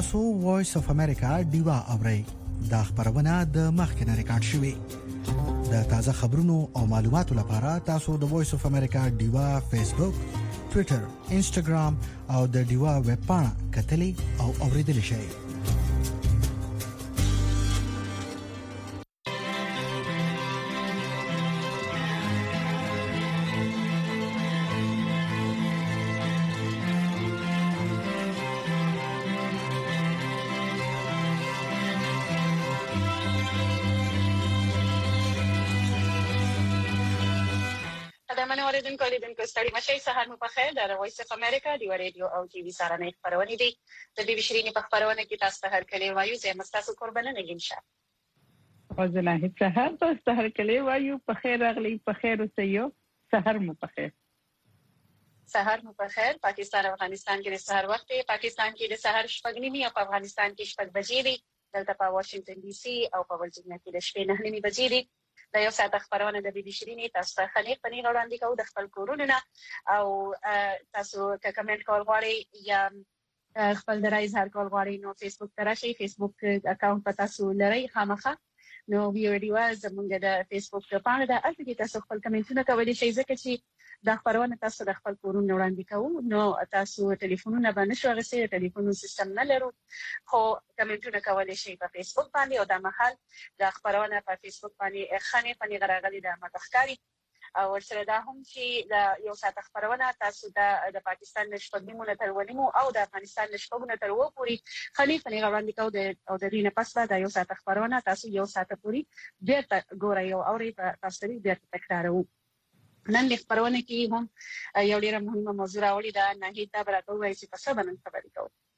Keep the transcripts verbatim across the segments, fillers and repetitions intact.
تاسو وایس اف امریکا ډیوا اورئ دا خبرونه د مخکنه ریکارډ شوې د تازه خبرونو او معلوماتو لپاره تاسو د وایس اف امریکا ډیوا فیسبوک ټوئیټر انسټاګرام او د ډیوا ویب پاڼه کتلې او اوریدل شئ. اوریدونکو لیدونکو ستړي مشي سهار مو په خیر. د وایس اف امریکا دی ریډیو او ټي وي سره نه خبرونه دي. د بي بي شيرینې په خبرونه کې تاسو ته هر کله وایو زه مستاسو قربانه نگین شه. او زه نه سهار تاسو ته هر کله وایو په خیر راغلی په خیر اوسئ. سهار مو په خیر. سهار مو په خیر. پاکستان او افغانستان کې د سهار وخت دی. پاکستان کې د سهار شپږ نیمې او په افغانستان کې شپږ بجې دي. دلته په واشنگټن ډي سي او په ورجینیا کې د شپې نه نیمې بجې دي. دا یو ساعت خبرونه د بي بي شيرینې تاسو ته خنیق پنی وړاندې کوو د خپل کورونو نه او تاسو که کمنټ کول غواړئ یا خپل د رای اظهار کول غواړئ نو فیسبوک ته راشئ. فیسبوک اکاونټ په تاسو لرئ خامخا نو ویډیو زموږ د فیسبوک پاڼه ده البته کې تاسو خپل کمنټونه کولی شئ ځکه چې دا خبرونه تاسو د خپل کورونو وړاندې کوو نو تاسو ټلیفونونه باندې شو غسي ټلیفون سیستم نه لرو خو کمنټونه کولی شئ په فیسبوک باندې او د محل د خبرونه په فیسبوک باندې خنه پنی غراغلي د متخکاری او ورسره دا هم چې د یو ساعت خبرونه تاسو د پاکستان نشپګمونه تر ونیمو او د افغانستان نشپګونه تر و پوری خنه پنی غراغلي کو د او د دینه پس بعد یو ساعت خبرونه تاسو یو ساعت پوری بیرته ګورئ او اوري تاسو لري بیرته تکرارو. نن د خبرونه کې هم یو ډیره مهمه موضوع راوړې ده نه هیڅ براتو وایي چې په څه باندې خبرې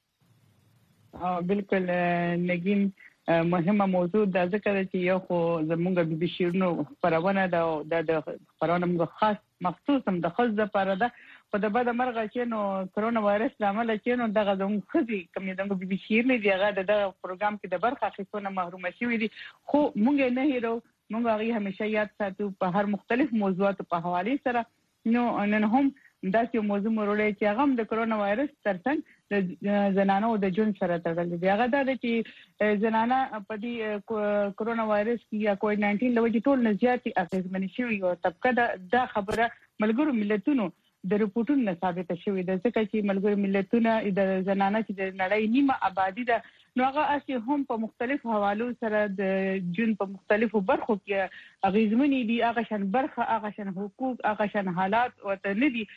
کوو. اه بالکل نگین مهمه موضوع د ذکر چې یو خو زموږ بي بي شيرینو خبرونه ده د خبرونه موږ خاص مخصوص هم د خاص لپاره ده خو د بده مرغه چې نو کرونا وایرس لامل چې نو دغه زموږ خزي کوم د بي بي شيرینې دی هغه د پروګرام کې د برخه اخیستنه محروم شوی دي خو موږ نه هیرو موږ هغه همیشه یاد ساتو په هر مختلف موضوعاتو په حواله سره نو نن هم داسې موضوع مرولې چې هغه د کرونا وایرس ترڅنګ د زنانو د جون سره تړل دي. هغه د چې زنانه په دې کرونا وایرس یا کووډ ناینټین لوي ټول نه زیاتې اغیزمن شوی او طبقه د خبره ملګرو ملتونو د رپورټونو ثابت شوی ده ځکه چې ملګرو ملتونه د زنانه چې د نړۍ نیمه آبادی ده نو هغه اصلي هم په مختلف حوالو سره د جون په مختلفو برخو کې اغیزمنې دي هغه شان برخه هغه شان حقوق هغه شان حالات ورته نه دي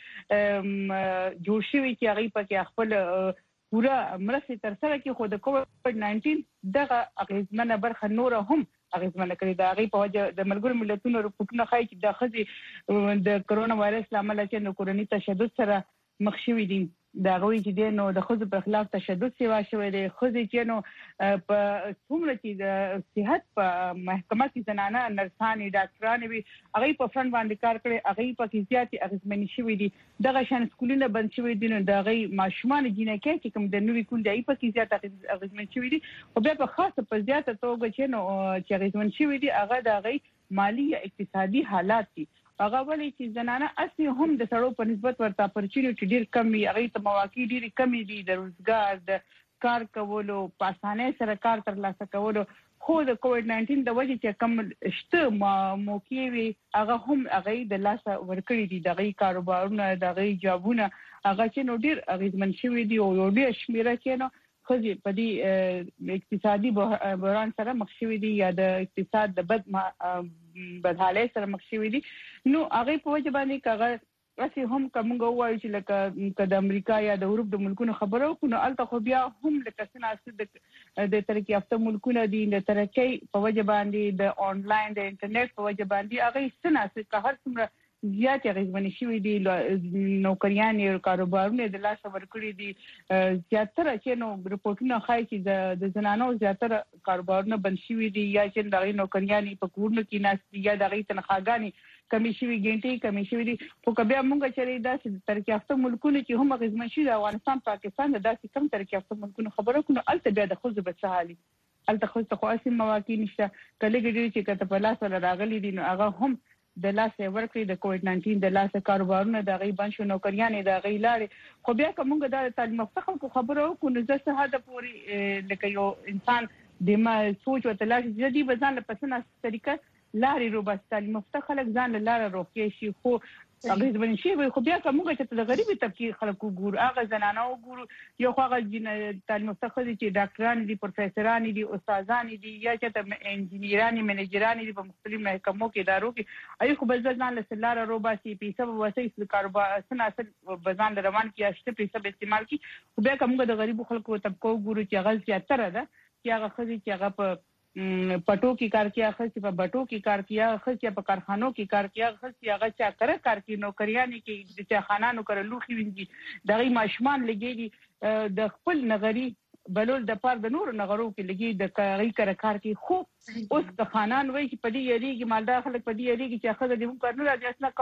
جوړ شوی چې هغه په خپل پورا مرسته تر سره کې خو د کووډ ناینټین دغه اغیزمنه برخه نور هم اغیزمنه کړې ده. هغه په وجه د ملګرو ملتونو رپورټونه ښایي چې د خزي د کرونا وایرس لامل چې نو کورنۍ تشدد سره مخ شوي دي دا غوي چې نو د خزو په خلاف تشدد سیوا شوی دی خزي چې نو په څومره چې د صحت په محکمه کې زنانه نرسانې ډاکټرانې وي هغه په فرند باندې کار کوي هغه په کې زیاتې اغیزمنې شوی دي دغه شان سکولونه بند شوی دي نو دغه ماشومان جنکه چې کوم د نوې کول دی په کې زیات اغیزمن شوی دي او بیا په خاصه په زیاته توګه چې نو چې اغیزمن شوی دي هغه دغه مالی یا اقتصادي حالات دي هغه ولې چې زنانه اصلي هم د سړو په نسبت ورته اپورچونټی ډیر کم وي هغه ته مواقع ډیر کم دي د روزګار د کار کولو په اسانه سره کار ترلاسه کولو خو د کووډ ناینټین د وجې چې کم شته موقع وي هغه هم هغه د لاس ورکړي دي دغه کاروبارونه دغه جابونه هغه چې نو ډیر اغیزمن شوی دي او یو ډیر شمیره چې نو خو په دې اقتصادي بحران سره مخ شوی دي یا د اقتصاد د بد بدحالۍ سره مخ شوی دي نو هغه په وجه باندې کاغه اسی هم کومه وایي چې لکه د امریکا یا د اروپ د ملکونو خبرو کو نو الته خو بیا هم لکه څنګه د ترقی یافته ملکونو دي د ترقی په وجه باندې د انلاین د انټرنیټ په وجه باندې هغه څنګه چې هر څومره زیات اغیزمن شوی دي نوکریان او کاروبارونه د لاس ورکړي دي زیاتره چې نو رپورټونه ښایي چې د زنانو زیاتره کاروبارونه بند شوي دي یا چې دغه نوکریان په کورونو کې ناست یا دغه تنخواګانې کمی شوی ګینټي کمی شوی دي خو کبه موږ چې داسې ترقی یافته ملکونه چې هم اغیزمن شي د افغانستان پاکستان د داسې کم ترقی یافته ملکونو خبرو کو نو الته بیا د خوځ به سهالي الته خوځ ته خاصه مواقع نشته کله ګډي چې کته په لاس ولا راغلي دي نو هغه هم د لاسه ورکړي د کووډ ناینټین د لاسه کاروبارونه د غي بنشو نوکریانې د غي لاړې خو بیا کومه د تعلیم یافته خبرو کو نو زه څه هدا پوری لکه یو انسان د ما سوچ او تلاش جدي بزن له پسنه طریقه لارې رو بس تعلیم یافته خلک ځان لاره روکې شي خو هغه ځبن شي خو بیا کومه چې د غریبي طبقه خلکو ګور هغه زنانه ګور یو هغه تعلیم یافته خدي چې ډاکټران دي پروفیسوران دي استادان دي یا چې انجنیران منیجران دي په مختلفو محکمو کې ادارو کې اي خو بل ځان له لاره رو باسي پیسې وسې کاروبار سن اصل بزان روان کې اشته پیسې استعمال کی خو بیا کومه د غریبو خلکو طبقه ګور چې هغه زیاتره ده چې هغه خدي چې هغه په پټو کې کار کیا خصي په بټو کې کار کیا خصي په کارخانو کې کار کیا خصي هغه چا کړه کار کې نوکریانې کې د چا خانانو کړه لوخي وینځي دغه ماشمان لګي د خپل نغري بلول د پاره د نور نغرو کې لګي د کاري کړه کار کې خو اوس د خانان وای چې په دې یریږي مالدار خلک په دې یریږي چې خزه دې مو کارنه راځي اصلا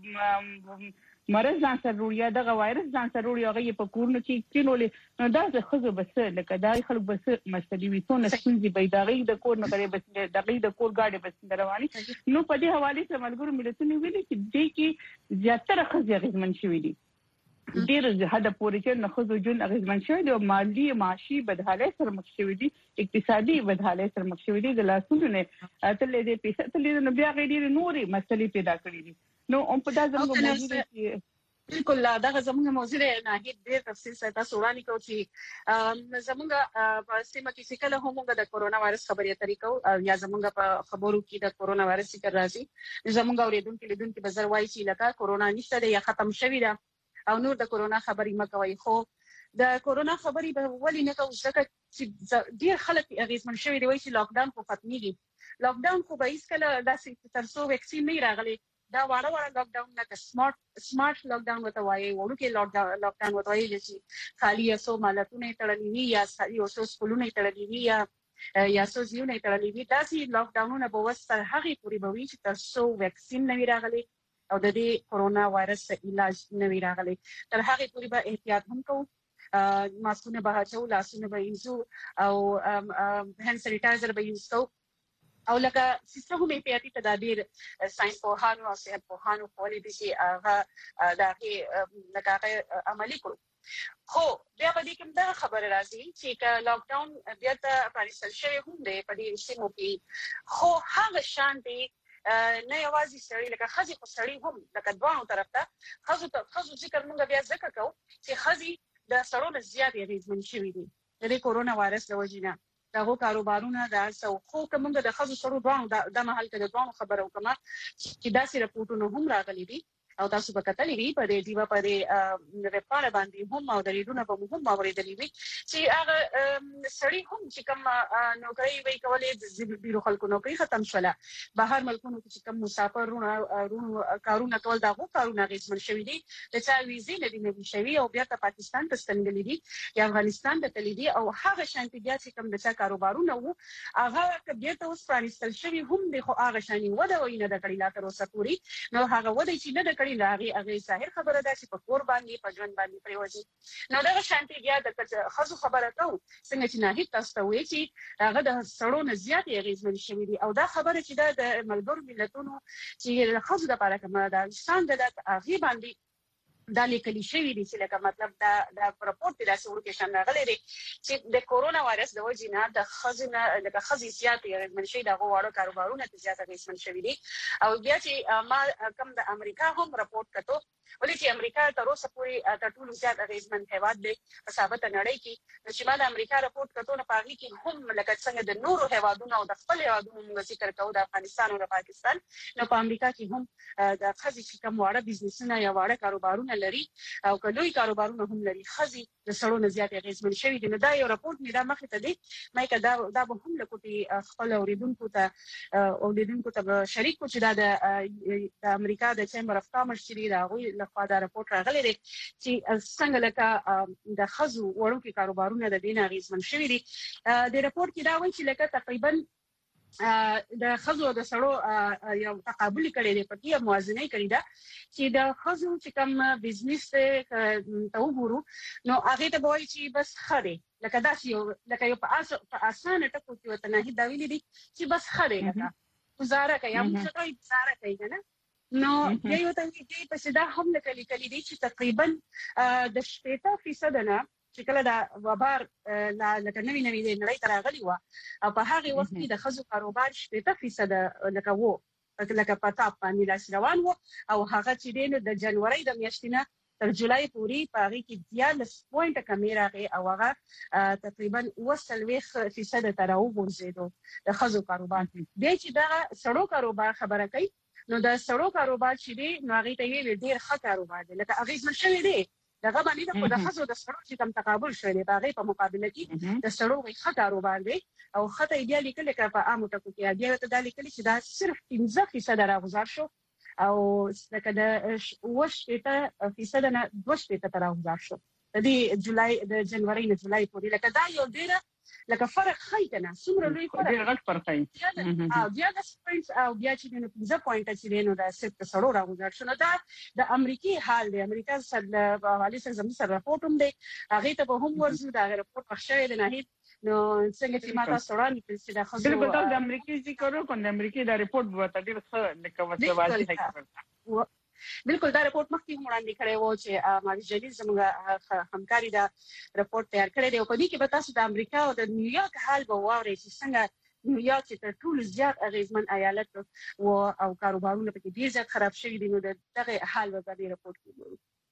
کوي مرز ځان سره یا دغه وایرس ځان سره هغه په کورن کې کینولې نو دا د خزه بس لکه دای خلک بس مسلې وي څونه سپینځي بيداغي د کور نه کوي بس دغه د کور گاډي بس رواني نو په دې حواله سره ملګرو ملتونو ویلي چې دې کې زیاتره خزه غیزمن شوې دي ډیر هدا پورې چې نه خزو جون غیزمن شوې دي او مالی معاشي بدحالۍ سره مخ شوې دي اقتصادي بدحالۍ سره مخ شوې دي د لاسونو نه تلې دې پیسې تلې نو بیا غیر نوري مسلې پیدا کړې دي نو هم په دا زموږ موضوع کې بالکل دا زموږ موضوع نه هیڅ ډیر تفصیل سره تاسو وړاندې کوو چې زموږ په سیمه کې څنګه له همغه د کورونا وایرس خبرې طریقو یا زموږ په خبرو کې د کورونا وایرس ذکر راځي زموږ اوریدونکو لیدونکو بزر وایي چې لکه کورونا نشته دی یا ختم شوی دی او نور د کورونا خبرې مکوي خو د کورونا خبرې به ولې نه کوو ځکه چې ډیر خلک اغیزمن شوی دی وایي چې لاک ډاون خو ختميږي لاک ډاون خو به هیڅ کله داسې ترڅو ویکسین نه راغلی دا واړه واړه لاک ډاون نه سمارټ سمارټ لاک ډاون وته وایي وړو کې لاک ډاون لاک ډاون وته وایي چې خالي اسو مالتونه تړلې وي یا سړي اوسو سکولونه تړلې وي یا یا سو زیونه تړلې وي دا سي لاک ډاونونه به وسره هغه پوری به وي چې ترڅو ویکسین نه راغلی او د دې کورونا وایرس علاج نه راغلی تر هغه پوری به احتیاط هم کوو ماسکونه به اچو لاسونه به یوزو او هاند سانیټایزر به یوز کوو او لکه سیستم هم احتیاطي تدابیر ساينس پوهانو او صحت پوهانو کولې دي چې هغه دغه لکه عملي کړو خو بیا په دې کې دا خبره راځي چې لاک ډاون بیا ته پاریسل شوی هم دی په دې سیمو کې خو هغه شان دی نه یوازې سړی لکه خزي خو سړی هم لکه دوه طرف ته خزو ته خزو ذکر موږ بیا ذکر کوو چې خزي د سړونو زیاتې غیزمن شوی دي د کورونا وایرس د وجې نه دغه کاروبارونه د سو خو کومه د خزو سړو دوه د محل کې د دوه خبرو کومه چې داسې رپورټونه هم راغلي دي او تاسو په کتلې وی په دې دیوا په دې رپاره باندې هم او د ریډونو په هم اوریدلې وی چې هغه سړی هم چې کوم نوکری وی کولې د بیرو خلکو نوکری ختم شوله بهر ملکونو چې کوم مسافرونه کارونه کول دغه کارونه غیزمن شوی دي د چا ویزې نه دي نه شوی او بیا ته پاکستان ته ستنګلې دي یا افغانستان ته تللی دي او هغه شانتي بیا چې کوم د چا کاروبارونه وو هغه کبه ته اوس پرانستل شوی هم د خو هغه شانی ودا وینه د کړي لا تر اوسه پوری نو هغه ودی چې نه د کړي لاغي هغه ظاهر خبره ده چې په کور باندې په ژوند باندې پریوځي نو دا شانتي بیا د خزو خبره کوي څنګه چې نه هیڅ تاسو وی چې هغه د سړونو زیات غیزمن شوی دي او دا خبره چې د ملګرو ملتونو چې خزو د لپاره کومه ده انسان د هغه باندې دا لیکلي شوی دي چې لکه مطلب دا د رپورت د لاسورو کې شامل غلي دي چې د کورونا وایرس د وجې نه د خزینه د خزي زیات منشي د غواړو کاروبارونه ته زیات غیسمن شوی دي او بیا چې ما کوم د امریکا هم رپورت کړو ولې چې امریکا تر اوسه پورې د ټولو زیات غیسمن هیواد دی په ثابت نړۍ کې چې ما د امریکا رپورت کړو نه پاږي کې هم لکه څنګه د نورو هیوادونو او د خپل هیوادونو موږ ذکر کوو د افغانستان او د پاکستان نو په امریکا کې هم د خزي چې کوم واړه بزنسونه یا واړه کاروبارونه لري او کلوې کاروبارونه هم لري خزي د سړونو زیات غیزمن شوی دي نو دا یو رپورت مې دا مخې ته دی مې کدا دا به هم لکوټي خپل اوریدونکو ته اوریدونکو ته شریک چې دا د امریکا د چیمبر اف کامرس چې دا غوي لخوا دا رپورت راغلی دی چې څنګه لکه د خزو وړوکي کاروبارونه د دینه غیزمن شوی دي د رپورت کې دا وایي چې لکه تقریبا د خزو د سړو یو تقابل کړي دی په کې موازنه کړي دا چې د خزو چې کوم بزنس ته وګورو نو هغه ته وایي چې بس خره لکه دا یو لکه یو په اسانه ټکو کې وته نه دا ویلي دي چې بس خره لکه گزاره کوي هم څه کوي گزاره کوي نه نو بیا یو ته کې په صدا هم نه کلی کلی دي چې تقریبا د شپږ فیصد نه چې کله دا وبار لا لکه نوی نوی دی نړۍ تراغلی و او په هغه وخت کې د خزو کاروبار شپږ فیصد لکه وو لکه پتا باندې لاس روان وو او هغه چې دین د جنوري د میاشتې نه تر جولای پورې په هغه کې دیالس پوینټ کمی راغی او هغه تقریبا وسلويخ فیصد تر وګرځیدو د خزو کاروبار دی چې دا سړو کاروبار خبره کوي نو د سړو کاروبار چې دی نو هغه ته ویل ډیر ښه کاروبار دی لکه هغه ځل شوی دی دغه باندې د خزو د سړو چې کم تقابل شوی دی هغه په مقابله کې د سړو وی ښه کاروبار دی او خطه ایډیا لیکل کړه په عامه ټکو کې بیا ته دا لیکل چې دا صرف پنځه فیصد راغزار شو او لکه د وشته فیصد نه دوه فیصد راغزار شو د دې جولای د جنوري نه جولای پورې لکه دا یو ډیر لکه فرق خی کنه څومره لوی فرق ډیر غټ فرق دی او بیا د سپرینټ او بیا چې نو پنځه پوینټ چې نو د سپ سړو راغزار شو نو دا د امریکای حال دی امریکا سره حواله سره زموږ سره راپورټ هم دی هغه ته به هم ورزو دا راپورټ پښه دی نه نو څنګه چې ماته سوراني په سیده خزو بالکل د امریکای ذکر وکړو د امریکای دا راپورټ وته ډیر ښه لکه وسه واضح کړل بالکل دا راپورټ مخکې هم وړاندې کړی و چې ماري جلیل زموږ همکاري دا راپورټ تیار کړی دی او په دې کې به تاسو د امریکا او د نیویارک حال به واورئ چې څنګه نیویارک چې تر ټولو زیات اغیزمن ایالت و او کاروبارونه پکې ډیر زیات خراب شوي دي نو دغه حال به په دې راپورټ کې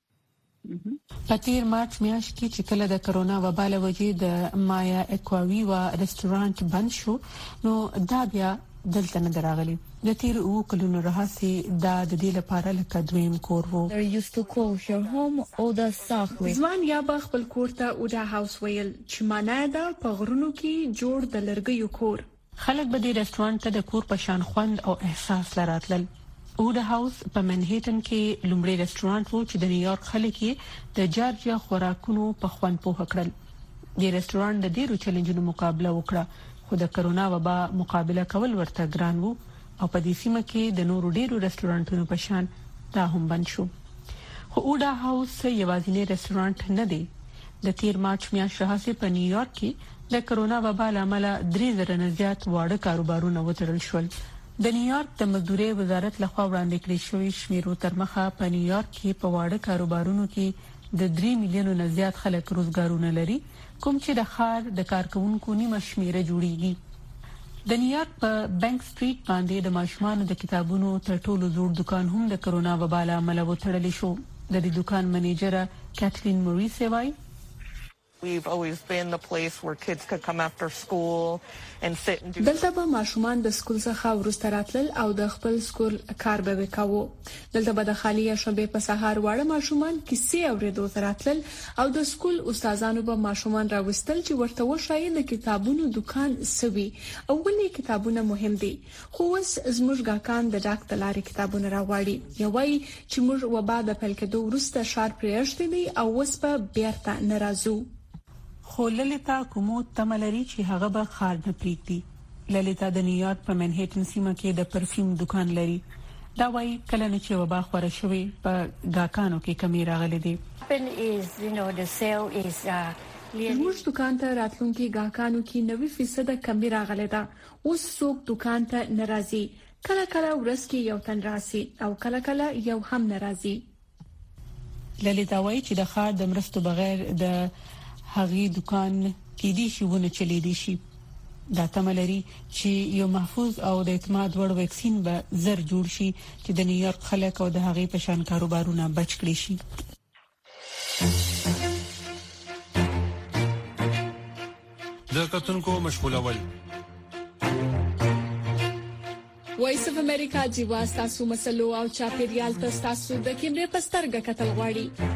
وګورئ. په تیر مارچ میاشت کې چې کله د کرونا وبا له وجې د مایا اکواوي و رستورانت بند شو نو دا بیا دلته نه دراغلي د تیر او کلونو راهسي دا د دې لپاره لکه دویم کور وو. They used to call your home or the Southway. ځوان یا به خپل کور ته اوډا هاوس ویل چې معنا دا په غرونو کې جوړ د لرګیو کور. خلک به د ریسټورانټ ته د کور په شان خوند او احساس لراتل. اوډا هاوس په منهټن کې لومړی ریسټورانټ وو چې د نیویارک خلک یې د جارجیا خوراکونو په خوند پوه کړل. د ریسټورانټ د ډیرو چیلنجونو مقابله وکړه خو د کرونا وبا مقابله کول ورته ګران وو او په دې سیمه کې د نورو ډیرو ریسټورانټونو په شان دا هم بند شو. خو اوډا هاوس یوازینی ریسټورانټ نه دی. د تیر مارچ میاشتې راهسي په نیویارک کې د کرونا وبا لامل درې زره نه زیات واړه کاروبارونه وتړل شول. د نیویارک د مزدوري وزارت لخوا وړاندې کړی شوی شمیرو تر مخه په نیویارک کې په واړه کاروبارونو کې د درې میلیونو نه زیات خلک روزګارونه لري کوم چې د ښار د کارکونکو نیمه شمیره جوړیږي. د نیویارک په بانک سټریټ باندې د ماشومان د کتابونو تر ټولو زوړ دکان هم د کرونا وبا له امله وتړل شو. د دې دکان منیجر کاترین موریس وایي We've always been the place where kids could come after school and sit and do. دلته به ماشومان د سکول څخه ورسته راتلل او د خپل سکول کار به وکاوه. دلته به د خالی شپې په سهار واړه ماشومان کیسې اورېدو تراتلل او د سکول استادانو به ماشومان راوستل چې ورته وشایي د کتابونو دکان سوي او ولې کتابونه مهم دي. خو اوس زموږ ګاکان د ډاک تلاري کتابونه راوړي. یوای چې موږ وبا د پل کې دوه ورسته شار پرېښتې دي او اوس په بیرته ناراضو. خو للیتا کومو تملري چې هغه به خار نه پریږدي. للیتا د نیویارک په منهټن سیمه کې د پرفیوم دکان لري. دا وایي کله نه چې وبا خوره شوې په ګاکانو کې کمی راغلي دي. زموږ دکان ته راتلونکي ګاکانو کې نوي فیصد کمی راغلي ده. اوس څوک دکان ته ناراضي. کله کله ورځ کې یو تن راسي او کله کله یو هم ناراضي. للیتا وایي چې د خار د مرستو بغیر د هغه دکان کې دي شي ونه چلی دي شي. دا تملري چې یو محفوظ او د اعتماد وړ ویکسین به زر جوړ شي چې د نیویارک خلک او د هغه په شان کاروبارونه بچ کړي شي. د کتونکو مشغولول وایس اف امریکا جیوا تاسو مسلو او چاپیریال تاسو د کیمرې پسترګه کتل غواړي.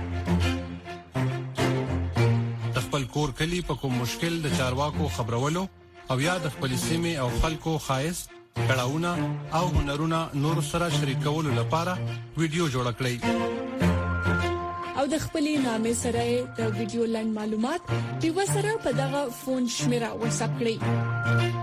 خپل کور کلی په کوم مشکل د چارواکو خبرولو او یا د خپل سیمه او خلکو خاص کړهونه او هنرونه نور سره شریکولو لپاره ویډیو جوړ کړئ او د خپلې نامې سره د ویډیو لاین معلومات دی وسره په دغه فون شمیره واتساپ کړئ.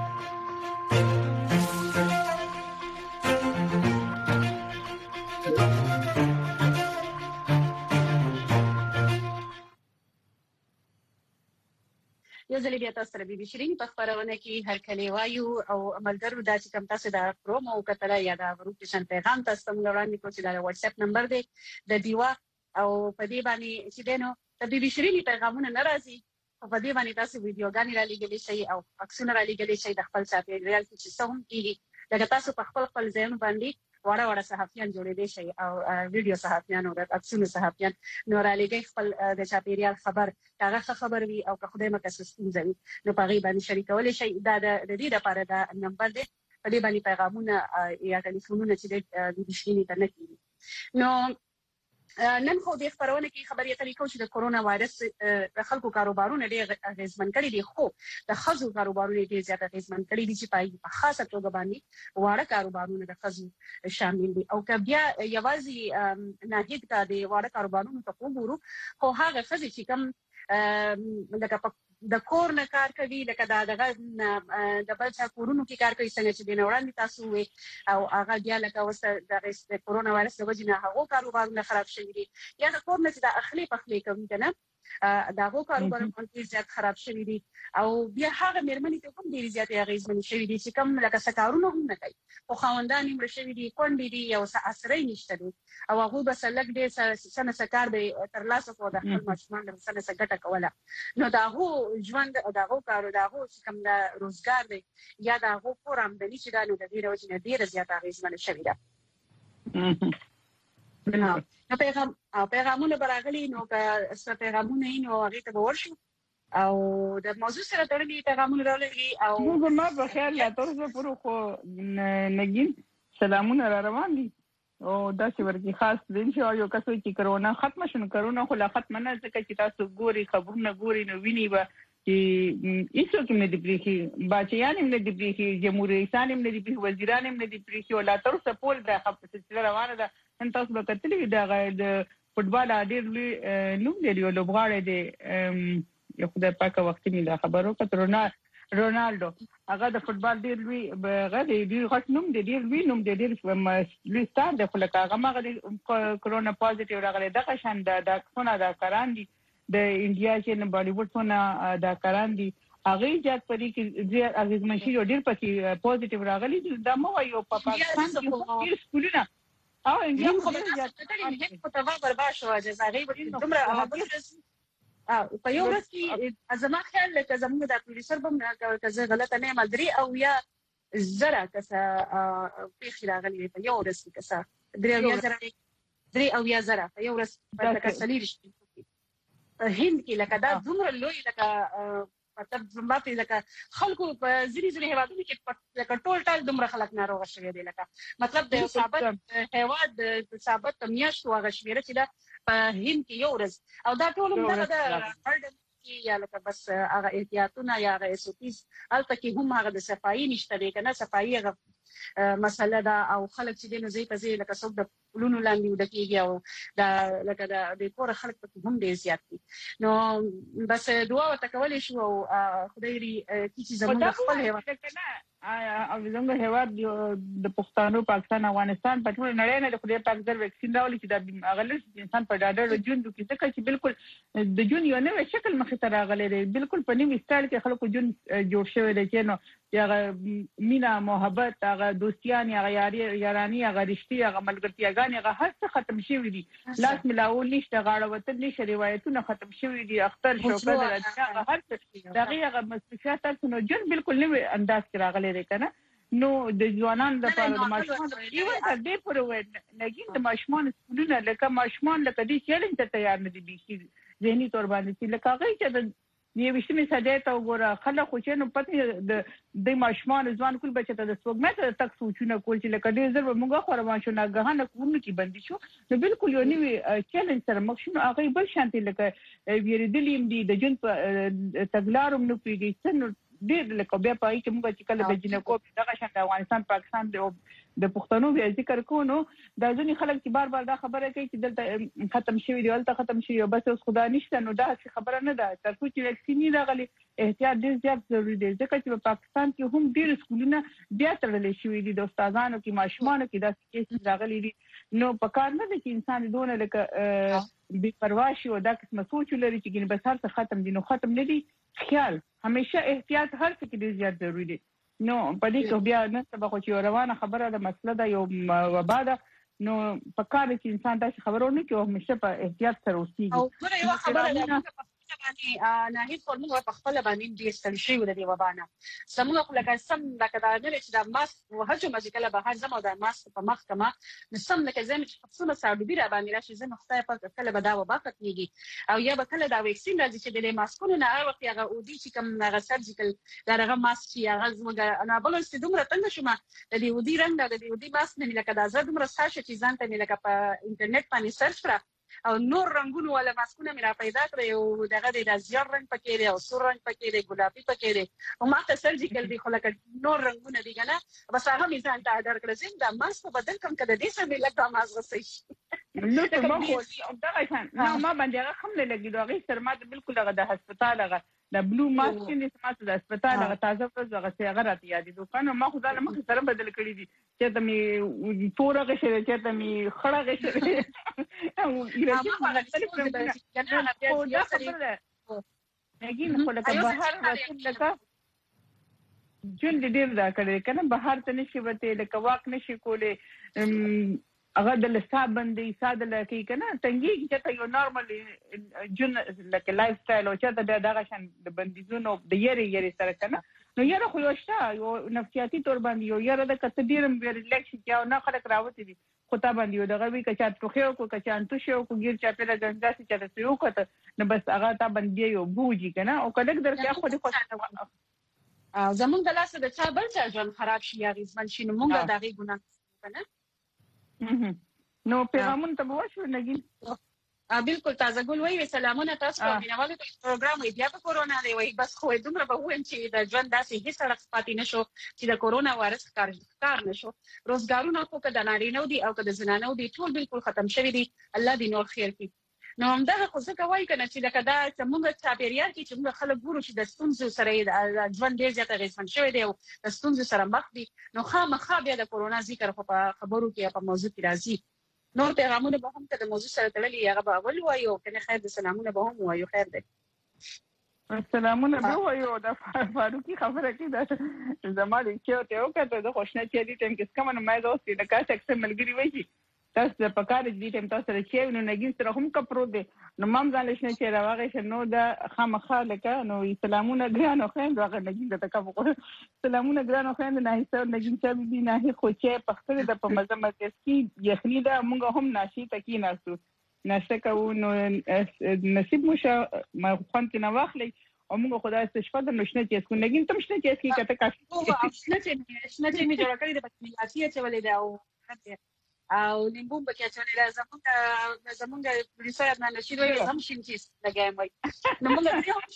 یو یو ځل بیا تاسو سره بي بي شيرين په خبرونه کې هر کله وایو او عملګرو دا چې کوم تاسو دا پرومو کتل یا دا ورکشن پیغام تاسو ته وړاندې کوم چې دا واتس اپ نمبر دی د دیوا او په دې باندې چې دینو د بي بي شيرين پیغامونه ناراضي په دې باندې تاسو ویډیوګانې را لګولې شي او عکسونه را لګولې شي د خپل چاپیریال کې چې څوم کیږي لکه تاسو په خپل خپل ځای باندې وړه وړه صحافیان جوړېدي شي او ویډیو صحافیان او عکسونه صحافیان نو را لګي خپل د چاپیریال خبر هغه خبر وي او که خدای مکه ستونزه وي نو په غي باندې شریکول شي دا د دې لپاره دا نمبر دی په دې باندې پیغامونه یا ټلیفونونه چې د بي بي شيرين ته نه کیږي نو نن خو د خبرونه کې خبرې اترې کوي چې د کورونا وایرس د خلکو کاروبارونه ډېر اغیزمن کړي دي خو د خزو کاروبارونه ډېر زیات اغیزمن کړي دي چې پای په خاصه توګه باندې واړه کاروبارونه د خزو شامل دي او که بیا یوازې ناهید کا د واړه کاروبارونو ته وګورو خو هغه خزې چې کوم لکه د کور نه کار کوي لکه دا دغه د بل څه کورونو کې کار کوي څنګه چې د نوړاندې تاسو وي او هغه بیا لکه وسه د کورونا وایرس د وجې نه هغه کاروبارونه خراب شوي دي یا د کور نه چې د اخلي پخلي کوي کنه دا هغه کاروبارونه ډېر زیات خراب شوي دي او بیا هغه مېرمنې ته هم ډېر زیات اغیزمن شوي دي چې کوم لکه سکارونه هم نه کوي او خاوندان یې مړ شوي دي کونډې دي یو څه اثرې نشته دي او هغه به سلګ دې سنه سکار به تر لاسه کو د خپل ماشومان د سنه سګټه کوله نو دا هو ژوند دا هو کارو دا هو چې کوم د روزګار دی یا دا هو کور آمدنی چې دا نو د دې وجه نه ډېر زیات اغیزمن شوي ده نو پیغام او پیغامونه براغلي نو که څه پیغامونه نو هغه ته ورشو او د موضوع سره تړلي پیغامونه راولي او موږ ما په خیر لا تاسو پرو خو نګین سلامونه را روان دي او دا چې ورکی خاص دین چې یو کس چې کرونا ختم شون کرونا خو لا ختم نه ځکه چې تاسو ګوري خبرونه ګوري نو ویني به چې هیڅ کوم نه دی پریخي باچیان هم نه دی پریخي جمهور رئیس هم نه دی پریخي وزیران هم نه دی پریخي ولا تر څه پول د خپل روانه ده ان تاسو به کتلې د فوټبال اډیر نوم دی یو لوبغاړی دی یو خدای پاک وخت می دا خبرو کترونا رونالدو هغه د فوټبال ډیر لوی هغه ډیر غټ نوم دی ډیر لوی نوم دی ډیر لوی ستار دی خو لکه هغه مغه کرونا پازیټیو راغلی دغه شان د ډاکټرونه دا کاران دي د انډیا چې بالی ووډ څونه دا کاران دي هغه جات پرې کې ډیر اغیزمن شي ډیر پکې پازیټیو راغلی دا مو یو په پاکستان کې ډیر سکولونه او انډیا خو به جات هیڅ په تبا برباد شو چې هغه دومره په یو ورځ کې ازما خیال لکه زموږ د پولیسر بم که زه غلطه نه یم درې او یا زره کسه پیښې راغلي په یو ورځ کې کسه درې او یا زره درې او یا زره په یو ورځ په تکسلیر شي په هند کې لکه دا دومره لوی لکه مطلب زمبابوې لکه خلکو په ځینې ځینې هیوادونو کې لکه ټول ټال دومره خلک ناروغه شوي دي لکه مطلب د ثابت هیواد د ثابت میاشتو هغه شمیره چې دا په هند کې یو ورځ او دا ټول هم دغه د هرډن کې یا لکه بس هغه احتیاطونه یا هغه اس او پیز البته کې هم هغه د صفایي نشته دی کنه صفایي هغه مسله دا او خلک چې د نزي په ځای لکه څوک د پلونو لاندې ودکېږي او دا لکه د د کور خلک په هم ډیر زیات دي نو بس دعا وتکولې شو او خدای دې چې زموږ خپل هیواد کنه او زموږ هیواد د پښتنو پاکستان افغانستان په ټول نړۍ نه د خدای پاک در ویکسین راولي چې د اغلس انسان په ډاډه جون د کیسه چې بالکل د جون یو نوې شکل مخې ته راغلی دی بالکل په نیو سټایل کې خلکو جون جوړ شوی دی چې نو هغه مینا محبت هغه دوستیان هغه یاري یارانی هغه رښتیا هغه ملګرتیاګان هغه هر څه ختم شوی دي لاس ملاول نشته غاړه وتل نشي روایتونه ختم شوی دي اختر شوکت هغه هر څه دغه هغه مستشفیات تاسو جون بالکل نوې انداز کې راغلی دی کنه نو د ځوانانو لپاره د ماشومان یو څه دی پر نګین د ماشومان سکولونه لکه ماشومان لکه دې چیلنج ته تیار نه دي بيخي ذهني تور باندې چې لکه هغه چې د نیوښتنې ساده ته وګوره خلک خو چې نو پته د د ماشومان ځوان کول بچته د سپوږمۍ ته تک سوچونه کول چې لکه دې زر موږ خو روانشونه غهنه کوونه کې بندي شو نو بالکل یو نیو چیلنج سره مخ شو هغه بل شانتي لکه ویریدلیم دي د جن تګلارم نو پیږي څنګه ډېر لکه بیا پای چې موږ چې کله د جنکو دغه شان د افغانستان پاکستان د پښتنو بیا ذکر کوو نو دا ځینې خلک چې بار بار دا خبره کوي چې دلته ختم شوی دی ولته ختم شوی بس اوس خدا نشته نو دا خبره نه ده تر څو چې ویکسین راغلی احتیاط ډېر زیات ضروری دی ځکه چې په پاکستان کې هم ډېر سکولونه بیا تړلې شوي دي د استادانو کې ماشومانو کې داسې کیس راغلي دي نو په کار نه دی چې انسان دونه لکه بې پروا شي او دا قسمه سوچ لري چې ګینه بس هر څه ختم دي نو ختم نه دي خیال همیشه احتیاط هر څه کې ډیر زیات ضروری دی. نو په دې کې بیا نه سبا خو چې روانه خبره ده مسله ده یو وبا ده نو په کار کې انسان دا خبرونه کوي او همیشه په احتیاط سره اوسېږي. او بل یو خبره ده باندې نه هیڅ ورنه په خپل باندې ډیر ستل شي ول دی وبانه سمونه خو لکه سم لکه دا نه چې د ماسک وهجو مزیکله به هر زمو د ماسک په مخ کما نسم لکه زم چې خصوصا سعودي را باندې راشي زم خدای په کله به دا وبا ختميږي او یا به کله دا ویکسین راځي چې د ماسکونو نه هر وخت هغه او دي چې کوم هغه سرجیکل دغه ماسک چې هغه زموږ انا بل ست دومره تنګ شوم د دې ودی رنګ د دې ودی ماسک نه لکه دا زړه دومره ساشه چې ځان ته لکه په انټرنیټ باندې سرچ کړه او نور رنگونو ولا ماسکونه مې را پیدا کړې او دغه د ازیار رنگ پکې دی او سور رنگ پکې دی ګلابي پکې دی او ما ته سرجیکل دی خو لکه نور رنگونه دي کنه بس هغه مې ځان ته اډر کړم چې دا ماسک بدل کوم کده دې سره لکه ماسک وسې نو ته ما خو دا غشن نو ما باندې هغه خم نه لګي دا غي سر ما بالکل هغه د هسپتال هغه د بلو ماسک چې سمات د هسپتال هغه تازه ورځ هغه څنګه هغه راته یاد دي کنه ما خو دا نه مخ سره بدل کړی دي چې ته می تور غشره چې ته می خړه غشره او یره ما غلطه کړم دا خبره نګین خو لکه بهر وته لکه جون دې ډیر دا کړی کنه بهر ته نشي وته لکه واک نشي کولې هغه د لساب باندې ساده لکه کنه څنګه چې ته یو نارمل جون لکه لایف سټایل او چې دا دغه شان د بندیزونو د یری یری سره کنه نو یره خو یو شته یو نفسیاتي تور باندې یو یره د کته ډیرم ریلیکس کیاو نه خلک راوته دي خو تا باندې یو دغه وی کچا ټوخیو کو کچا انتو شو کو ګیر چا پیره ګنګا سي چا ته یو کته نو بس هغه تا باندې یو بوجي کنه او کله درکې خو دې خو او زمونږ د لاسه د چا بل څه ژوند خراب شي یا غیزمن شي نو مونږ دغه ګناه کنه نو پیغامون ته وښو نګین ا بالکل تازه ګل وی سلامونه تاسو په مینوالو پروګرام وی بیا په کورونا دی وی بس خو دومره به ویم چې د ژوند داسې هیڅ سره پاتې نشو چې د کورونا وایرس کار کار نشو روزګارونه خو کده نارینه دي او کده زنانه دي ټول بالکل ختم شوی دي الله دې نور خیر کړي نو همدا خو څه کوي کنه چې لکه دا څنګه چاپیریال کې چې موږ خلک ګورو چې د ستونزو سره د ژوند ډیر زیات غیزمن شوی دی او د ستونزو سره مخ دي نو خامخا بیا د کورونا ذکر خو په خبرو کې په موضوع کې راځي نور پیغامونه به هم ته د موضوع سره تړلي هغه به اول وایو کنه خیر د سلامونه به هم وایو خیر دی سلامونه به وایو د فاروقي خبره کې دا زماري چې ته وکړه د خوشنه چې دې ټیم کې کومه مې دوستي د کاټ اکسل ملګری وایي تاسو په پکاره دې ټیم تاسو سره چې نو نګین سره هم کپرو دي نو مام ځان لښنه چې راوغه شنو د خامخا لکه نو سلامونه ګرانو خويند واغه نګین د تکو سلامونه ګرانو خويند نه هیڅ نګین چې بي نه خو چې پختره د په مزه مکه کې یخنی دا مونږ هم ناشي تکي ناسو ناشته کوو نو نصیب مو ما خوان کې نه واخلي او موږ خدای ستاسو شپه د نشنه چې اسکو نګین تم شنه چې اسکی کته کاشي او نشنه چې نشنه چې می جوړ کړی د پکې چې ولې دا او او نیمبوم بکې چې زمونږ زمونږ پروډوسر عدنان رشید وایي هم شین چیز لګایم وایي نو موږ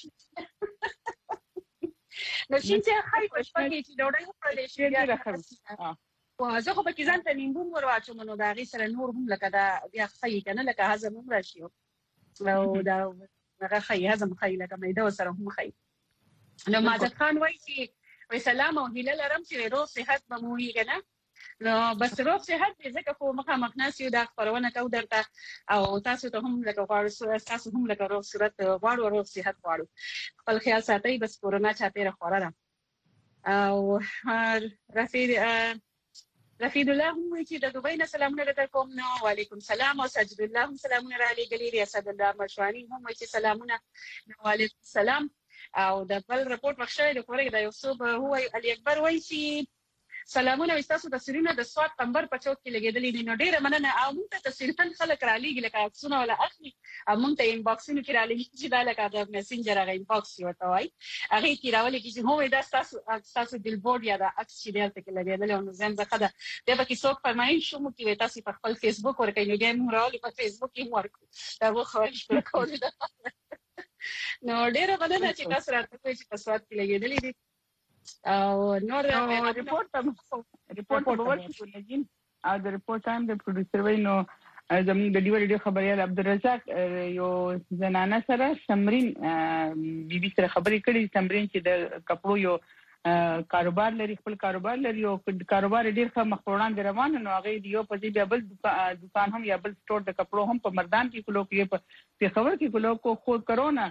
نو شین چې خای په شپه کې چې ډوډۍ وخورل شي بیا راخم او زه خو بکې ځان ته نیمبوم ورواچوم نو دا غي سره نور هم لکه دا بیا خای کنه لکه هضم هم راشي او دا هغه خای هضم خای لکه مېده سره هم خای نو ماجد خان وایي چې وای سلام او هلال رم چې روغ صحت به مو وي کنه نو بس روغ صحت دې ځکه خو مخه مخناس یو دا خبرونه کو درته او تاسو ته هم لکه غواړو تاسو هم لکه روغ صورت غواړو روغ صحت غواړو خپل خیال ساتئ بس کورونا چاپیره خوره ده او رفیق رفیق الله هم چې د دوبۍ نه سلامونه درته کوم نو وعلیکم السلام او سجد الله هم سلامونه را لګلې ریاست الله مشوانی هم چې سلامونه وعلیکم السلام او د بل رپورت مخشه د کورې د یوسف هو علي اکبر وایي چې سلامونه وستاسو تصویرونه د سواد قمبر په چوک کې لګیدلې دي نو ډیره مننه او موږ ته تصویرونه خلک را لېږي لکه عکسونه ولا اخلي او موږ ته انباکسونه کې را لېږي چې دا لکه د میسنجر هغه انباکس ورته وایي هغه کې راولي چې هو دا تاسو تاسو بل بورډ یا دا عکس چې دلته کې لګیدل او زم زه خدا دا به کې څوک فرمایي شو مو کې تاسو په خپل فیسبوک ورکې نو ګیم راولي په فیسبوک کې ورکو دا وو خواهش وکړم نو ډیره مننه چې تاسو راته کوی چې په سواد کې لګیدلې دي او نور ریپورت ریپورت به ورشو نګین او د ریپورت ټایم د پروډوسر وای نو زموږ د ډیوډ خبريال عبدالرزاق یو زنانه سره سمرین بي بي سره خبرې کړې سمرین چې د کپړو یو کاروبار لري خپل کاروبار لري او کاروبار ډیر ښه مخوړان دی روان نو هغه دیو په دې بل دکان هم یا بل سٹور د کپړو هم په مردان کې کلو کې په خبر کې کلو کو خو کرونا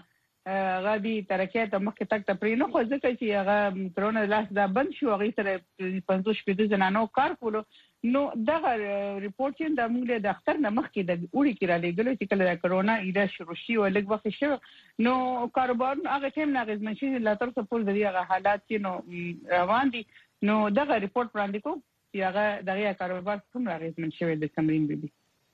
غادي ترکیه ته مخکې تک ته پرې نه خو ځکه چې هغه کرونا لاس دا بند شو هغه سره پنځوس شپږ جنانو کار کولو نو دغه ریپورت چې د موږ د اختر نه مخکې د اوري کې را لګلو چې کله کرونا ایدا شروع شي او لږ وخت شو نو کاروبار هغه ټیم نه غزمن شي لا تر څو په دې هغه حالات چې نو روان دي نو دغه ریپورت وړاندې کو چې هغه دغه کاروبار څومره غزمن شوی د سمرین بیبي.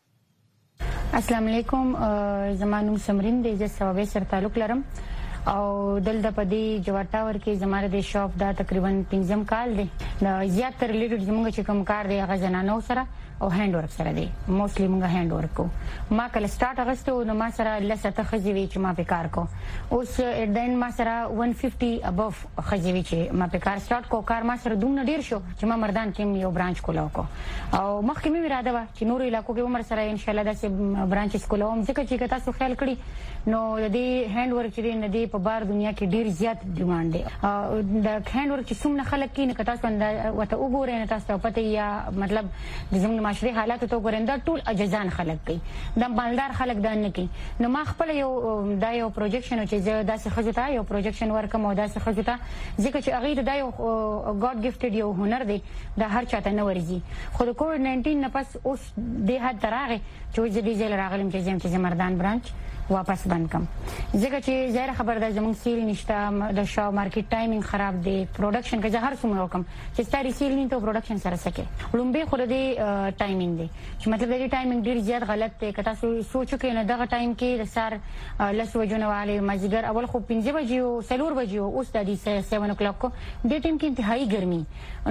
السلام علیکم، زمانوم سمرین د جس سبب سره تعلق لرم او دلته په دې جوړتاور کې زماره د شاپ دا تقریبا پنځم کال دی. دا زیات تر ریلیټډ زموږ چې کوم کار دی هغه جنانو سره او هاند ورک سره دی. موستلی موږ هاند ورک کو. ما کله سٹارټ اغستو نو ما سره لسته خزوی چې ما په کار کو. اوس دین ما سره one fifty اباف خزوی چې ما په کار سٹارټ کو. کار ما سره دومره ډیر شو چې ما مردان کې یو برانچ کولاو کو او مخکې مې اراده و چې نور علاقو کې عمر سره ان شاء الله داسې برانچز کولاوم ځکه چې تاسو خیال کړی نو د هاند ورک چې نه دی په بار دنیا کې ډیر زیات ډیماند دی. د هاند ورک چې څومره خلک کې نه تاسو وته وګورئ نه تاسو پته یا مطلب د زموږ معاشري حالات ته وګورئ دا ټول اجزان خلک کوي د مالدار خلک دا نه کوي. نو ما خپل یو دا یو پروجیکشن چې داسې خزوته یو پروجیکشن ورکم او داسې خزوته ځکه چې هغه دا یو ګاډ گیفټډ یو هنر دی دا هر چاته نه ورزي. خو د کووډ ناینټین نه پس اوس د حد تراغه چې د دې ځل راغلم چې زم چې مردان برانچ واپس بند کم ځکه چې ظاهر خبر ده زموږ سیل نشته د شاو مارکیټ ټایمینګ خراب دی پروډکشن کې زه هر څومره وکم چې ستاري سیل نه ته پروډکشن سره سکے لومبه خو د ټایمینګ دی چې مطلب د ټایمینګ ډیر زیات غلط دی که تاسو سوچو کې نه دغه ټایم کې د سار لس وجونه والي مازیګر اول خو پنځه بجې او سلور بجې اوس د دې seven o'clock کو د ټیم کې انتهایی ګرمي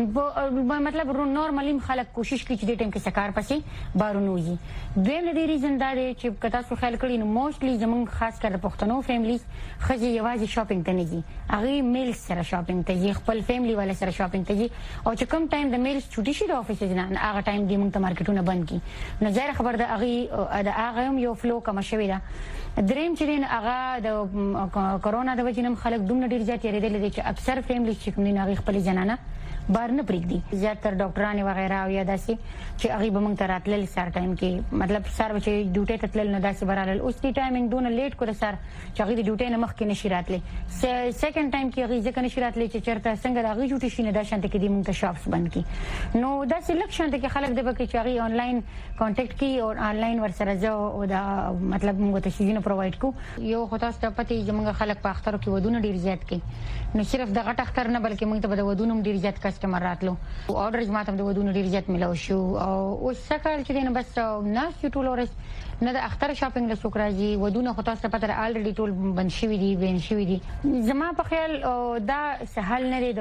مطلب نورمالي خلک کوشش کوي چې د ټیم کې سکار پسې بارونوږي. دویم د دې ریزن دا دی چې که تاسو خیال کړئ نو موستلی زمونږ خاص کر پښتنو فیملیز خځې یوازې شاپینګ ته نه ځي هغه میل سره شاپینګ ته ځي خپل فیملی والا سره شاپینګ ته ځي او چې کوم ټایم د میل چټي شي د افیس نه هغه ټایم دی موږ ته مارکیټونه بند کی نو ظاهر خبر ده هغه د هغه یو فلو کم شوی ده. دریم چې دین هغه د کرونا د وجې نم خلک دومره ډیر زیات یریدل دي چې اکثر فیملی چې کوم نه هغه خپل جنانه بار نه پریږدي زیات تر ډاکټرانو وغیرہ او یا داسې چې هغه به موږ ته راتلل سار ټایم کې مطلب سار چې ډیوټي ته تلل نه داسې برالل اوس دی ټایمینګ دون لیټ کو سر چې هغه د ډیوټي نه مخ کې نشي راتلې سیکنډ ټایم کې هغه ځکه نشي راتلې چې چرته څنګه هغه ډیوټي شي نه دا شانت کې دی موږ ته شاپس بند کی نو داسې لکشن ته کې خلک د بکې چې هغه آنلاین کانټیکټ کی او آنلاین ور سره ځو او دا مطلب موږ ته شیونه پرووایډ کو یو خو تاسو ته پته چې موږ خلک په اختر کې ودونه ډیر زیات کوي نو صرف دغه اختر نه بلکې موږ ته د ودونو ډیر زیات کسٹمر راتلو اورډرز ماته د ودونو ډیر زیات ملو شو او اوس سکهال چې دینه بس نه ټول اورس نه د اختر شاپینګ له سوکراجي ودونه خو تاسو پته الریډي ټول بند شوی دي بین شوی دي. زما په خیال دا سهل نه دی د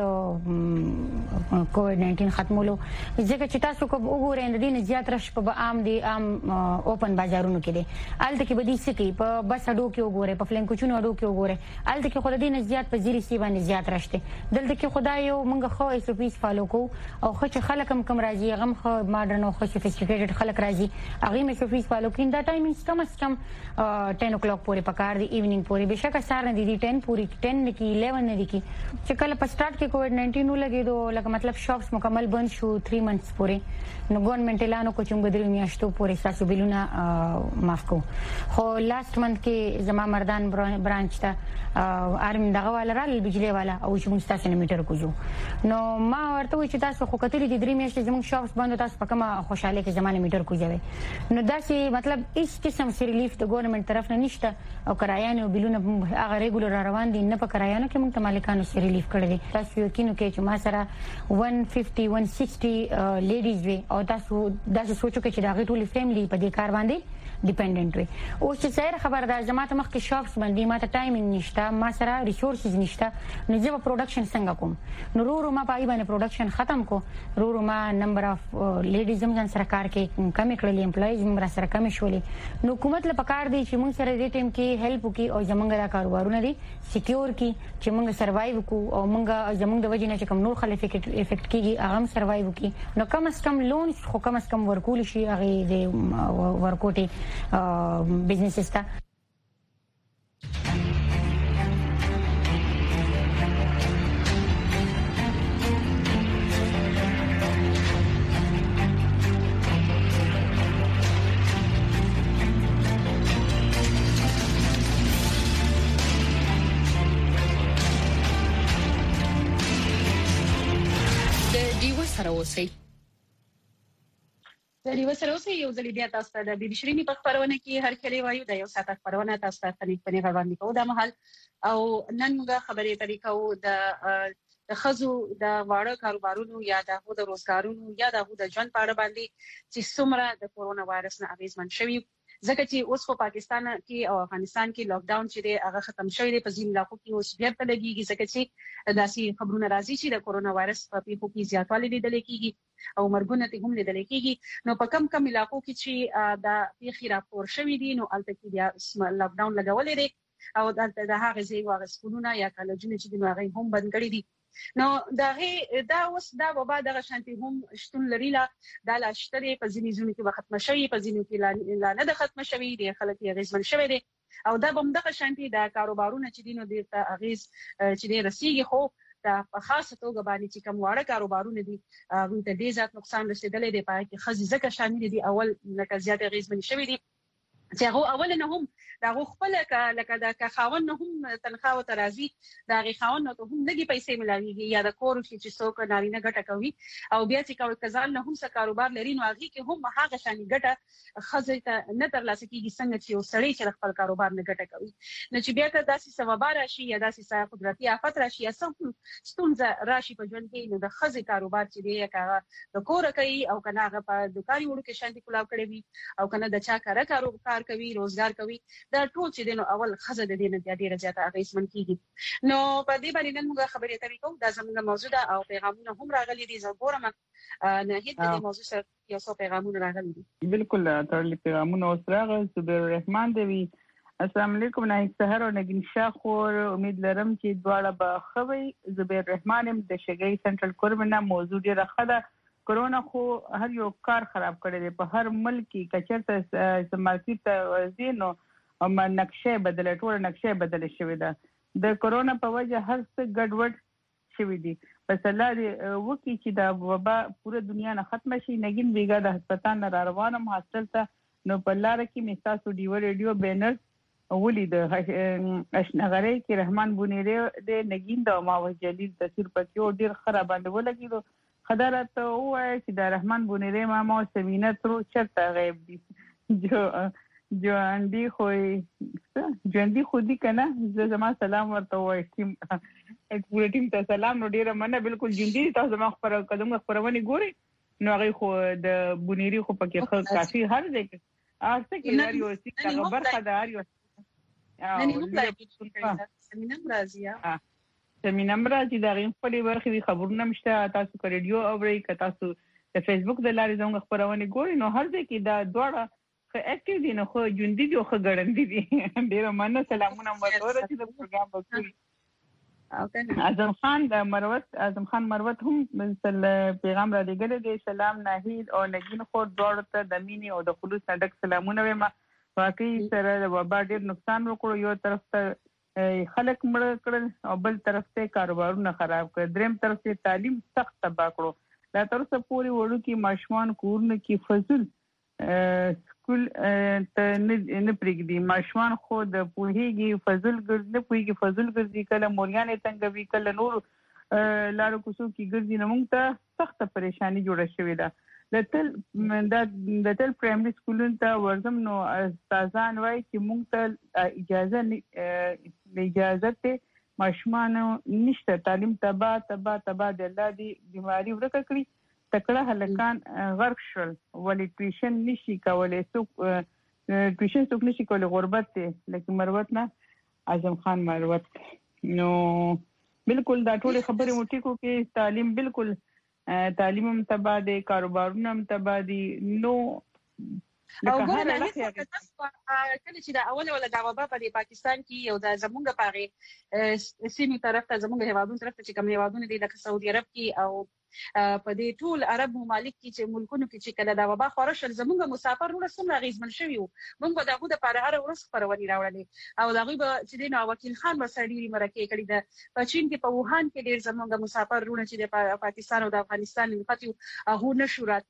کووډ ناینټین ختمولو ځکه چې تاسو کو وګورئ د دې زیات رش په عام دي عام اوپن بازارونو کې دي الته کې بدی سکی په بس اډو کې وګورئ په فلین کوچونو اډو کې وګورئ الته کې خو د دې زیات په زیری سی باندې زیات رشته دلته کې خدای یو مونږ خو ایس او پیس فالو کو او خو چې خلک هم کم راځي غم خو ماډرن او خو سوفیسټیکیټډ خلک راځي هغه مې سو پیس فالو کین دا ټایمینګ کم از کم ten o'clock پورې پکار دی ایوننګ پورې بشکه سار نه دي ten پوری ten نه کی eleven نه دي کی چې کله په سٹارټ کې کووډ ناینټین ولګیدو لکه مطلب شاپس مکمل بند شو three months پورې نو ګورنمنت اعلان وکړ چې موږ درې میاشتو پورې تاسو بلونه معاف کو خو لاست منت کې زما مردان برانچ ته ارم دغه والا را بجلی والا او چې موږ تاسو نه میټر کوجو نو ما ورته وی چې تاسو خو کتلې دي درې میاشتې زموږ شاپس بند تاسو په کومه خوشاله کې زمانه میټر کوجوي نو داسې مطلب هیڅ قسم سي ریلیف د ګورنمنت طرف نه نشته او کرایانو بلونه هغه ریګولر روان دي نه په کرایانو کې موږ ته مالکانو سي ریلیف کړی دي تاسو یقینو کې چې ما سره one fifty one sixty لیډیز وي او تاسو داسې سوچو کې چې دا غي ټولې فیملی په دې کار باندې ډیپندنت وي او چې ظاهر خبردار جماعت مخ کې شاپس باندې ماته ټایمینګ نشته ما سره ریسورسز نشته نو زه په پروډکشن څنګه کوم نو ورو ما پای باندې پروډکشن ختم کو ورو ما نمبر اف لیډیز هم ځان سره کار کې کم کړل امپلایز هم سره کم شولې نو حکومت له پکار دی چې موږ سره دې ټیم کې هیلپ وکي او زمونږ را کاروبارونه دي سکیور کی چې موږ سروایو کو او موږ زمونږ د وجې نه چې کوم نور خلک افیکټ کیږي هغه سروایو کی نو کم از کم لون خو کم از کم ورکول شي هغه د ورکوټي بزنس استا سره اوسئ. د ډیو سره اوسئ یو ځل بیا تاسو ته د بي بي شيرینی په خبرونه کې هر کلی وایو د یو ساعت خبرونه تاسو ته په نې غوړاندې کوو د محل او نن موږ خبرې طریقو د د خزو د واړه کاروبارونو یا د هغو د روزګارونو یا د هغو د ژوند په اړه باندې چې څومره د کورونا وایرس نه اغیزمن شوی ځکه چې اوس په پاکستان کې او افغانستان کې لاک ډاون چې دی هغه ختم شوی دی په ځینو علاقو کې اوس بیا په لګیږي ځکه چې داسې خبرونه راځي چې د کورونا وایرس په پیښو کې زیاتوالی لیدل کېږي او مرګونه ته هم لیدل کېږي نو په کم کم علاقو کې چې د پیښې راپور شوی دي نو البته کې بیا لاک ډاون لګولې دي او د هغه ځای واغ سکولونه یا کالجونه چې د هغه هم بند کړی دي نو دا هي دا اوس دا وبا د شانتي هم شتون لري لا د لاشتري په ځینې ځینو کې وخت مشوي په ځینو کې لا نه د ختم شوی دي خلک یې غیزمن شوی دي او دا بم د شانتي د کاروبارونو چې دینو د اغیز چې د رسیږي خو دا په خاصه توګه باندې چې کوم واړه کاروبارونه دي هغه ته ډیر زیات نقصان رسیدلې دی پای کې خزي زکه شامل دي اول لکه زیات غیزمن شوی دي چې هغه اول نه هم دا خپل لکه دا خاون نه هم تنخواه ترازی دا غي خاون نه هم لګي پیسې ملاويږي یا د کور چې څوک نارینه ګټه کوي او بیا چې کول کزان نه هم څه کاروبار لري نو هغه کې هم هغه شان ګټه خزه ته نه ترلاسه کیږي څنګه چې یو سړی چې خپل کاروبار نه ګټه کوي نو چې بیا که داسې سبب راشي یا داسې قدرتي آفت راشي یا څه ستونزه راشي په ژوند کې نو د خزه کاروبار چې دی هغه د کور کوي او کنه هغه په دکان وړو کې شانتي کولاو کړی وي او کنه د چا کار کاروبار کوي روزګار کوي دا ټول چې دنو اول خزه د دې نه ډیره زیاته اغیزمن کیږي نو په دې باندې نن موږ خبرې اترې کوو دا زموږ موضوع ده او پیغامونه هم راغلي دي زه ګورم نه هیڅ د موضوع سره یو څو پیغامونه راغلي دي بالکل ترلي پیغامونه اوس راغلي زبیر الرحمن دی السلام علیکم نه سحر او نگین شاه خور امید لرم چې دواړه به خوي زبیر الرحمن د شګي سنټرل کورمنا موضوع ډیره خده کورونا خو هر یو کار خراب کړی دی په هر ملک کې کچرته سمارتي ته زینو او نقشه بدله ټول نقشه بدله شوې ده د کورونا په وجه هر څه ګډوډ شوې دي پس الله دې وکړي چې دا وبا پوره دنیا نه ختم شي نگین بیګا د هسپتال نه روانم هاستل ته نو په لار کې میساسو ډیو ریډیو بینر ولید اشنغری کې رحمان بونیره د نگین د ما وجلیل تصویر پکې ډیر خراب باندې ولګیدو خدارت وای چې د رحمان بونیره ما مو سمینه تر چرته غیب دي جو جو اندی خوې ژوندۍ خودي کنه زه زما سلام ورته وای ټیم پوره ټیم ته سلام نو ډیره مننه بالکل ژوندۍ تاسو زما خبر قدم خبرونه ګوري نو هغه خو د بونیری خو پکې کافي هر ځای کې ارڅ کې لري او چې هغه برخه ده اړ یو نه نه مطلب سمینم راځي سمینم راځي دا غیم په دې برخه دي خبرونه مشته تاسو په ریډیو اوري که تاسو د فیسبوک د لارې زموږ خبرونه ګوري نو هر ځای کې دا دواړه اکټیو دي نو خو ژوندۍ دي خو ګړندې دي ډیر مننه سلامونه ورته چې د پروګرام وکړي اعظم خان د مروت اعظم خان مروت هم مثل پیغام را لګل دي سلام ناهید او نگین خو دوړ ته د مینې او د خلوص ډک سلامونه وایم واقعي سره د وبا ډیر نقصان وکړو یو طرف ته خلک مړ کړل او بل طرف ته کاروبارونه خراب کړ دریم طرف ته تعلیم سخت تباہ کړو دا تر څو پوری وړو کې ماشومان کورونه کې فزول سکول ته نه پریږدي ماشومان خو د پوهیږي فضل ګرځي نه پوهیږي فضل ګرځي کله موريانې څنګه وی کله نور لارو کوڅو کې ګرځي نو موږ ته سخت پریشانی جوړه شوې ده د تل د تل پرایمري سکولونو ته ورزم نو استادان وایي چې موږ ته اجازه نه اجازه ته ماشومان نشته تعلیم تبا تبا تبا د الله دی بیماری ورکه کړی تکړه هلکان غرق شول ولې ټیوشن نشي کولای څوک ټیوشن څوک نشي کولای غربت دی لکه مروت نه اعظم خان مروت نو بالکل دا ټول خبره مو ټیکو کې تعلیم بالکل تعلیم هم تبا دی کاروبارونه هم تبا دي نو او ګورنه هیڅ کله چې دا اول ولا دا وبا په پاکستان کې یو د زمونږ پاره سیمه طرف ته زمونږ هیوادونو طرف ته چې کوم هیوادونه دي لکه سعودي عرب کې او په دې ټول عرب ممالک کې چې ملکونو کې چې کله دا وبا خورشل زمونږ مسافر ورسره څومره غیزمن شوی وو موږ به دغه د پاره هر ورځ خبرونه راوړلې او دغه به چې دین وکیل خان وسړي مرکه کړی د په چین کې په ووهان کې ډیر زمونږ مسافر ورونه چې د پاکستان او د افغانستان لپاره هغه نشو راتلې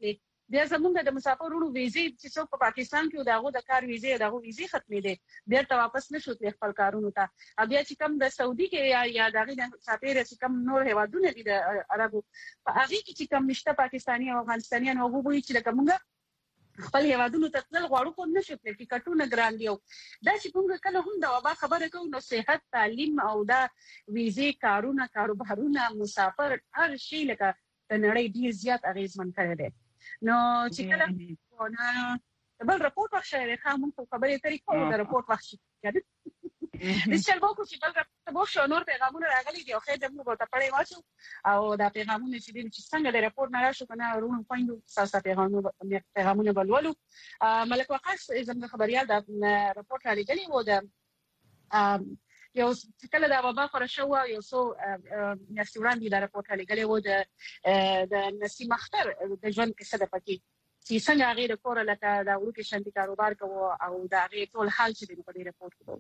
بیا زمونږ د مسافرونو ویزې چې څوک په پاکستان کې دغه د کار ویزې دغه ویزې ختمې دي بیا ته واپس نشو تل خپل کارونو ته بیا چې کوم د سعودي کې یا یا دغه د سفیر چې کوم نور هوادونه دي د عربو په هغه کې چې کوم نشته پاکستاني او افغانستانيان هغه وایي چې کومه خپل هوادونو ته تل غواړو کو نشو په ټیکټونه ګران دی دا چې موږ کله هم د وبا خبره کوو نو صحت تعلیم او دا ویزې کارونه کاروبارونه مسافر هر شي لکه د نړۍ ډیر زیات اغیزمن کړی دی نو چې کله نه بل رپورټ واخښه خامون په خبرې طریقو د رپورټ واخښه کړه د څل وکړو چې بل رپورټ واخښه نور پیغامونه راغلي دي او خیر د موږ ته پړې واچو او دا پیغامونه چې دي چې څنګه د رپورټ نه راشو کنه ورونو پاینو ساسا پیغامونه پیغامونه بلولو ملک وقاص زموږ خبريال د رپورټ را لګلي وو د یو کله دا وبا خور شو یو سو نسوران دي دا رپورټ لګلې و د د نسیم اختر د ژوند کې څه د پکی چې څنګه غیر کور لکه دا ورکه شانتي کاروبار کوو او دا غیر ټول حال چې په دې رپورټ کې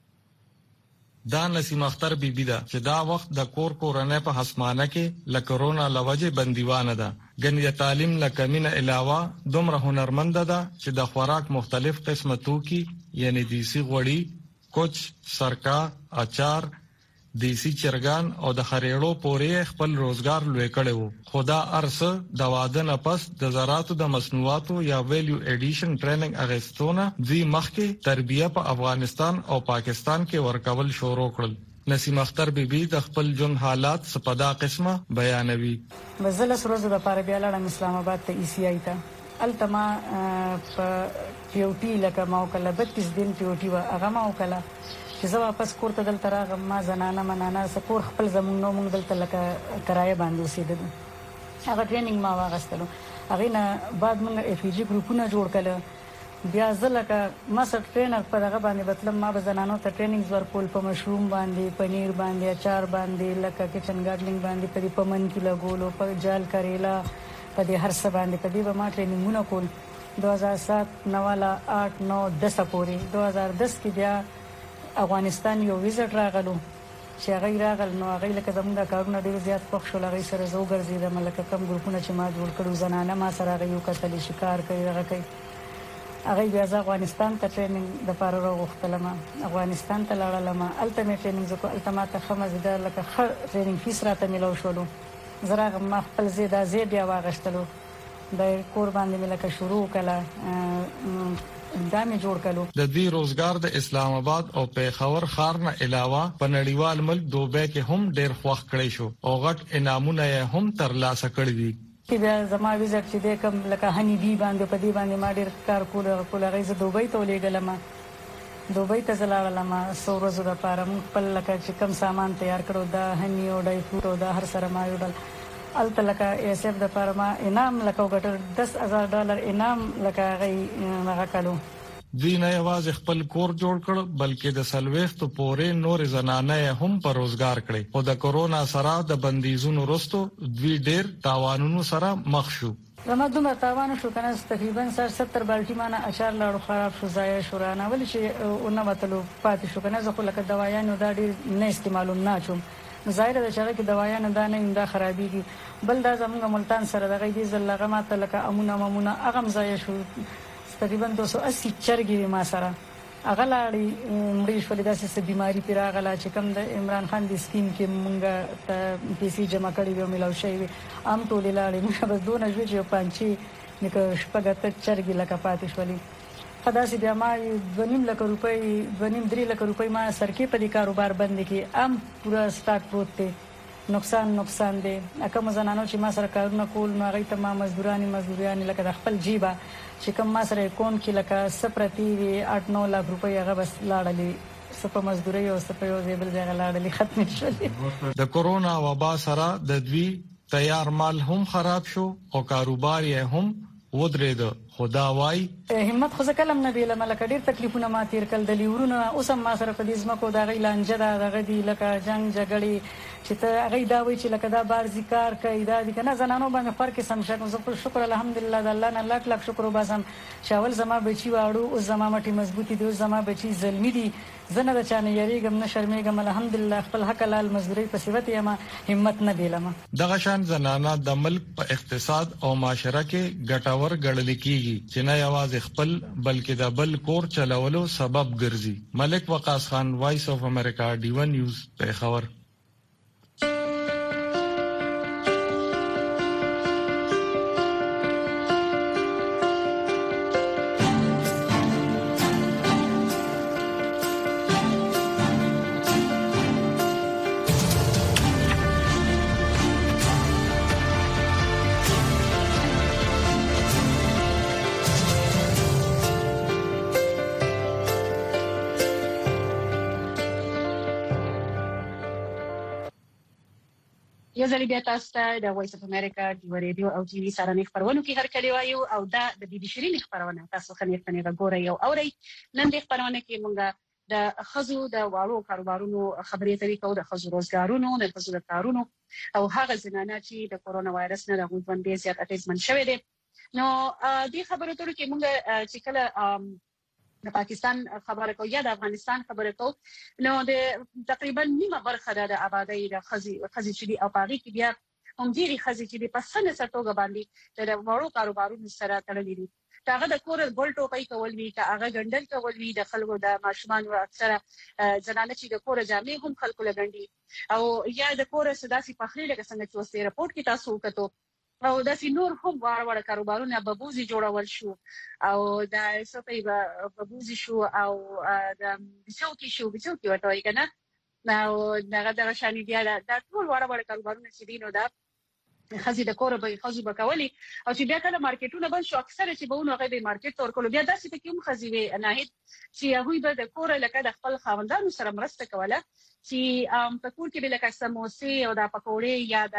وو دا نسیم اختر بی بی دا چې دا وخت د کور کورنۍ په حسمانه کې ل کرونا لوجه بندیوانه ده ګنې د تعلیم لکمینه علاوه دومره هنرمند ده چې د خوراک مختلف قسمه توکي یعنی دیسی غوړي کوچ سرکا اچار دیسی چرګان او د خریړو پورې خپل روزګار لوي کړو خدا ارسه د واده نه پس د زراعتو د مصنوعاتو یا ویلیو ایډیشن ټریننګ اغستونه دوی مخکې تربیه په افغانستان او پاکستان کې ورکول شروع کړل نسیم اختر بیبي د خپل جون حالات سپدا قسمه بیانوي مزله سروز د پاره بیا لاړم اسلام آباد ته ای سی آی ته التما په پیوټی لکه ما وکړه بتیس دن پیوټی وا هغه ما وکړه چې زه واپس کور ته دلته راغم ما زنانه منانه سکور خپل زمونږ نو موږ دلته لکه کرایه باندې اوسېدل هغه ټریننګ ما واغستلو هغه نه بعد موږ اف جی ګروپونه جوړ کړل بیا ځلکه ما سره ټرینر په هغه باندې مطلب ما به زنانو ته ټریننګز ورکول په مشروم باندې پنیر باندې اچار باندې لکه کچن ګارډلینګ باندې په پمن کې لګولو په جال کریلا په دې هر څه باندې په دې به ما ټریننګونه کول دو هزار سات نوالا آٹھ نو دس پورې دو هزار دس کې بیا افغانستان یو ویزټ راغلو چې هغه راغل نو هغه لکه زموږ کارونه ډیر زیات پخ شو لغې سره زو ګرځیدم لکه کم ګروپونه چې ما جوړ کړو زنانه ما سره هغه یو کتل شکار کوي هغه کوي هغه بیا افغانستان ته ټریننګ د پاره راغختلم افغانستان ته لاړم الټیمیټ ټریننګ زکو الټیماته خمزه لکه خ ټریننګ فیس راته ملو شولو زراغ ما خپل زیاده زیاده واغشتلو د کور باندې ملکه شروع کړه دامه جوړ کړو د دې روزګار د اسلام آباد او پیښور ښار نه علاوه په نړیوال ملک دوبه کې هم ډېر خوښ کړی شو او غټ انعامونه هم ترلاسه کړی دي چې بیا زما ویزټ چې د کوم لکه هني بي باندې په دې باندې ما ډېر کار کول کول غیزه دوبه ته ولېګلم دوبه ته زلاړلم څو ورځې لپاره موږ په لکه چې کوم سامان تیار کړو د هني او ډای فروټ او د هر سره ما یو ډول الته لکه ایس اف د پرما انعام لکه وګټل دس هزار ډالر انعام لکه غي هغه کړو دوی نه یوازې خپل کور جوړ کړ بلکې د سلويخت پورې نور زنانه هم پر روزګار کړي او د کورونا سره د بندیزونو وروسته دوی ډېر تاوانونو سره مخ شو زما دومره تاوان شو کنه تقریبا ستر بالټي مانه اشار لاړو خراب شو ځای شو رانه ول چې اونې وتلو پاتې شو کنه زه خو لکه دوايانو دا ډېر نه استعمالوم نه چوم ظاهر ده چې هغه کې دوايانو دا نه انده خرابېږي بل دا زموږ ملتان سره دغه دې زلغه ماته لکه امونه ممونه اغم ځای شو تقریبا دو سو اسی چرګي ما سره هغه لاړې مړې شولې داسې بيماري پیراغله چې کوم د عمران خان د سکیم کې مونږه ته پیسې جمع کړې و ملاو شي ام ټولې لاړې موږ بس دونه ژوند چې پانچي نکه شپږ ته چرګي لکه پاتې شولې خداسي بیا ما دونیم لک روپۍ دونیم درې لک روپۍ ما سرکې په دې کاروبار بند کې ام پورا سٹاک پروت دی نقصان نقصان دی اکه مزنانو چې ما سره کارونه کول نو هغه ته ما مزدوراني مزدوراني لکه د خپل جیبه چې کوم ما سره کون کې لکه سپرتی وی آٹھ نو لک روپۍ هغه بس لاړلې سپه مزدوري او سپه یو زیبل ځای لاړلې ختم شولې د کورونا وبا سره د دوی تیار مال هم خراب شو او کاروبار یې هم ودرېد خدا وای همت خو زکلم نه دی لملک ډیر تکلیفونه ما تیر کړل د لیورونو اوس هم ما سره په دې ځمکو دا غي لانجه دا دغه دی لکه جنگ جګړې چې ته هغه دا وی چې لکه دا بار ذکر کوي دا دي کنه زنانو باندې فرق سم شکه زه شکر الحمدلله د الله نه لاک لاک شکر وباسم شاول زما بچي واړو او زما مټي مضبوطی دی زما بچي زلمی دي زنه د چانه یریګم نه شرمېګم الحمدلله خپل حق لال مزدوري په صفت یما همت نه دیلم دغه شان زنانا د ملک په اقتصاد او معاشره کې ګټور ګڼل کیږي چې نه یوازې خپل بلکې د بل کور چلولو سبب ګرځي ملک وقاص خان وایس اف امریکا ډی ون نیوز په خبر یو ځل بیا تاسو ته د وایس اف امریکا د ریډیو او ټي وي سره نه خبرونه کې هر کلی وایو او دا د بي بي شيرين خبرونه تاسو خنیر تنه غوړی او اوري نن د خبرونه کې مونږه د خزو د وارو کاروبارونو خبرې ترې کوو د خزو روزګارونو د خزو د کارونو او هغه زنانه چې د کورونا وایرس نه د غوډون ډیر زیات اټیزمن شوی دي نو د خبرو ترې کې مونږ چې کله د پاکستان خبره کو یا د افغانستان خبره کو نو د تقریبا نیمه برخه د آبادی د خزي خزي چې دی او پاغي کې بیا هم ډیری خزي چې دی په سن سرتوګه باندې د وړو کاروبارونو سره تړلې دي هغه د کور ګول ټوپۍ کول وی که هغه ګندل کول وی د خلکو د ماشومان او اکثره زنانه چې د کور جامې هم خلکو لګندي او یا د کور سداسي پخلي لکه څنګه چې وسته رپورت کې تاسو وکړو او د سینور هم وړ وړ کاروبارونه ببوزي جوړول شو او د سپي ببوزي شو او د بچوکی شو بچوکی ورته وایي کنه او دغه د شانی بیا د ټول وړ وړ کاروبارونه چې دینو دا خزي د کور به خزي بکولي او چې بیا کله مارکیټونه بل شو اکثره چې بهونه غي د مارکیټ تور کولو بیا داسې پکې هم خزي وي نه چې هغه به د کور لکه د خپل خاوندانو سره مرسته کوله چې په کور کې بل کله سموسې او د پکوړې یا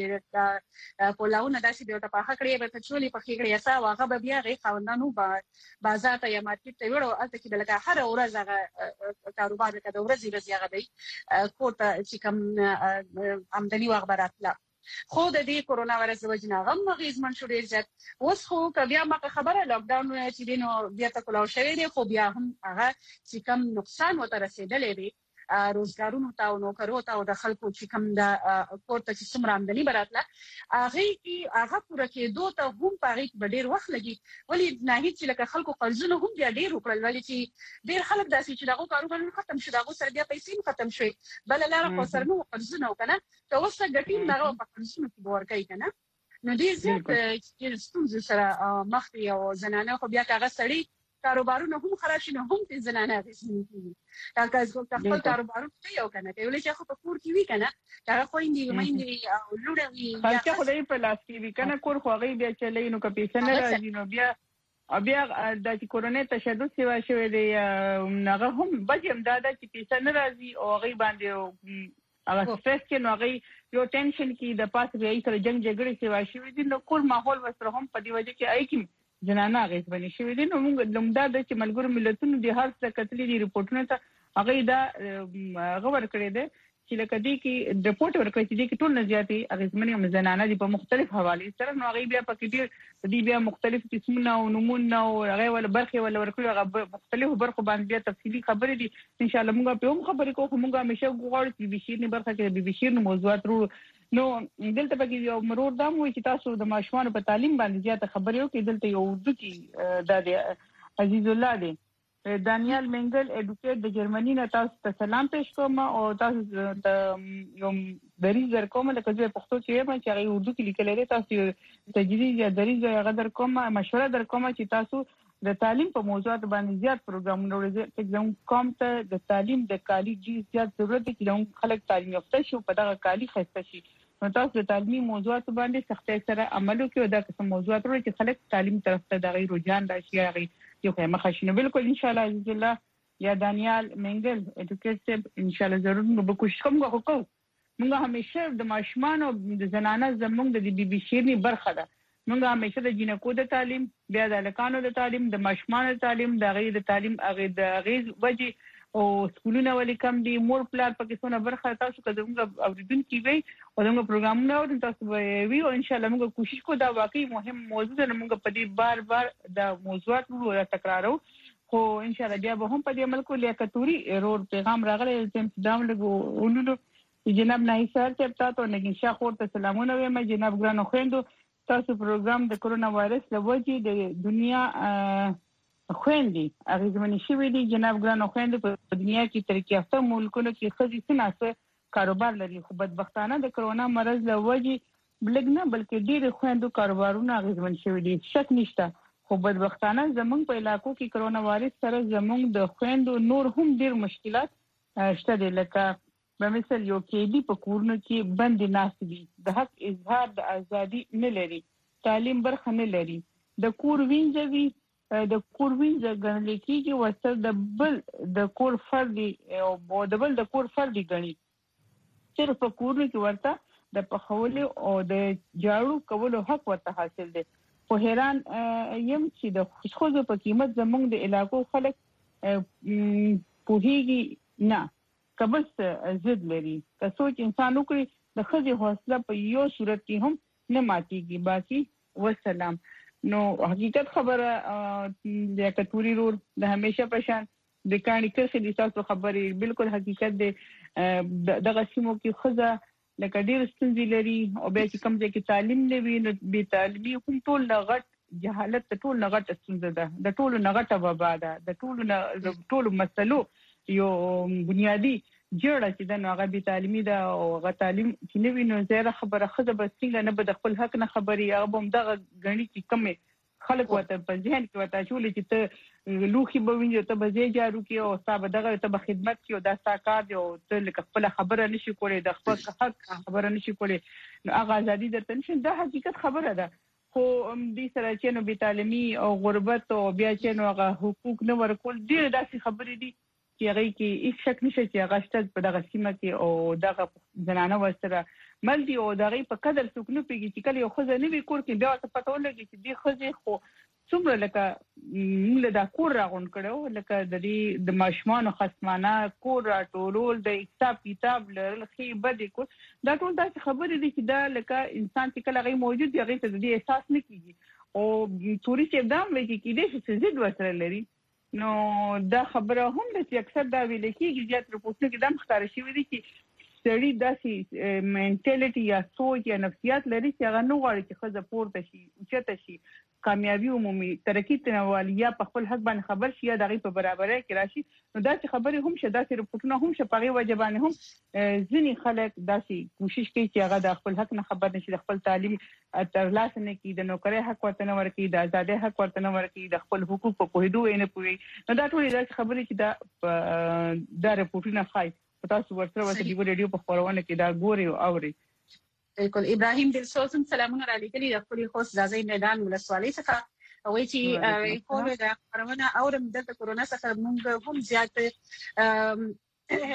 داسې پولاونه داسې به ته په هکړې به کچولي په خېګړې یا واغه به بیا غي خاوندانو بازار ته یا مارکیټ ته وړو الته کې بل هر ورځ هغه کاروبار کې د ورځې ورځې هغه دی کور ته چې کوم آمدنی واغبرات لا خو د دې کورونا وایرس وجنه غم مغیزمن شو ډیر زیات اوس خو بیا ما خبره لاک ډاون چې دینو بیا تکلاو شوی دی خو بیا هم هغه چې کم نقصان وته رسیدلې دی روزګارونو ته او نوکرو ته او د خلکو چې کم د کوټه چې څومره آمدنی براتله هغه کې هغه پوره کې دوه ته هم پاره کې ډیر وخت لګي ولی نه هیڅ لکه خلکو قرضونه هم بیا ډیر وکړل ولی چې ډیر خلک داسې چې دغه کاروبارونه ختم شو دغه سره بیا پیسې ختم شوي بل لاره خو سره نو قرضونه وکنه ته اوس غټین دغه په قرضونو کې ورکای کنه نو دې زیات چې ستونزې سره مخ دي او زنانه خو بیا هغه سړی کاروبارونه هم خراب شي نو هم ته زنانه غوښنه کیږي دا کاز خپل کاروبارونه ته یو کنه ته ولې چې خو په کور کې وی کنه دا خو اندي مېندې او لوړوي خلک خو دې په لاس کې وی کنه کور خو غي بیا چلې نو کپی څنګه راځي نو بیا بیا د کورونا تشدد سیوا شوی دی هغه هم بجم دا د چې پیسې نه راځي او غي باندې هغه سټرس کې نو غي یو ټینشن کې د پاس ریای سره جنگ جګړې سیوا شوی دی نو کور ماحول وسره هم په دې وجه کې آی کی جنانه غیث بنی شوی دي نو موږ لمدا د چې ملګرو ملتونو د هر څه کتلې دي ریپورتونه ته هغه دا غوړ کړی دی چې لکه دې کې ریپورت ورکړی چې دې کې ټول نه زیاتې اغیزمنې زنانه دي په مختلف حوالې سره نو هغه بیا پکې دې دې بیا مختلف قسمونه او نمونه او هغه ول برخه ول ورکړي هغه مختلف برخو باندې بیا تفصیلی خبرې دي ان شاء الله موږ په هم خبرې کوو موږ همیشه غواړو چې بشیر نه برخه کې د بشیر موضوعات ورو نو دلته پکې یو مرور دام وي چې تاسو د ماشومان په تعلیم باندې زیاته خبرې وکړي دلته یو اردو کې د عزیز الله دی دانیال منګل اډوکیټ د جرمني نه تاسو ته سلام پېښ کوم او تاسو ته یو دریز در کوم لکه چې پښتو کې ما چې هغه اردو کې لیکل لري تاسو تجریز یا دریز هغه در کوم مشوره در کوم چې تاسو د تعلیم په موضوعات باندې زیات پروګرامونه ورزې اگزام کوم ته د تعلیم د کالی جی زیات ضرورت دي چې خلک تعلیم یافته شي په دغه کالی خسته شي نو تاسو د تعلیمي موضوعات باندې سختۍ سره عمل وکړئ دا کوم موضوعات ورته چې خلک تعلیم طرف ته دغه رجحان راشي هغه یو خیمه خشنه بالکل ان شاء الله عزیز الله یا دانیال منګل اډوکیټر ان شاء الله ضرور موږ به کوشش کوو کوو موږ همیشه د ماشومان او د زنانه زموږ د بي بي شيرني برخه ده موږ همیشه د جنکو د تعلیم بیا د لکانو د تعلیم د ماشومان د تعلیم د غیر د تعلیم هغه د غیر وجه او سکولونه ولې کم دي مور پلار پکې څونه برخه تاسو کده موږ اوریدونکو وي او موږ پروګرامونه او تاسو وی او ان شاء الله موږ کوشش کوو دا واقعي مهم موضوع ده موږ په دې بار بار د موضوعات ورو تکرارو خو ان شاء الله بیا به هم په دې عمل کوو لیاقتوري رور پیغام راغلی چې دام لګو ولولو جناب نایسر ته تاسو نګین شاه خور ته سلامونه وایم جناب ګرانو خويندو تاسو پروګرام د کرونا وایرس لوجي د دنیا خويندې هغه زمونږ شوی دي جناب ګرانو خويندې په دنیا کې ترقی یافته ملکونو کې خځې څنګه کاروبار لري خو بدبختانه د کرونا مرض له وجې بلګ نه بلکې ډېر خويندو کاروبارونه هغه زمونږ شوی دي شک نشته خو بدبختانه زمونږ په علاقو کې کرونا وایرس سره زمونږ د خويندو نور هم ډېر مشکلات شته دي لکه په مثال یو کې دي په کورونو کې بند ناست دي د حق اظهار د ازادي نه لري تعلیم برخه نه لري د کور وینځوي د کور وینځ غنل کېږي وسل د بل د کور فردي او د بل د کور فردي غني صرف په کورونو کې ورته د پخول او د جاړو کولو حق ورته حاصل دی خو حیران یم چې د خوشخوځو په قیمت زمونږ د علاقو خلک پوهیږي نه کبس زد لري که سوچ انسان وکړي د خځې حوصله په یو صورت کې هم نه ماتيږي باقي والسلام نو حقیقت خبره د کتوري رول د همیشه پشان د کانی کرخي د تاسو خبرې بالکل حقیقت دی دغه سیمو کې خزه لکه ډیر ستونزې لري او بیا چې کوم ځای کې تعلیم نه وي نو به تعلیمي هم ټول لغټ جهالت ټول لغټ ستونزه ده د ټول لغټه وبا ده د ټول ټول مسلو یو بنیادی جوړه چې د هغه به تعلیمي ده او هغه تعلیم چې نوی نو زیره خبره خزه بس څنګه نه به خپل حق نه خبري هغه هم دغه غني چې کم خلک وته په ځین کې وته چولې چې ته لوخي به ویني ته به زی جارو کې او صاحب دغه ته به خدمت کې او دا ساکار دی او ته لکه خپل خبره نشي کولای د خپل حق خبره نشي کولای نو هغه ازادي درته نشي دا حقیقت خبره ده خو دې سره چې نو بي تعلیمي او غربت او بیا چې نو هغه حقوق نه ورکول ډیر داسې خبرې دي چې هغه کې هیڅ شک نشي چې هغه شته په دغه سیمه کې او دغه زنانه وسره مل دي او دغه په قدر څوک نه پیږي چې کله یو خزه نه وي کور کې بیا ته پته ولګي چې دې خزه خو څومره لکه موږ د کور راغون کړو لکه د دې د ماشومان خصمانه کور راټولول د حساب کتاب لرل خي بد کو دا ټول د خبرې دي چې دا لکه انسان چې کله غي موجود دی غي ته د احساس نه کیږي او توري چې دام وږي کې دې څه زید وسره لري نو دا خبره هم د چې اکثر دا ویل کېږي چې رپورټونه کې دا ښکار شوی دی چې سړی داسې منټالټي یا سوچ یا نفسیات لري چې هغه نه غواړي چې خزه پورته شي اوچته شي کامیابی عمومي ترقی تنوالي یا په خپل حق باندې خبر شي یا دغه په برابرۍ کې راشي نو دا چې خبره هم شه دا چې رپورټونه هم شه پغه وجبانه هم ځینی خلک داسې کوشش کوي چې هغه د خپل حق نه خبر نشي د خپل تعلیم ترلاسه نه کړي د نوکری حق ورته نه ورکړي د آزادۍ حق ورته نه ورکړي د خپل حقوق په پوهېدو نه پوي نو دا ټول دا خبره چې دا د رپورټونه خای تاسو ورسره وته دی ریډیو په خبرونه کې دا ګوري او اوري بالکل ابراهيم دلسوزم سلامونه را لګلي د خپل خوښ ځای میدان ولسوالۍ څخه وایي چې کومه د خبرونه اورم د کرونا څخه موږ هم زیات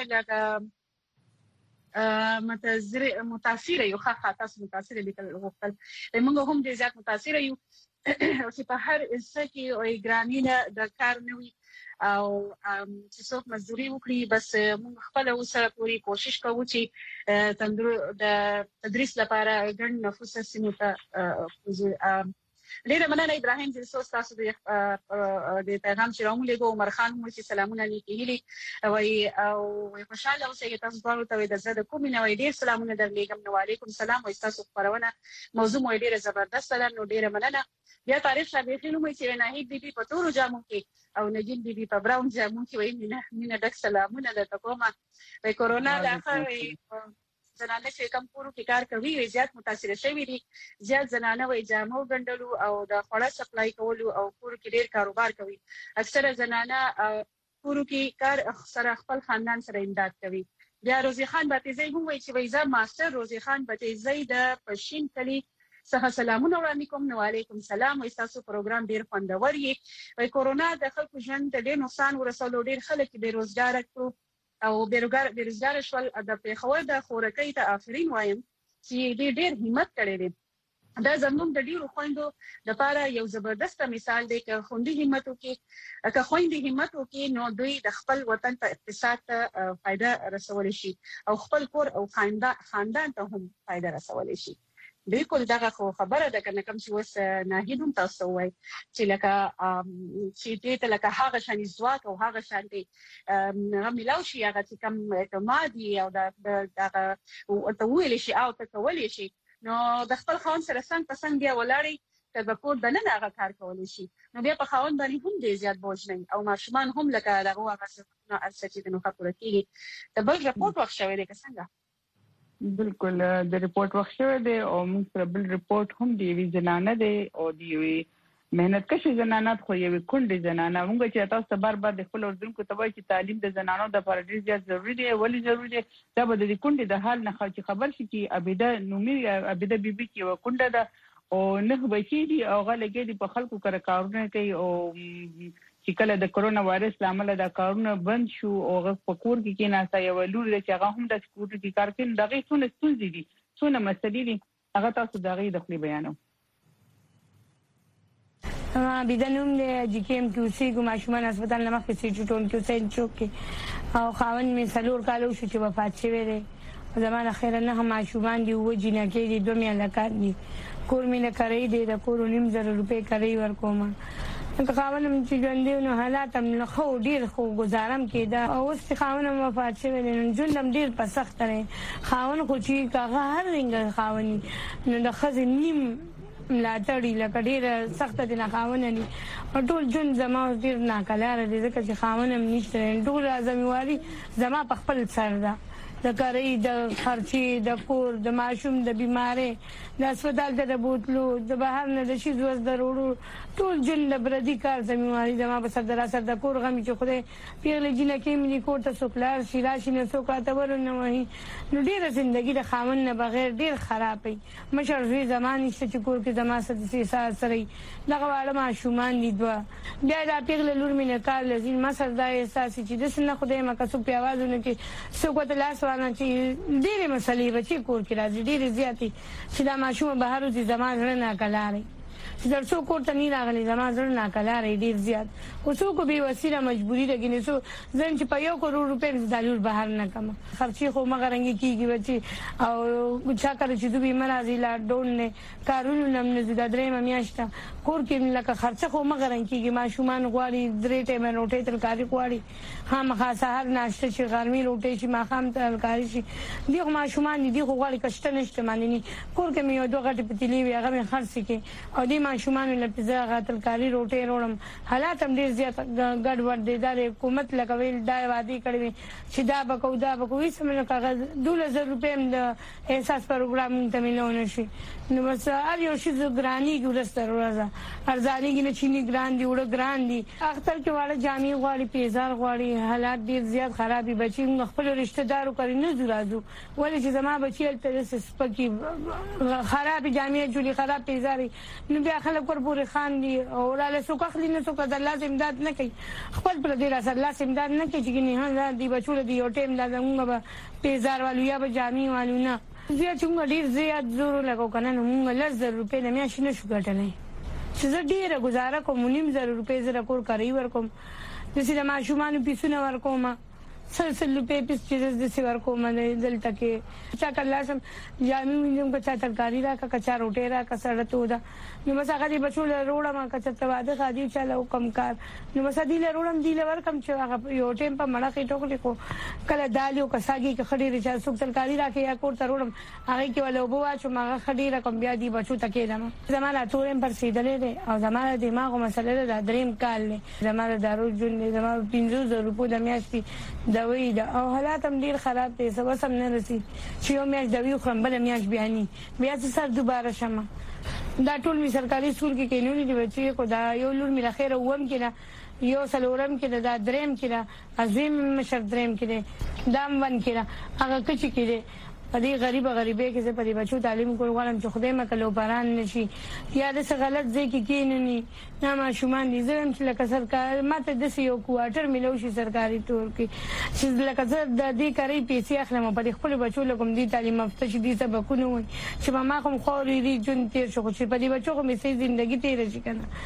لکه متاثر متاثر یو ښه تاسو متاثر لیکل وکړل موږ هم ډیر زیات متاثر یو چې په هر څه کې او ګرانینه د کار نوي او چې څوک مزدوري وکړي بس موږ خپل وسره پوری کوشش کوو چې تندرو د تدریس لپاره ګڼ نفوس سیمو ته ډیره مننه ابراهيم دلسوز تاسو د پیغام چې راوړل عمر خان مو چې سلامونه لیکلي وای او خوشاله اوسئ تاسو ټول ته د زړه کومې نو ډیر سلامونه درلېږم نو علیکم سلام او تاسو خبرونه موضوع مو ډیره زبردست ده نو ډیره مننه بیا تاریخ لا به خلک چې نه هیڅ بيبي په تورو جامو کې او نجیب بيبي په براون جامو کې وای مینه مینه ډک سلامونه د تکوما په کورونا د اخر زنانه چې کم کورو کې کار کوي زیات متاثر شوي دي زیات زنانه وای جامو ګندلو او د خوړه سپلای کولو او کورو کې ډیر کاروبار کوي اکثره زنانه کورو کې کار سره خپل خاندان سره امداد کوي بیا روزي خان باتیزي هم وای چې وایزا ماستر روزي خان باتیزي د پښین کلی څخه سلامونه وړاندې کوم نو علیکم سلام او تاسو پروګرام ډیر خوندور یې وای کورونا د خلکو ژوند ته ډیر نقصان ورسولو ډیر خلک بیروزګار کړو او بیروزګار بیروزګار شول د پیښور د خورکۍ ته آفرین وایم چې ډیر ډیر همت کړی دی دا زموږ د ډیرو خويندو د لپاره یو زبردست مثال دی چې خوندې همت وکړي که خويندې همت وکړي نو دوی د خپل وطن په اقتصاد ته فائدہ رسول شي او خپل کور او خاندان خاندان ته هم فائدہ رسول شي. بالکل دا خبره ده کنه کوم چې وس ناهیدون تاسو وای چې لکه چې دې ته لکه هغه شان ځواک او هغه شان دي هغه ملاو شي هغه چې کوم اعتمادي او دا دا او ته ویل شي او ته کولې شي نو د خپل خاون سره څنګه پسند بیا ولاړی ته په کور د نه هغه کار کولای شي نو بیا په خاون باندې هم ډیر زیات بوج نه او ماشومان هم لکه دغه هغه څه ارڅ چې نو خبره کیږي ته بل رپورت وخت شوی دی څنګه بالکل د ریپورت وخت شوی دی او موږ سره بل ریپورت هم دی وی زنانه دی او دی وی مهنت کشي زنانه خو یو کونډه زنانه موږ چې تاسو ته بار بار د خپل اردوونکو ته وایي چې تعلیم د زنانو د لپاره ډیر زیات ضروری دی ولی ضروری دی دا به د کونډې د حال نه خبر شي چې ابیده نومي ابیده بیبي کې و کونډه ده او نه بچی دي او غلګې دي په خلکو کار کارونه کوي او چې کله د کرونا وایرس لامل دا کارونه بند شو او په کور کې کې ناسا یو لور چې هغه هم د سکوټ کې کار کوي دغه څونه ستونزې دي څونه مسلې دي هغه تاسو دغه د خپل بیانو ا بيدنوم د جکیم کې اوسې ګم ماشومان هسپتال نه مخکې سي چټون کې اوسې چوک کې او خاون می سلور کالو شو چې وفات شوی دی زمانه خیر نه ماشومان دی و جنہ کې دي دوه مې لکات دي کور مې نه کوي دی د کور نیم زره روپے کوي ورکوم که خاون مې چې ژوند نو حالات هم نه خو ډیر خو گزارم کېدا او اوس خاون وفات شوی دی نو ژوند ډیر په سخت دی خاون خو چې هغه هر رنګ خاوني نو د خزې نیم ملاتړي لکه ډیر سخت دي نه خاونه دي ټول جون زما ډیر ناکلاره دي ځکه چې خاونه هم نشته ټول ځمواري زما په خپل سر ده د کاری د خرچي د کور د ماشوم د بیماری د هسپتال ته د بوتلو د بهر نه د شي زوز دروړو ټول جن د بردي کار زمواري زما په سر دراسه د کور غمی چې خوده پیغله جنہ کې ملي کوټ ته سوکلار شیرا شینه سوکاته ورنه وای نو ډیره ژوندۍ د خاون نه بغیر ډیر خرابې مشر زوی زماني چې کور کې زما سره سره سره دغه واړه ماشومان دي دوا بیا د پیغله لور مینه کار لزین ما سره دا احساس چې د سن خدای ما کسو په आवाजونه کې سوکوت لاس وانه چې ډیره مسلې بچي کور کې راځي ډیره زیاتی چې دا ماشوم بهر دي زمان نه کلاري چې درڅو کوټه نه راغلي زما زړه ناکلاره ډیر زیات اوسو کو به وسیله مجبوری ده کې نسو زم چې په یو کروڑ روپے دالور بهر نه کم خرچي خو مګرنګي کیږي بچي او چا کړ چې دوی مرزي لا ډون نه کارونه نم نه زده درې ممیاشته کور کې لکه خرچه خو مګرنګي کیږي ماشومان غواړي درې ټیمه روټي ترکاری غواړي هم خاصه هر ناشته چې غرمي روټي چې ماخام ترکاری شي دغه ماشومان دي خو غواړي کشته نشته مانني کور کې مې دوه غټه پتیلی وي هغه خرڅ کې او دې ماشومان له پیزا غاتل کاری روټي روړم حالات هم ډیر زیات ګډ وډ دي د حکومت لګوي دا وادي کړی چې دا بکو دا بکو هیڅ مله کاغذ دوله زر روپے د احساس پروګرام ته ملونه شي نو بس هر یو شي ګرانی ګورسته ورځه ارزانی کې نه چینی ګران دي وړ ګران دي اختر کې واړه جامع غواړي پیزار غواړي حالات ډیر زیات خرابي بچي خپل رشتہ دارو کوي نه زرازو ولې چې زما بچي تل سپکی خرابي جامع جوړي خراب پیزاري نو بیا خلک ور پورې خان دي او لاله سو کخلی نه سو کده لازم امداد نه کوي خپل پر دې راځه لازم امداد نه کوي چې نه دی بچو دی یو ټیم لازم غو پیزار والو یا به جامع والو نه زیات څنګه ډیر زیات زور لګو کنه نو موږ لږ روپے نه میاشي نه شو ګټلې چې زه ډیره گزاره کوم نیم زر روپے زره کور کوي ورکوم د سیده ماشومان پیسونه ورکوم سلسل روپے پیس چیز د سی ورکوم دلته کې چا کلاسم جامع وینم کو چا ترکاری را کا کچا روټه را کا سړته ودا نو بس هغه دې بچو له روړه ما کچا تواده خادي چاله کم کار نو بس دې له روړم دې له ورکم چې هغه یو ټیم په مړه کې ټوکلې کو کله دالیو کساګي کې خډې رچا سوک ترکاری را کې یا کور ته روړم هغه کې ول وبو واچو ما خډې را کوم بیا دې بچو تکې دم زمانه تورم پر سیدلې او زمانه دماغ مسله د دریم کال نه زمانه دارو جون زمانه پنځه روپو د میاشتي دوی دا او حالات هم ډیر خراب دي سبا سم نه رسي چې یو میاش دوی خرم بل میاش بیاني بیا څه سر دوباره شمه دا ټول می سرکاري سکول کې کینونی دی بچي کو دا یو لور می لخيره ووم کینه یو سلورم کې دا دریم کې دا عظیم مشر دریم کې دام ون کې هغه کچ کې په دې غریب غریبې کې زه په دې بچو تعلیم کول غواړم چې خدای مکه لو باران نشي یا د څه غلط ځای کې کینني نه ماشومان دي زم چې لکه سرکار ماته د یو کوارټر ملو شي سرکاري تور کې چې لکه زه د دې کاری پیسې اخلم په خپل بچو لکم دي تعلیم یافته چې دي سبقونه وي چې ما کوم خوري دي جون تیر شو چې په دې بچو کوم سي ژوندۍ تیر شي کنه.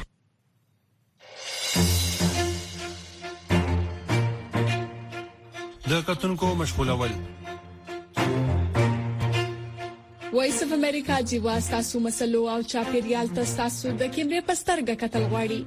د کتونکو مشغولول وایس اف امریکا جیوا تاسو مسلو او چاپیریال تاسو د کیمرې پسترګه کتل غواړي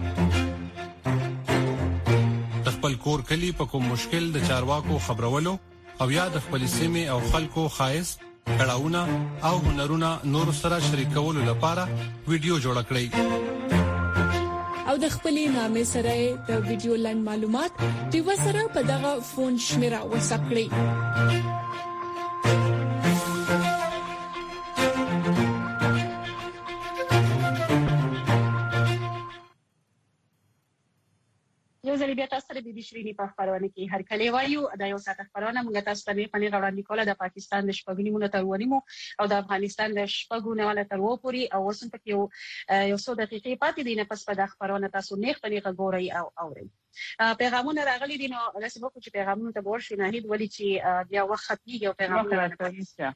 خپل کور کلی په کوم مشکل د چارواکو خبرولو او یا د خپل سیمه او خلکو خایس کړهونه او هنرونه نور سره شریکولو لپاره ویډیو جوړ کړئ او د خپلې نامې سره د ویډیو لاین معلومات دیو سره په دغه فون شمیره واتساپ کړئ. یو ځل بیا تاسو سره د بشرینی په خبرونه کې هر کله وایو دا یو ساعت خبرونه موږ تاسو ته په نړۍ وړاندې کوله د پاکستان د شپږنیمو تر ونیمو او د افغانستان د شپږو نه تر وو پوري او وسم په یو یو څو دقیقې پاتې دي نه پس په د خبرونه تاسو نه خپلې غوړی او اورئ. پیغامونه راغلي دي نو لاسه مو چې پیغامونه ته ورشي نه هیڅ ولې چې بیا وخت کیږي او پیغامونه راځي.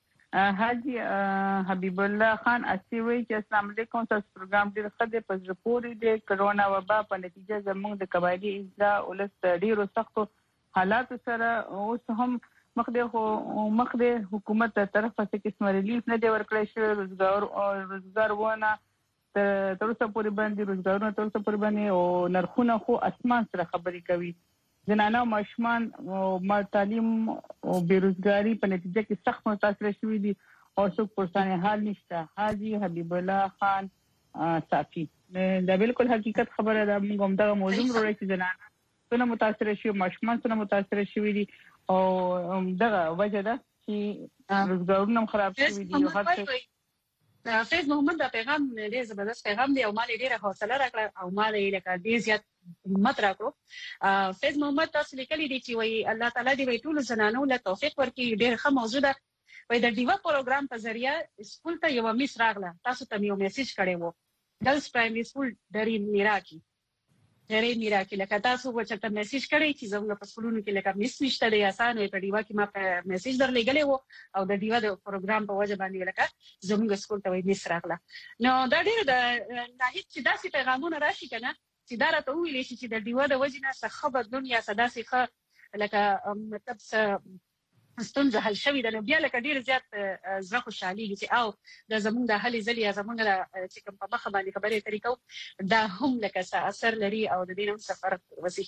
حاجی حبیب الله خان اسیوي چې السلام علیکم تاسو پروګرام ډیر خدای په رپورټ دی کرونا وبا په نتیجه زموږ د قبایلی اجزا ولست ډیرو سختو حالات سره اوس هم مخده مخده حکومت تر طرفه څخه قسم ریلیف نه دی ورکړی شوی روزګار او روزګار ونه تر اوسه پورې باندې روزګارونه تر اوسه پورې باندې او نرخونه خو اسمان سره خبري کوي. زنانه او ماشومان او تعلیم او بیروزګاری په نتیجه کې سخت متاثر شوي دي او څوک پرسانه حال نشته. حاجی حبیب الله خان صافی دا بالکل حقیقت خبره ده. موږ هم دا موضوع وروړي چې زنانه څنګه متاثر شي ماشومان څنګه متاثر شوي دي او دا وجه ده چې روزګارونه خراب شوي دي او هڅه فیض محمد دا پیغام ډیر زبردست پیغام دی او مال ډیره حوصله راکړه او مال یې لکه ډیر زیات همت راکړو. فیض محمد تاسو لیکلي دي چې وای الله تعالی دې ټول زنانو له توفیق ورکړي. ډیر ښه موضوع ده. وای د ډیوا پروګرام په ذریعہ سکول ته یو میس راغله تاسو ته یو میسج کړی وو ګرلز پرایمري سکول درې میراکي درې میراکي لکه تاسو ورته میسج کړی چې زموږ په سکولونو کې لکه میس نشته دی اسانه په ډیوا کې ما په میسج درلګلې وو او د ډیوا د پروګرام په وجه باندې لکه زموږ سکول ته وای میس راغله. نو دا ډیر د نه هیڅ داسې پیغامونه راشي کنه چې دا راته ویلې شي چې د ډیوا د وجه نه څه خبر دنیا سداسي ښه لکه مطلب څه ستونزه حل شوې ده. نو بیا لکه ډیر زیات زړه خوشحالي چې او د زمونږ د حل ځلې زمونږ چې کوم په مخه باندې خبرې طریقو دا هم لکه څه اثر لري او د دې نوم سفر وځي.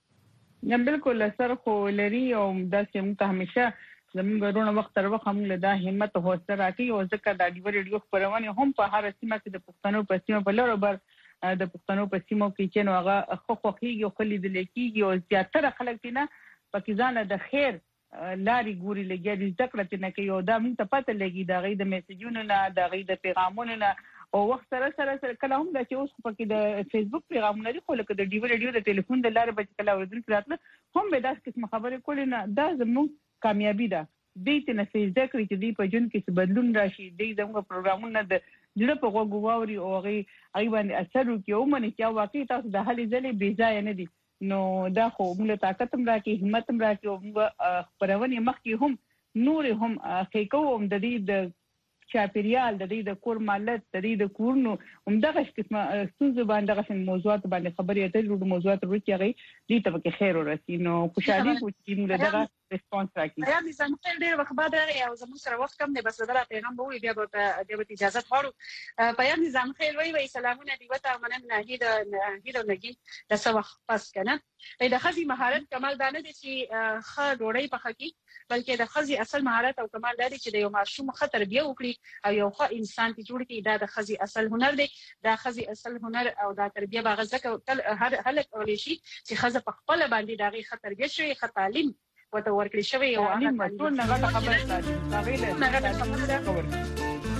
نه بالکل اثر خو لري او دا چې موږ ته همیشه زموږ ورونه وخت تر وخت موږ له دا همت او حوصله راکړي او ځکه دا ډیو ریډیو خبرونه هم په هر سیمه کې د پښتنو په سیمه په لور بر د پښتنو په سیمو کې چې نو هغه خو خوخيږي او خلې د لیکيږي او زیاتره خلک دي نه پاکستان د خیر لاري ګوري لګي د ذکر چې نه کوي او دا موږ ته پته لګي دا غي د میسجونو نه دا غي د پیغامونو نه او وخت سره سره کله هم د چې اوس په کې د فیسبوک پیغامونه دي خو لکه د ډیو ریډیو د ټلیفون د لارې بچ کله ورځل کړه هم به داس قسم خبرې کولې نه دا زموږ کامیابی ده. دې ته نه سي ذکر چې دې په جون کې څه بدلون راشي دې زموږ پروګرامونه د جوړ په غوږ واوري او غي ای باندې اثر وکي او منې چې واقعي تاسو د حل ځلې بي ځای نه دي. نو دا خو موږ طاقت هم راکې همت هم راکې او موږ خبرونه مخکې هم نور هم کې کوم د دې د چاپیریال د دې د کور مالت د دې د کورونو همدغه قسمه ستونزې باندې غشن موضوعات باندې خبرې اترې ورو موضوعات ورته غي دې ته کې خیر ورسي. نو خوشالي کوم موږ دغه ریسپانس راکې. یا نظام خیر ډېر وخت بعد راغی او زموږ سره وخت کم دی بس دا پیغام به وي بیا به د اجازه غواړو. پیغام نظام خیر وی وی سلامونه دی وته منن نهید نهید نگی د څه وخت پس کنه د خزي مهارت کمال دانه دي چې خه ډوړی په خکی بلکې د خزي اصل مهارت او کمال دی چې د یو ماشوم خه تربیه وکړي او یو ښه انسان ته جوړ کړي. دا د خزي اصل هنر دی. دا خزي اصل هنر او دا تربیه باغ ځکه هر هلک اولي شي چې خزه په خپل باندې دا غي خه تربیه شوی خه تعلیم وته ورکړي شوی او هغه مسؤل نه غلطه خبره کوي. هغه له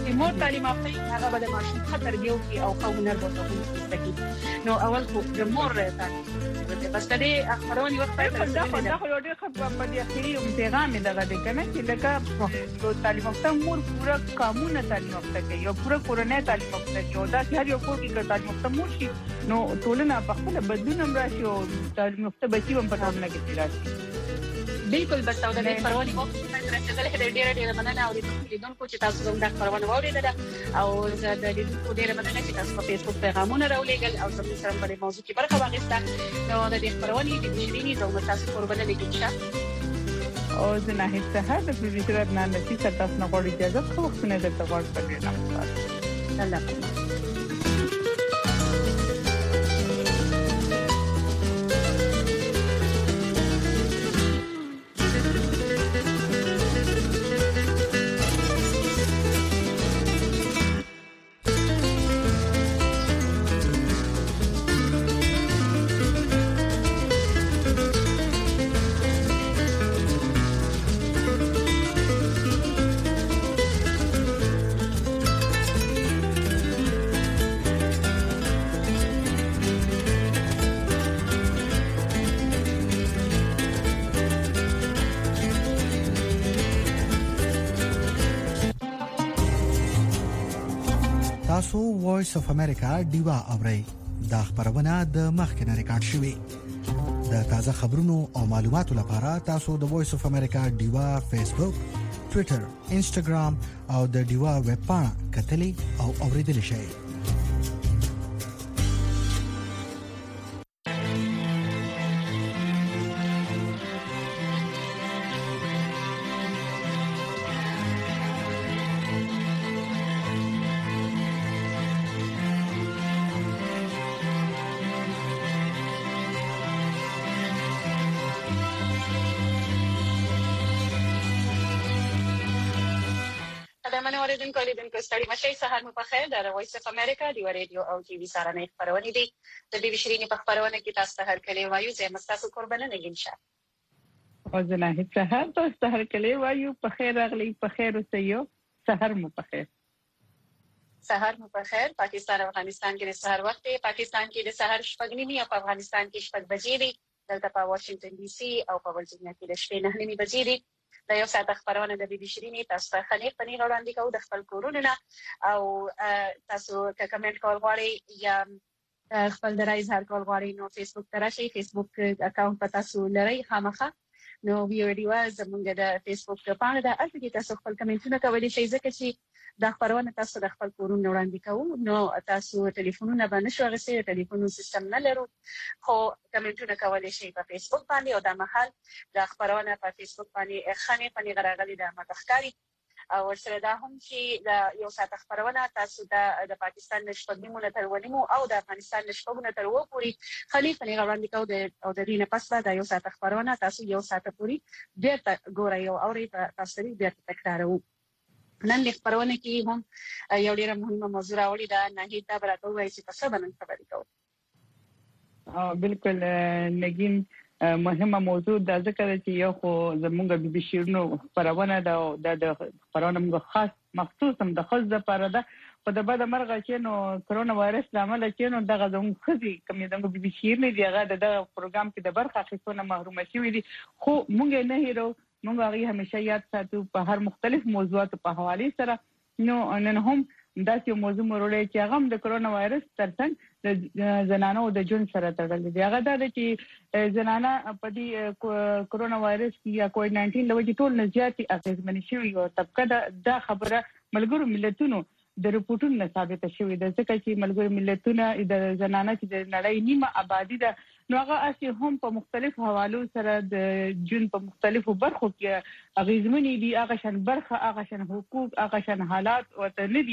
چې مور تعلیم یافته هغه به د ماشوم خطر دی او خو هنر به تاسو نو اول خو د مور تعلیم بس دې خبرونه وخت په دا خو دا خو ډېر خبره په دې اخیری او پیغام دغه د کنه چې لکه تعلیم یافته مور پورا قانون تعلیم یافته کوي او پورا کورنۍ تعلیم یافته کوي دا چې هر یو کور کې تعلیم یافته مور شي نو ټولنه په خپل بدلون راشي او تعلیم یافته بچي هم په ټولنه کې راشي بالکل بس او د دې پرونی وخت چې راځل هدا ډیره ډیره مننه او د لیدونکو چې تاسو زموږ د پرونه وریدل او زه د لیدونکو ډیره مننه چې تاسو په فیسبوک پیغامونه راولېګل او زموږ سره په موضوع کې برخه واخیسته نو د دې پرونی د شیرینی زموږ تاسو قربانه لیکل او زه نه هیڅ څه د پروفیسور نه نشي تاسو نه غواړم اجازه خو وخت نه درته غواړم الله تاسو وایس اف امریکا دیوا اورئ دا خبرونه د مخکنه ریکارډ شوې د تازه خبرونو او معلوماتو لپاره تاسو د وایس اف امریکا دیوا فیسبوک ټوئیټر انسټاګرام او د دیوا ویب پاڼه کتلې او اوریدل شئ اوریدونکو اوریدونکو ستړي مشي سهار مو په خیر د وایس اف امریکا دی ریډیو او ټي وي سره نه خبرونه دي د بي بي شيرینی په خبرونه کې تاسو ته هر کله وایو چې مستاسو قربانه نه ګنشه او زه نه سهار تاسو هر کله وایو په خیر راغلی په خیر اوسئ سهار مو په خیر سهار مو په خیر پاکستان او افغانستان کې د سهار وخت پاکستان کې د سهار شپږ نیمه او افغانستان کې شپږ بجې دي دلته په واشنگټن ډي سي او په ورجینیا کې د شپې نه نیمه بجې دي د یو ساعت خبرونه د بي بي شيرینی تاسو ته خنې پنی وړاندې کوو د خپل کورونه او تاسو که کمنټ کول غواړئ یا خپل درای اظهار کول غواړئ نو فیسبوک ته راشئ فیسبوک اکاونټ په تاسو لرئ خامخا نو ویډیو زموږ د فیسبوک پاڼه ده اته کې تاسو خپل کمنټونه کولی شئ ځکه چې د خبرونه تاسو د خپل کورونه وړاندې کوو نو تاسو ټلیفونونه باندې شو غسه ټلیفون سیستم نه لرو خو کمنټونه کولی شئ په فیسبوک باندې او د محل د خبرونه په فیسبوک باندې خنې پنی غراغلي د متخکاری او سره دا هم چې د یو ساعت خبرونه تاسو د پاکستان نشټګیمونه تر ونیمو او د افغانستان نشټګونه تر وو پوری خلیفہ نه وړاندې کوو د او د دینه پس د یو ساعت خبرونه تاسو یو ساعت پوری بیرته ګورئ او اوري تاسو لري بیرته تکرارو نن د خبرونه کې هم یو ډیره مهمه موضوع راوړی دا نه هیڅ براتو وایي چې تاسو باندې خبرې کوو اه بالکل نگین مهمه موضوع د ذکر چې یو خو زمونږ بي بي شیرینو خبرونه دا د خبرونه موږ خاص مخصوص هم د خاص لپاره ده په د بده مرغه چې نو کرونا وایرس لامل چې نو دغه زموږ خزي کوم د بي بي شیرینې دی هغه د پروګرام کې د برخه اخیستنه محروم شوی دي خو مونږ نه هیرو مونږ هغه همیشه یاد ساتو په هر مختلف موضوعاتو په حواله سره نو نن هم دا چې موضوع مرولې چې هغه د کرونا وایرس ترڅنګ د زنانو د جون سره تړل دي هغه دا چې زنانه په دې کرونا وایرس یا کووډ ناینټین لوي ټول نه زیاتې اغیزمن شوي او طبقه دا خبره ملګرو ملتونو د رپورټونو ثابت شوی ده ځکه چې ملګرو ملتونه د زنانه چې د نړۍ نیمه آبادی ده نو هغه اصلي هم په مختلفو حوالو سره د جون په مختلفو برخو کې اغیزمنې دي هغه شان برخه هغه شان حقوق هغه شان حالات او ته ندي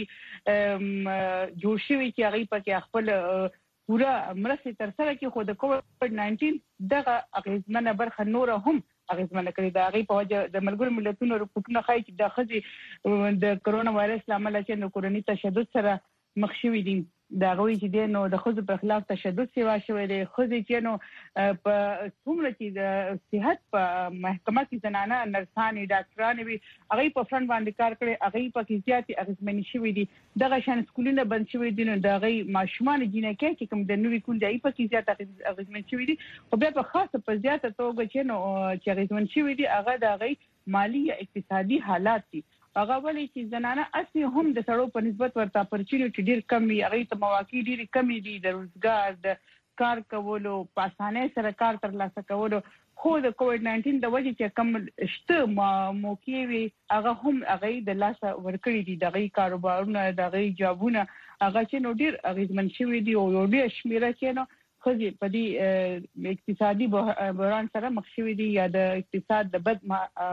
جوړ شوی چې هغه په خپل پورا مرسته تر سره کې خو د کووډ ناینټین دغه اغیزمنه برخه نور هم اغیزمنه کړی دا غي په وجه د ملګرو ملتونو رپورټونه ښایي چې د خزي د کرونا وایرس لامل چې د کورنۍ تشدد سره مخ شوي دي دا غوي چې دینو د خود په خلاف تشدد سیوا شوې ده خو چې نو په څومره چې د صحت په محکمه کې زنانه نرسانې ډاکټرانې وي هغه په فرند باندې کار کوي هغه په کې زیاتې اغیزمنې شوې دي دغه شان سکولونه بند شوې دي نو دغه ماشومان جنکه چې کوم د نوې کول دی په کې زیاتې اغیزمن شوې دي خو بیا په خاصه په زیاته توګه چې نو چې اغیزمن شوې دي هغه دغه مالی یا اقتصادي حالات دي هغه ولې چې زنانه اصلي هم د سړو په نسبت ورته اپورچونټی ډیر کم وي هغه ته مواقع ډیر کم دي د روزګار د کار کولو په اسانه سره کار ترلاسه کولو خو د کووډ ناینټین د وجې چې کم شته موقع وي هغه هم هغه د لاسه ورکړي دي دغه کاروبارونه دغه جابونه هغه چې نو ډیر اغیزمن شوی دي او یو ډیر شمیره کې نو خو په دې اقتصادي بحران سره مخ شوی دي یا د اقتصاد د بد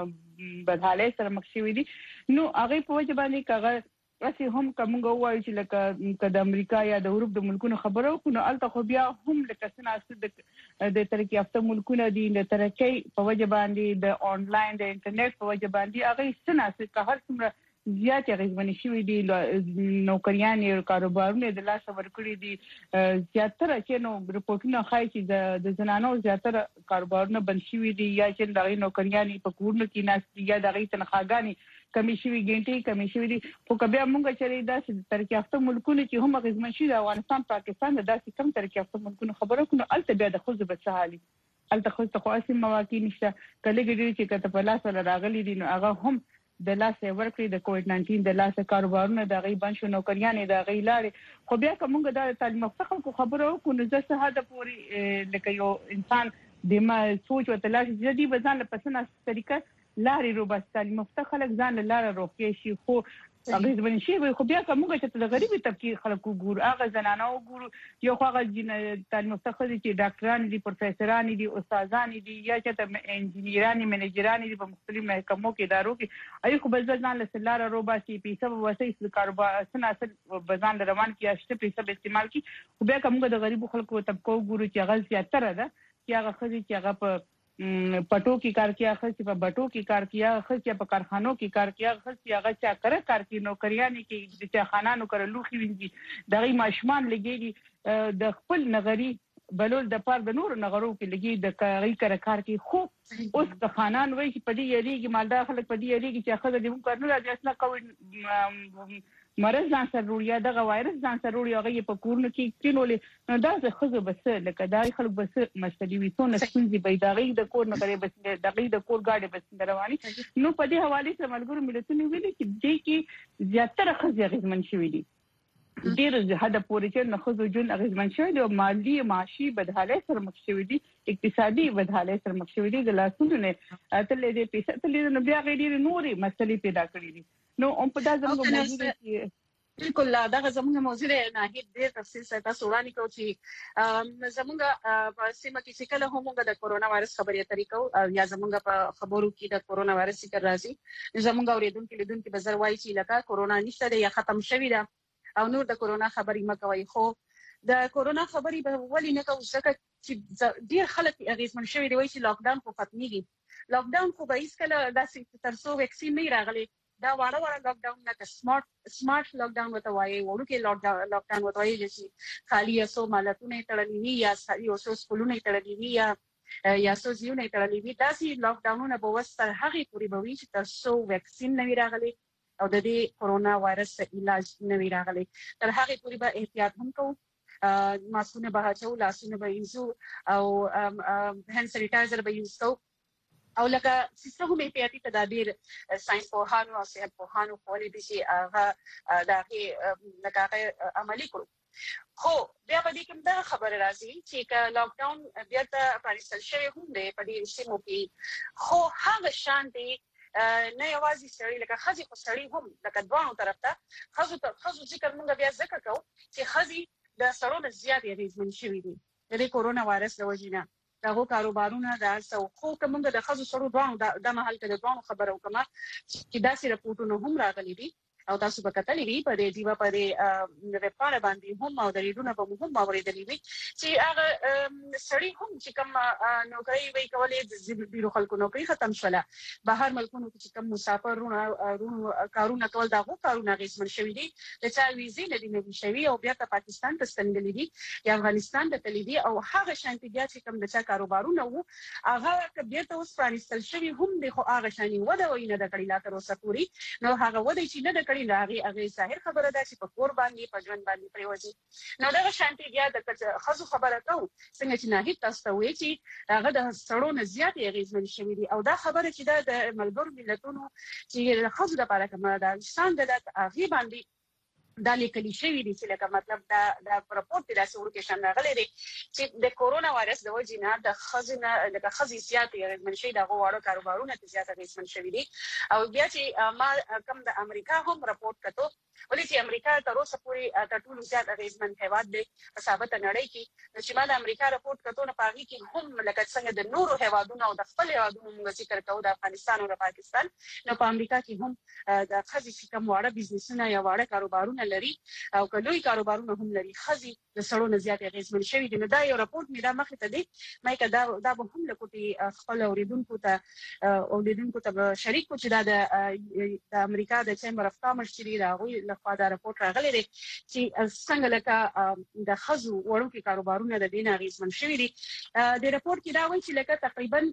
بدحالۍ سره مخ شوی دي نو هغه په وجه باندې کاغه راسي هم کومه وایي چې لکه د امریکا یا د اروپ د ملکونو خبرو کو نو الته خو بیا هم لکه څنګه د د ترقی یافته ملکونو دي د ترقی په وجه باندې د انلاین د انټرنیټ په وجه باندې هغه څنګه چې هر څومره زیات اغیزمنې شوې دي نوکریان او کاروبارونه د لاس ورکړي دي زیاتره چې نو رپورټونه ښایي چې د زنانو زیاتره کاروبارونه بند شوي دي یا چې دغه نوکریان په کورونو کې ناست یا دغه تنخواګانی کمی شوی ګنټي کمی شوی دي خو کبه موږ چې داسې ترقی یافته ملکونه چې هم اغیزمن شي د افغانستان پاکستان د داسې کم ترقی یافته ملکونو خبرو کنه الته بیا د خوځ بچالي الته خوځ ته خاصه مواقع نشته کله ګډي چې کته په لاس ولا راغلي دي نو هغه هم د لاسه ورکړي د کووډ ناینټین د لاسه کاروبارونه د غي بنشو نوکریانې د غي لارې خو بیا کومه د تعلیم مفتخم کو خبرو کو نه زه هدا پوری لکه یو انسان د ما سوچ او تلاش جدي بزان له پسنه طریقه لارې رو بس تعلیم مفتخ خلک ځان له لارې روکې شي خو هغه ځبن شي خو بیا کومه چې د غریبي طبقه خلکو ګور هغه زنانه ګور یو هغه تعلیم مفتخ چې ډاکټران دي پروفیسوران دي استادان دي یا چې انجنیران منیجران دي په مختلفو محکمو کې ادارو کې اي خو بل ځان له سلاره رو باسي په سبب وسې کاروبار سناسل بزان روان کې اشته په سبب استعمال کی خو بیا کومه د غریبو خلکو طبقه ګور چې هغه زیاتره ده چې هغه خزي چې هغه په پټو کې کار کیا خص په بټو کې کار کیا خص په کارخانو کې کار کیا خص هغه چا کړه کار کې نوکریان کې د خانانو کړه لوخي وینځي دغه ماشمان لګي د خپل نغري بلول د پاره د نور نغرو کې لګي د کاري کار کار کې خو اوس د خانان وایي چې په دې یریږي مالدار خلک په دې یریږي چې خزه دې کار نه راځي اصلا کوي مرز ځان سره وروړي دغه وایرس ځان سره وروړي هغه په کورن کې کینولې نو دا څه خزه بس لکه دا خلک بس مسلې وي څونه سپینځي بيداغي د کور نه کوي بس دغه د کور گاډي بس رواني نو په دې حواله سره ملګرو ملتونو ویلي چې دې کې زیاتره خزه غزمن شوې دي ډیر زهدا پورې چې نه خزو جون اغیزمن شوی دی او مالی معاشي بدحالۍ سره مخ شوی دي اقتصادي بدحالۍ سره مخ شوی دي د لاسونو نه تلې دې پیسې تلې نو بیا غیر نوري مسلې پیدا کړې دي نو هم په دا زموږ موضوع کې بالکل دا زموږ موضوع نه هیڅ ډیر تفصیل سره تاسو وړاندې کوو چې زموږ په سیمه کې څنګه هم د کورونا وایرس خبرې طریقو یا زموږ په خبرو کې د کورونا وایرس ذکر راځي زموږ اوریدونکو لیدونکو بازار وایي چې لکه کورونا نشته یا ختم شوی ده او نور د کورونا خبرې مکوي خو د کورونا خبرې به ولې نه کوو ځکه چې ډیر خلک اغیزمن شوي دی چې لاک ډاون خو ختميږي لاک ډاون خو به هیڅ کله داسې ترڅو ویکسین نه راغلی دا واړه واړه لاک ډاون نه سمارټ سمارټ لاک ډاون وته وایي وړو کې لاک ډاون وته وایي چې خالي اسو مالتونه تړلې وي یا یو څو سکولونه تړلې وي یا یا څو ځایونه تړلې وي داسې لاک ډاونونه به وستر هغه پوری به وي چې ترڅو ویکسین نه راغلی او د دې کورونا وایرس علاج نه وی راغلی تر هغه پوری به احتیاط هم کوو ماسکونه به اچو لاسونه به یوزو او هاند سانیټایزر به یوز کوو او لکه څه هم احتیاطي تدابیر ساينس په هانو او صحت په هانو خولي دي چې هغه دغه لکه عملي کړو خو بیا به دې کوم دا خبر راځي چې لاک ډاون بیا ته پاریسل شوی هم دی په دې سیمو کې خو هغه شان دی نه یوازې سړی لکه خزي خو سړی هم لکه دوانو طرف ته خزو ته خزو ذکر موږ بیا ذکر کوو چې خزي د سړو نه زیات اغیزمن شوي دي د کورونا وایرس د وجې نه دغه کاروبارونه د سو خو کوم د خزو سړو دوانو د محل کې د دوانو خبرو کومه چې داسې رپورټونه هم راغلي دي او تاسو به کتلې وي په دې دیوا په دې وپاره باندې هم او د ریډونو په هم اوریدلې وي چې هغه سړی هم چې کوم نوکری وی کولې د بیرو خلکو نوکری ختم شوله بهر ملکونو چې کوم مسافرونو کارونه کول دا غو کارونه غیسمن شوی دي د چا ویزې نه دي نوي شوی او بیا ته پاکستان ته ستنګلې دي یا افغانستان ته تللی دي او هغه شانتي بیا چې کوم د چا کاروبارونه وو هغه کبه ته اوس پرانستل شوی هم د خو هغه شاني وده وینه د کړي لا تر اوسه پوری نو هغه وده چې نه د کړي لاغي هغه ظاهر خبره ده چې په کور باندې په ژوند باندې پریوځي نو دا شانتي بیا د خزو خبره کو څنګه چې نه هیڅ تاسو وی چې هغه د سړونو زیات غیزمن شوی دي او دا خبره چې د ملګرو ملتونو چې خزو د لپاره کومه د انسان د هغه باندې دا لیکل شوی دي چې لکه مطلب دا د راپورټ د اسورکیشن راغلي دي چې د کورونا وایرس د وجې نه د خزینه د خزي زیات غیزمن شوی د غوړو کاروبارونو ته زیات غیزمن شوی دي او بیا چې ما کوم د امریکا هم راپورټ کړو ولې چې امریکا تر اوسه پورې د ټولو زیات غیزمن هیواد دی په ثابت نړۍ کې چې ما د امریکا راپورټ کړو نه پاږي کې هم لکه څنګه د نورو هیوادونو او د خپل هیوادونو موږ ذکر کوو د افغانستان او د پاکستان نو په امریکا کې هم د خزي کوم وړه بزنسونه یا وړه کاروبارونه لري او کلوې کاروبارونه هم لري خزي د سړونو زیات غیزمن شوی دي نو دا یو راپورټ مې دا مخې ته دی مې کدا دا به هم لکوټي خپل اوریدونکو ته اوریدونکو ته شریک چې دا د امریکا د چیمبر اف کامرس چې راغوي لخوا دا راپورټ راغلی دی چې څنګه لکه د خزو وړوکي کاروبارونه د دینه غیزمن شوی دي د راپورټ کې دا وایي چې لکه تقریبا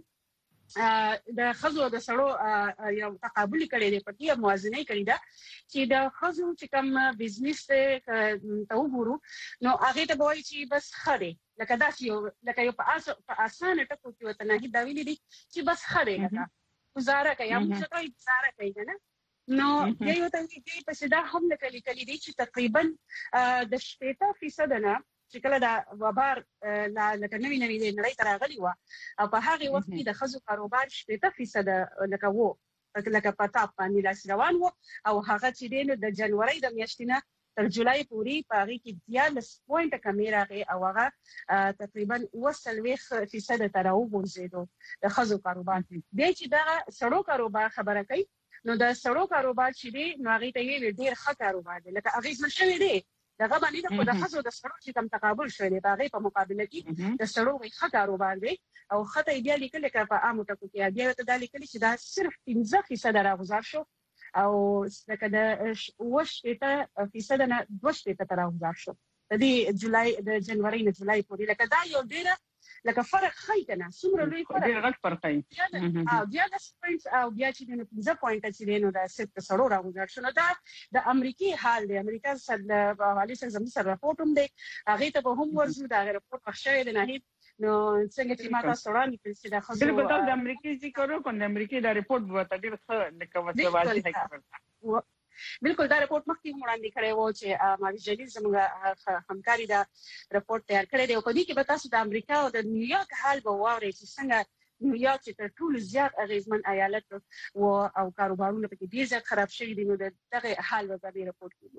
د خزو د سړو یو تقابل کړي دی په دې موازنه کړي دا چې د خزو چې کوم بزنس ته وګورو نو هغه ته وایي چې بس خره لکه دا چې لکه یو په اسانه ټکو کې وته نه دا ویلي دي چې بس خره لکه گزاره کوي هم څه کوي گزاره کوي نه نو یو ته کې په صدا هم لیکلي کړي دي چې تقریبا د شپږ فیصد نه چې کله دا وبار لا لکه نوی نوی د نړۍ تر غلي و او په هغه وخت کې د خزو کاروبار شپږ فیصد لکه وو لکه په تاپ باندې لاس روان وو او هغه چې د جنوري د میاشتې نه تر جولای پورې په هغه کې دیالس پوینټ کمیره غي او هغه تقریبا وسلويخ فیصد تر او ورزيدو د خزو کاروبار دی چې دا سړو کاروبار خبره کوي نو د سړو کاروبار چې دی نو هغه ته وی ډیر ښه کاروبار دی لکه هغه څه شوی دی دغه باندې د خزو د سړو چې کوم تقابل شوی دی هغه په مقابله کې د سړو وی ښه کاروبار دی او خطه بیا لیکل کړه په عامو ټکو کې بیا ته دا لیکل چې دا صرف پنځه فیصد راغزار شو او لکه د وشته فیصد نه دوشته تر راغزار شو د جولای د جنوري نه جولای پورې لکه دا یو ډیر لکه فرق خی کنه څومره لوی فرق ډیر غټ فرق دی او بیا د سپاینټ او بیا چې د پنځه پوینټ چې نو د سپ سړو راغونډ شو نو دا د امریکای حال دی امریکا سره د حواله سره زموږ سره راپورټ هم دی هغه ته به هم ورزو دا راپورټ پښه دی نه نو څنګه چې ماته سړانی چې د خزو بالکل د امریکای ذکر وکړو د امریکای دا راپورټ وته ډیر ښه لکه وسه واضح بالکل دا راپورټ مخکې وړاندې کړی و چې ماوی جلیل زموږ همکاري دا راپورټ تیار کړی دی او په دې کې به تاسو د امریکا او د نیویارک حال به واورئ چې څنګه نیویارک چې تر ټولو زیات اغیزمن ایالت و او کاروبارونه پکې ډیر زیات خراب شوي دي نو دغه حال به په راپورټ کې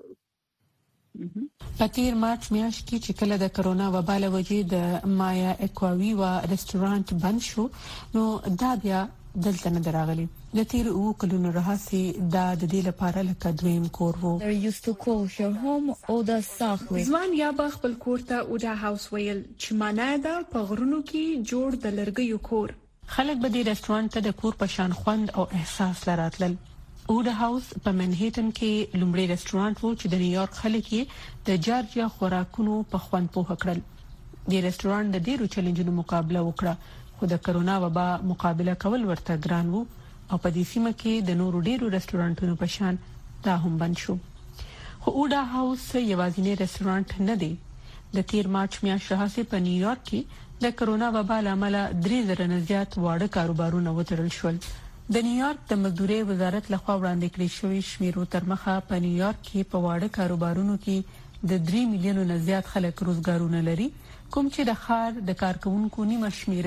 وګورو په تیر مارچ میاشت کې چې کله د کرونا وبا له وجې د مایا اکواوي و رستورانت بند شو نو دا بیا دلته نه دراغلي د تیر او کلونو راهسي دا د دې لپاره لکه دویم کور وو They used to call your home or the Southway ځوان یا به خپل کور ته اوډا هاوس ویل چې معنی دا په غرونو کې جوړ د لرګیو کور خلک به د رستورانت ته د کور په شان خوند او احساس لراتل اوډا هاوس په منهټن کې لومړی رستورانت وو چې د نیویارک خلک یې د جارجیا خوراکونو په خوند پوه کړل د رستورانت د ډیرو چیلنجونو مقابله وکړه خو د کرونا وبا مقابله کول ورته ګران وو او په دې سیمه کې د نورو ډیرو رستورانتونو په شان دا هم بند شو خو اوډا هاوس یوازینی رستورانت نه دی د تیر مارچ میاشتې راهیسې په نیویارک کې د کرونا وبا لامل درې زره نه زیات واړه کاروبارونه وتړل شول د نیویارک د مزدوري وزارت لخوا وړاندې کړی شوی شمیرو تر مخه په نیویارک کې په واړه کاروبارونو کې د درې میلیونو نه زیات خلک روزګارونه لري کوم چې د خار د کارکونکو نیمه شمیره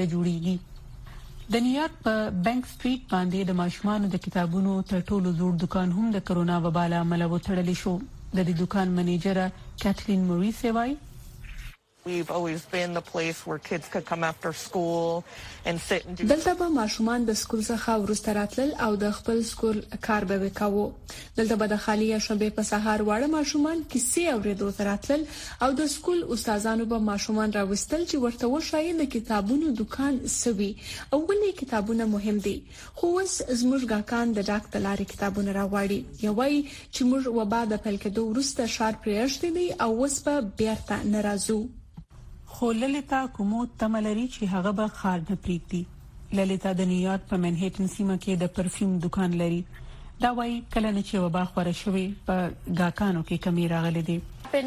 جوړیږي د نیویارک په بانک سټریټ باندې د ماشومانو د کتابونو تر ټولو زوړ دکان هم د کرونا وبا له امله وتړل شو د دې دکان منیجر کاتلین موریس وایي We've always been the place where kids could come after school and sit and do. دلته به ماشومان د سکول څخه ورسته راتلل او د خپل سکول کار به وکاوه. دلته به د خالی شبې په سهار واړه ماشومان کیسې اوریدو راتلل او د سکول استادانو به ماشومان راوستل چې ورته وشایي د کتابونو دکان سوي او ولې کتابونه مهم دي. خو اوس زموږ ګاکان د ډاکټر لاري کتابونه راوړي. یوای چې موږ وبا د پیل کېدو ورسته شار پرېښتې دي او اوس په بیرته ناراضو. خو للیتا کومو تملري چې هغه به خار نه پریږدي. للیتا د نیویارک په منهټن سیمه کې د پرفیوم دکان لري. دا وايي کله نه چې وبا خوره شوی په گاکانو کې کمی راغلي دي.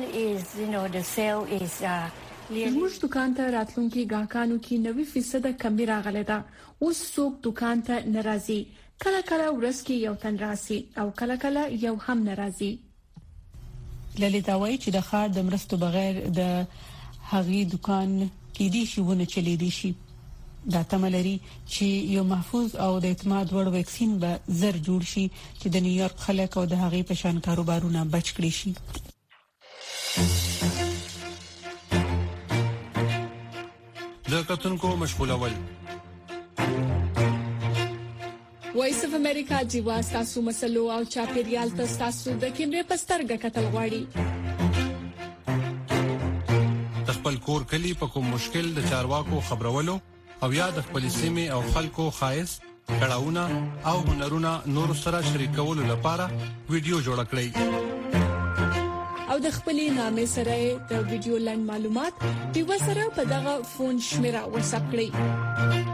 زموږ دکان ته راتلونکي گاکانو کې نوي فیصد کمی راغلي ده. اوس څوک دکان ته ناراضي. کله کله ورځ کې یو تن راسي او کله کله یو هم ناراضي. للیتا وايي چې د خار د مرستو بغیر د هغه دکان کې دي شي ونه چلی دي شي. دا تملري چې یو محفوظ او د اعتماد وړ ویکسین به زر جوړ شي چې د نیویارک خلک او د هغه په شان کاروبارونه بچ کړي شي. د کتونکو مشغولول وایس اف امریکا جیوا تاسو مسلو او چاپیریال تاسو د کیمرې پسترګه کتل غواړي. خپل کور کلی په کوم مشکل د چارواکو خبرولو او یا د خپل سیمه او خلکو خایس کړهونه او هنرونه نور سره شریکولو لپاره ویډیو جوړ کړئ او د خپلې نامې سره د ویډیو لاند معلومات دیو سره په دغه فون شمیره واتساپ کړئ.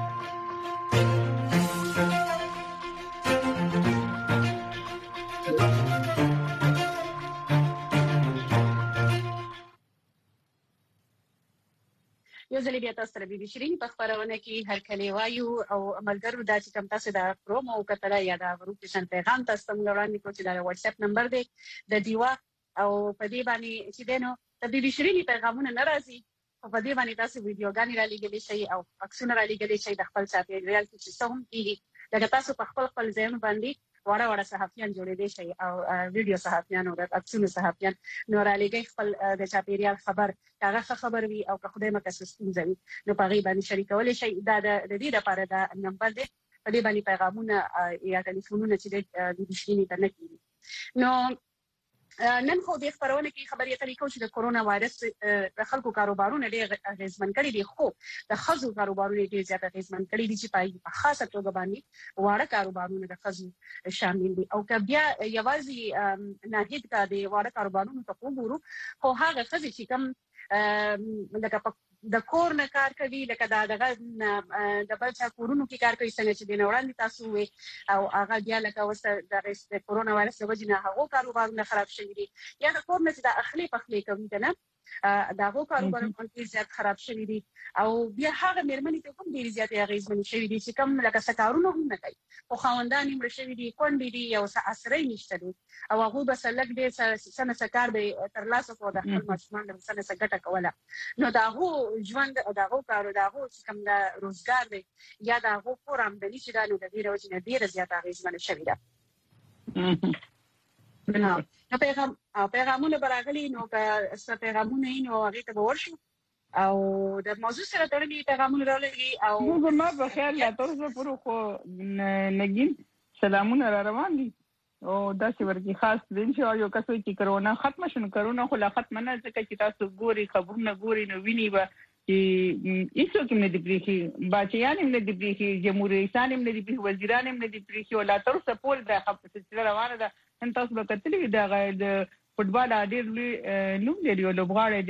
یو ځل بیا تاسو سره بي شيرين په خبرونه کې هر کله وایو او عملګرو د چې کوم تاسو د پرومو کتره یا د ورکشن پیغام تاسو ته وړاندې کوم چې د واتس اپ نمبر دی د دیوا او په دې باندې چې دینو د بي شيرين پیغامونه ناراضي په دې باندې تاسو ویډیوګانې را لګولې شي او عکسونه را لګولې شي د خپل چاپیریال کې چې څوم کیږي دا تاسو په خپل خپل ځای باندې وړه وړه صحافیان جوړېدي شي او ویډیو صحافیان او عکسونه صحافیان نور علیګي خپل د چاپیریال خبر هغه خبر وي او که خدای مکه سیستم ځوي نو په غي باندې شریکول شي دا د دې لپاره دا نمبر دی په دې باندې پیغامونه یا ټلیفونونه چې د بشینی ته نه کیږي. نو نن خو د خبرونه کې خبرې اترې کوي چې د کورونا وایرس د خلکو کاروبارونه ډېر اغیزمن کړي دي خو د خزو کاروبارونه ډېر زیات اغیزمن کړي دي چې په خاصه توګه باندې واړه کاروبارونه د خزو شامل دي او که بیا یوازې ناهید کا د واړه کاروبارونو ته وګورو خو هغه خزي چې کوم لکه د کور نه کار کوي لکه دا دغه د بل چا کورونو کې کار کوي څنګه چې د نوړاندې تاسو وي او هغه بیا لکه وسه د کورونا وایرس د وجې نه هغه کاروبارونه خراب شوي دي یا د کور نه چې د اخلي پخلي کوي کنه دا هغه کاروبارونه ډېر زیات خراب شوي دي او بیا هغه مېرمنې ته هم ډېر زیات اغیزمن شوي دي چې کوم لکه سکارونه هم نه کوي او خاوندان یې مړ شوي دي کونډې دي یو څه اسرې نشته دي او هغه بس لګ دې سنه سکار به تر لاسه کو د خپل ماشومان د سنه سګټه کوله نو دا هغه ژوند دا هغه کار دا هغه چې کوم د روزګار دی یا دا هغه کور آمدنی چې دا نو د دې روزنه ډېر زیات اغیزمن شوي ده. نو نو پیغام پیغامونه براغلي نو که څه پیغامونه نو هغه ته ورشي او د موضوع سره تړلي پیغامونه راولي او موږ ما په خیال لا تاسو پرو خو نګین سلامونه را روان دي او دا چې ورکی خاص دین چې یو کس چې کرونا ختم شون کرونا خو لا ختم نه ځکه چې تاسو ګوري خبرونه ګوري نو ویني به چې ایسو کې نه دی پریخي باچیان هم نه دی پریخي جمهوریت رئیسان هم نه دی پریخي وزیران هم نه دی پریخي ولا تر څه پول د خپل روانه ده ان تاسو به کتلې د فوټبال اډیر لوی نوم لري او لوبغاړي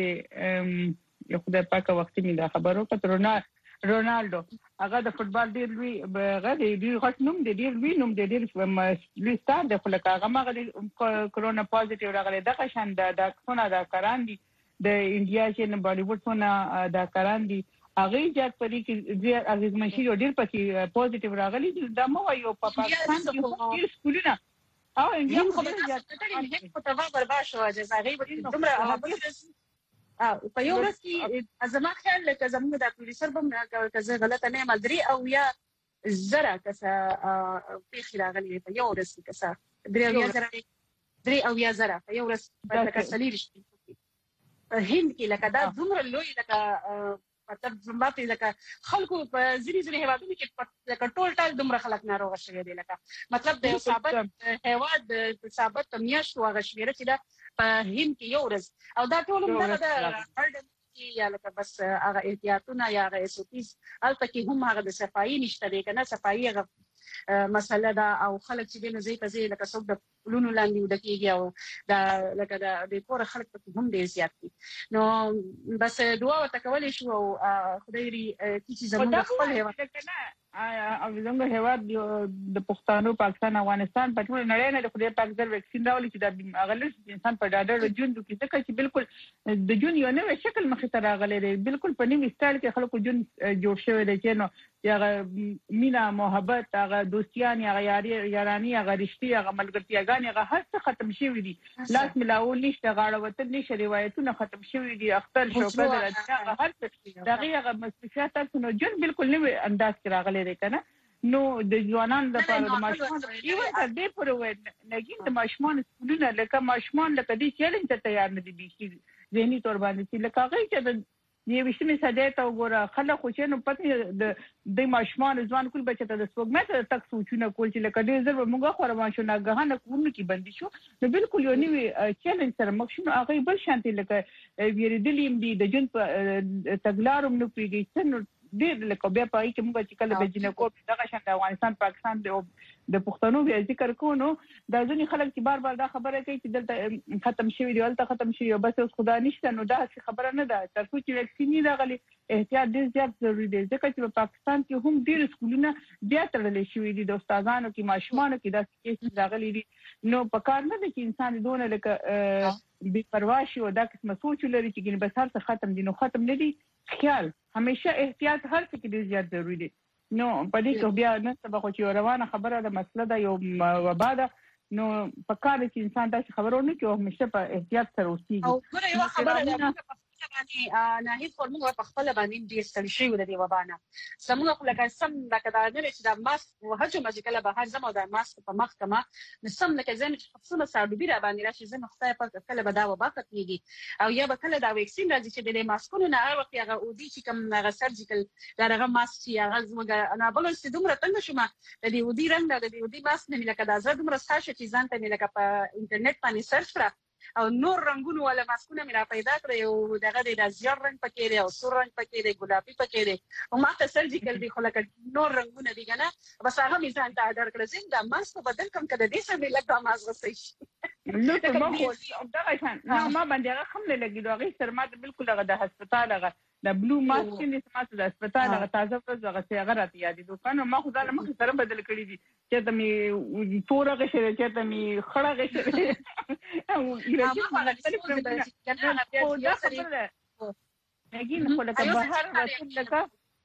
دی یو خدای پاک وخت می دا خبرو کترونا رونالدو هغه د فوټبال ډیر لوی غږی دی غټ نوم دی ډیر لوی نوم دی ډیر لوی ستار د خلک هغه مغه کرونا پوزټیو راغلی دغه شان د څونه د کاران دي د انډیا چې بالی ووډ څونه د کاران دي هغه جات پرې کې زیات اغیزمن شي ډیر پکې پوزټیو راغلی دا مو یو په پاکستان کې ډیر سکولونه او انډیا خو به تاسو ته هیڅ په توا برباد شو چې هغه به دومره او په یو ورځ کې زما خیال لکه زموږ د پولیسر بم که زه غلطه نه یم درې او یا زره کسه پیښې راغلي په یو ورځ کې کسه درې او یا زره درې او یا زره په یو ورځ په کسلې رښتې هند کې لکه دا دومره لوی لکه مطلب زمبابوې لکه خلکو په ځینې ځینې هیوادونو کې لکه ټول ټال دومره خلک ناروغه شوي دي لکه مطلب د ثابت هیواد د ثابت میاشتو هغه شمیره چې دا په هند کې یو ورځ او دا ټول هم د یا لکه بس هغه احتیاطونه یا هغه اسوتیز البته کې هم هغه د صفایي نشته دی کنه صفایي هغه مسله دا او خلک چې دنه زی په زی لکه څوک د لونو لاندې ودکیږي او دا لکه د د کور خلک په هم ډیر زیات دي نو بس دعا وتکولې شو او خدای دې چې زموږ خپل هیواد کنه او زموږ هیواد د پښتنو پاکستان افغانستان په ټول نړۍ نه د خدای پاک در ویکسین راولي چې د اغلل انسان په ډاډه جون کې ځکه چې بالکل د جون یو نوې شکل مخې ته راغلی دی بالکل په نوې سټایل کې خلکو جون جوړ شوی دی چې نو هغه مینا محبت هغه دوستیان هغه یاري یارانی هغه رښتیا هغه ملګرتیاګان هغه هر څه ختم شوی دي لاس ملاول نشته غاړه وته نشي روایتونه ختم شوی دي اختر شوکه درته هغه هر څه دغه هغه مستشفیات تاسو نو جون بالکل نوې انداز کې راغلی دی کنه نو د ځوانان لپاره د ماشومان یو تر دې پورې نګین د ماشومان سکولونه لکه ماشومان لکه دې چیلنج ته تیار نه دي بيخي ذهني تور باندې چې لکه هغه چې د یو وشمه ساده ته وګوره خلک خو چې نو پته د د ماشومان ځوان کول بچته د سپوږمۍ ته تک سوچونه کول چې لکه دې زر موږ خو روان شو نه غهانه کوونه کې بندي شو نو بالکل یو نیو چیلنج سره مخ شو هغه بل شانتي لکه ویریدلیم دي د جن په تګلارم نو پیږي څنګه ډېر لکه بیا پای کې موږ چې کله د جنکو دغه شان د افغانستان پاکستان د پښتنو بیا ذکر کوو دا ځینې خلک چې بار بار دا خبره کوي چې دلته ختم شوی دی ولته ختم شوی بس اوس خدا نشته نو دا خبره نه ده تر څو چې ویکسین راغلي احتیاط ډېر زیات ضروری دی ځکه چې په پاکستان کې هم ډېر سکولونه بیا تړلې شوی دي د استادانو کې ماشومانو کې دا کیس راغلي دي نو په کار نه دی چې انسان دونه لکه بے پروا شي او دا قسمه سوچ لري چې ګین بس هر څه ختم دي نو ختم نه دي خیال همیشه احتیاط هر څه کې ډېر زیات ضروری دی نو په دې کې بیا نه سبا خو چې روانه خبره ده مسله ده یو وبا ده نو په کار کې انسان دا خبرونه کوي همیشه په احتیاط سره اوسېږي او ګوره یو خبره ده باندې نه هیڅ فورمول په خپل باندې ډیر ستړي شي ود دی وبانه سمونه خو لکه سم لکه دا نه چې دا ماسک وهجو ماجیکله به هر زمو دا ماسک په مخ کما نسم لکه زنه چې خصوصا سعودي را باندې راشي زنه خدای په کله به دا وبا کتنیږي او یا به کله دا ویکسین راځي چې د ماسکونو نه هر وخت هغه اودي چې کوم هغه سرجیکل دا هغه ماسک چې هغه زموږ انا بل څه دومره څنګه شوم د دې اودي رنگ د دې اودي ماسک نه لکه دا زړه دومره ساشه چې ځان ته لکه په انټرنیټ باندې سرچ کړه او نور رنگونه ولا ماسکونه مې را پیدا کړې او دغه د زیړ رنگ پکې دی او سور رنگ پکې دی ګلابي پکې دی او ما ته سرجیکل دی خو لکه نور رنگونه دي کنه بس هغه مې ځان ته اډر کړل زم دا ماسک بدل کوم کده دې سم لکه ماسک وسې نو ته ما خو دا شان نو ما باندې هغه هم نه لګیدو هغه سر ما بالکل هغه د هسپتال هغه د بلو ماسک چې سمات د هسپتال هغه تازه ورځ هغه څنګه راته یاد دي کنه ما خو ځان مخ سره بدل کړی دي چې ته می تور هغه شری چې ته می خړه هغه شری او یره ما غلطی پرم کنه خو دا خبره لګین خو لکه بهر رسول لکه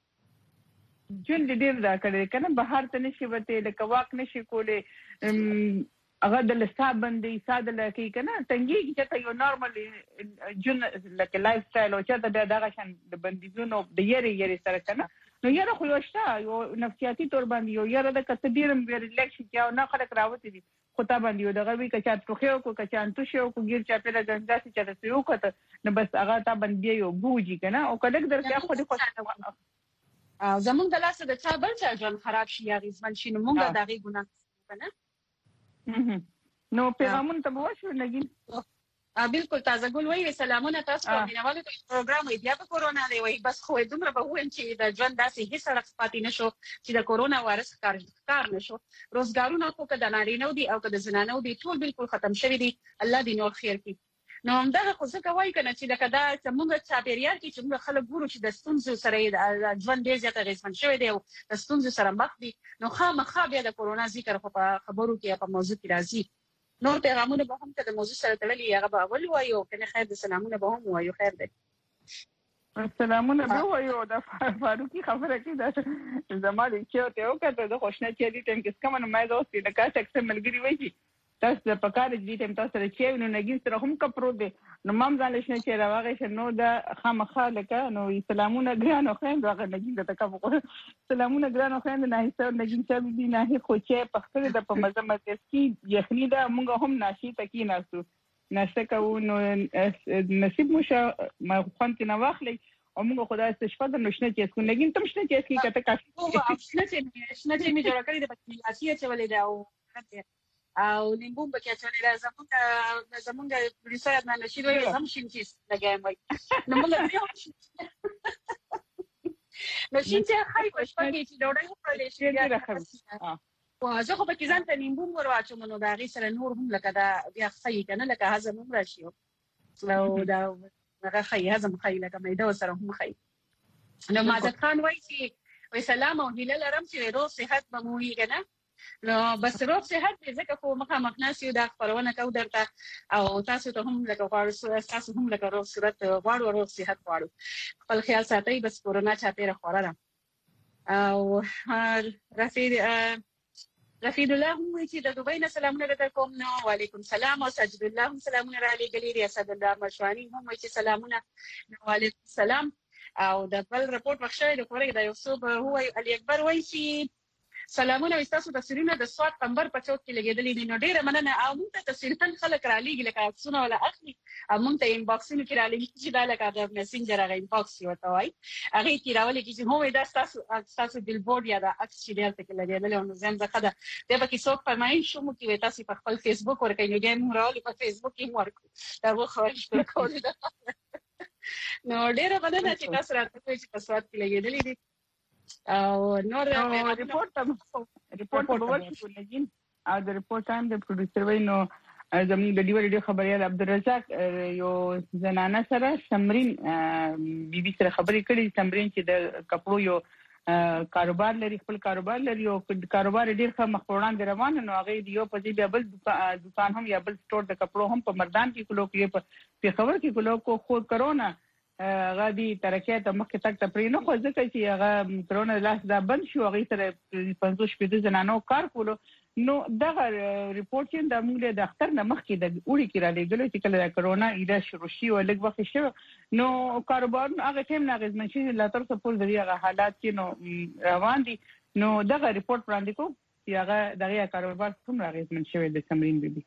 جون ډیر دا کړی کنه بهر ته نشي وته لکه واک نشي کوله هغه د لساب باندې ساده لکه کنه تنګي چې یو نارمل جون لکه لایف سټایل او چې دا دغه شان د بندیزونو د یری یری سره کنه نو یره خو یوشته یو نفسیاتي تور باندې یو یره د کته ډیرم وی ریلیکس چې نه خلک راوته دي خو تا باندې یو دغه وی کچا ټوخیو کو کچا انتو شو کو ګیر چا په لګنځه چې چرته یو کته نو بس هغه تا باندې یو بوجي کنه او کله درته خو دې خو زمونږ د لاسه د چا بل چا ژوند خراب شي یا غیزمن شي نو مونږ دغه ګناه کنه نو پیغامون ته وښو نګین ا بالکل تازه ګل وی سلامونه تاسو په دینوالو پروګرام وی بیا په کورونا دی وی بس خو دومره به ویم چې د ژوند داسې هیڅ سړک پاتې نشو چې د کورونا وایرس کار کار نشو روزګارونه خو کده نارینه دي او کده زنانه دي ټول بالکل ختم شوی دي الله دې نور خیر کړي نو همدغه خو څه کوي کنه چې لکه دا څنګه چاپیریال کې چې موږ خلک ګورو چې د ستونزو سره د ژوند ډیر زیات غیزمن شوی دی او د ستونزو سره مخ دي نو خامخا بیا د کورونا ذکر په خبرو کې په موضوع کې راځي نور پیغامونه به هم ته د موضوع سره تړلي هغه به اول وایو کنه خیر د سلامونه به هم وایو خیر دی سلامونه به وایو د فاروقي خبره کې دا زموږ چې ته وکړه د خوشنه چې دې ټیم کې کومه مې دوستي د کاټ اکسل ملګری وایي تاسو د پکاره دې ټیم تاسو سره چې نو نګین سره هم کپرو دي نو مام ځان لښنه چې راوغه شنو د خامخا لکه نو سلامونه ګرانو خین راغه نګین ته کوم سلامونه ګرانو خین نه هیڅ نګین چې دې نه خو چې په خپل د په مزه مزه کې یخنی دا موږ هم ناشې تکې ناسو ناشته کوو نو نصیب مو شه ما خوان کې نه واخلي او موږ خدای ته شپه د نشنه چې کو نګین تم شنه چې کی کته کافي او شنه چې شنه چې می جوړ کړی د پکیلاسي چې ولې دا او او لیمبو بکیا چې له زمونږ زمونږ پولیسو نه نشي دوی هم شین چې لګایم وای نو موږ نو شین چې خای په شپه کې چې ډوډۍ وکړلې شي بیا راخم او زه خو په کې ځان ته لیمبو ورواچو منو دا غي سره نور هم لکه دا بیا خای کنه لکه هضم هم راشي نو دا هغه خای هضم خای لکه مې دا سره هم خای نو ماجد خان وای چې وای سلام او هیله لرم چې روغ صحت به مو وي کنه نو بس روغ صحت دې ځکه خو مخه مخناسي دا خبرونه کو درته او تاسو ته هم لکه غواړو تاسو هم لکه روغ صورت غواړو روغ صحت غواړو خپل خیال ساتئ بس کورونا چاته راخوره او رفیق رفیق الله هم چې د دوبۍ نه سلامونه درته کوم نو وعلیکم سلام او سجد الله هم سلامونه را لګلې ریاست الله مشوانی هم چې سلامونه وعلیکم سلام او د بل رپورت مخشه د کورګ د یوسف هو علي اکبر وایي چې سلامونه وستاسو تصویرونه د سواد کمبر په چوک کې لګیدلې دي نو ډیره مننه او موږ ته تصویرونه خلک را لېږي لکه عکسونه ولا اخلي او موږ ته انباکسونه کې را لېږي چې دا لکه د میسنجر هغه انباکس یو ته وای هغه کې راولې چې هو دا تاسو تاسو بلبورډ یا د عکس چې دلته کې لګیدل او نو زم زخه دا د پکې څوک فرمایي شو مو کې تاسو په خپل فیسبوک ورکې نو ګیم راولې په فیسبوک کې ورکو دا وو خبرې کول دا نو ډیره مننه چې تاسو راته چې په سواد کې لګیدلې دي او نور ریپورت ته ریپورت په ورشو لګین او د ریپورت ټایم د پروډوسر وینو زموږ د ډیو ریډیو خبريال عبدالرزاق یو زنانه سره سمرین بي بي سره خبرې کړې سمرین چې د کپړو یو کاروبار لري خپل کاروبار لري او کاروبار ډیر ښه مخوړان دی روان نو هغه دی یو په دې بیا بل دکان هم یا بل سٹور د کپړو هم په مردان کې کلو کې په خبر کې کلو کو خو کرونا غادي ترکه ته مخکې تک ته پرې نه خو ځکه چې هغه کرونا لاس دا بند شو هغه سره پنځوس شپږ زنانو کار کولو نو دغه ریپورت چې د موږ د اختر نه مخکې د اوړي کې را لګلو چې کله د کرونا ایله شروع شي او لږ وخت شو نو کاروبار هغه ټیم نه غزمن شي لا تر څو پر دغه حالات کې نو روان دي نو دغه ریپورت وړاندې کو چې هغه دغه کاروبار څومره غزمن شوی د سمرین بیبي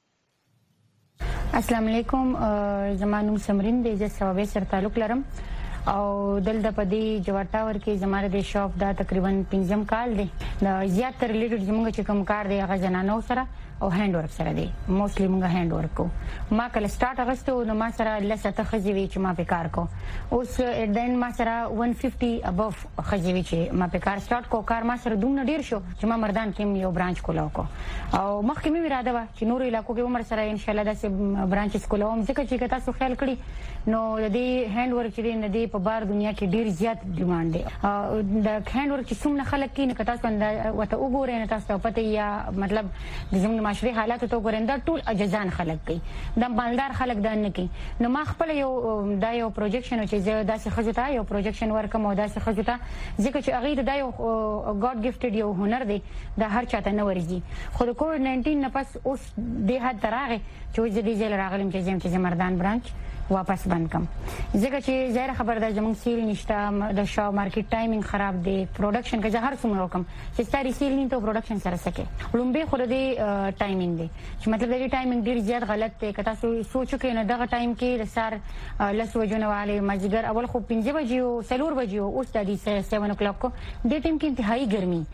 السلام علیکم زمانوم سمرین د جس سوابې سره تعلق لرم او دلته په دې جوړټاور کې زماره د شاپ دا تقریبا پنځم کال دی د زیات تر لیډر زموږ چې کوم کار دی هغه جنانو سره او هاند ورک سره دی موستلی موږ هاند ورک کو ما کله سٹارټ اغستو نو ما سره لسته خزوي چې ما په کار کو اوس دین ما سره one fifty اباف خزوي چې ما په کار سٹارټ کو کار ما سره دومره ډیر شو چې ما مردان کې یو برانچ کولاو کو او مخکې مې اراده و چې نور علاقو کې عمر سره ان شاء الله داسې برانچز کولاوم ځکه چې تاسو خیال کړی نو د دې هاند ورک چې نه دی په بار دنیا کې ډیر زیات ډیماند دی د هاند ورک چې څومره خلک کې نه تاسو باندې وته وګورئ نه تاسو پته یا مطلب د زموږ معاشري حالات ته وګورئ دا ټول اجزان خلک کوي د مالدار خلک دا نه کوي نو ما خپل یو دا یو پروجیکشن چې زه داسې خزوتا یو پروجیکشن ورکم او داسې خزوتا ځکه چې هغه دا یو ګاډ گیفټډ یو هنر دی د هر چاته نه ورځي خو د کووډ ناینټین نه پس اوس د حد ترغه چې د دې ځل راغلم چې زم چې مردان برانچ واپس بند کم ځکه چې ظاهر خبر ده زموږ سیل نشته د شاو مارکیټ ټایمینګ خراب دی پروډکشن کې زه هر څومره وکم چې ستاري سیل نه ته پروډکشن سره سکے لومبه خو د ټایمینګ دی چې مطلب د ټایمینګ ډیر زیات غلط دی که تاسو سوچو کې نه دغه ټایم کې د سار لس وجونه والے مازیګر اول خو پنځه بجې او سلور بجې او اوس د دې سیون او کلاک کو د ټیم کې انتهایی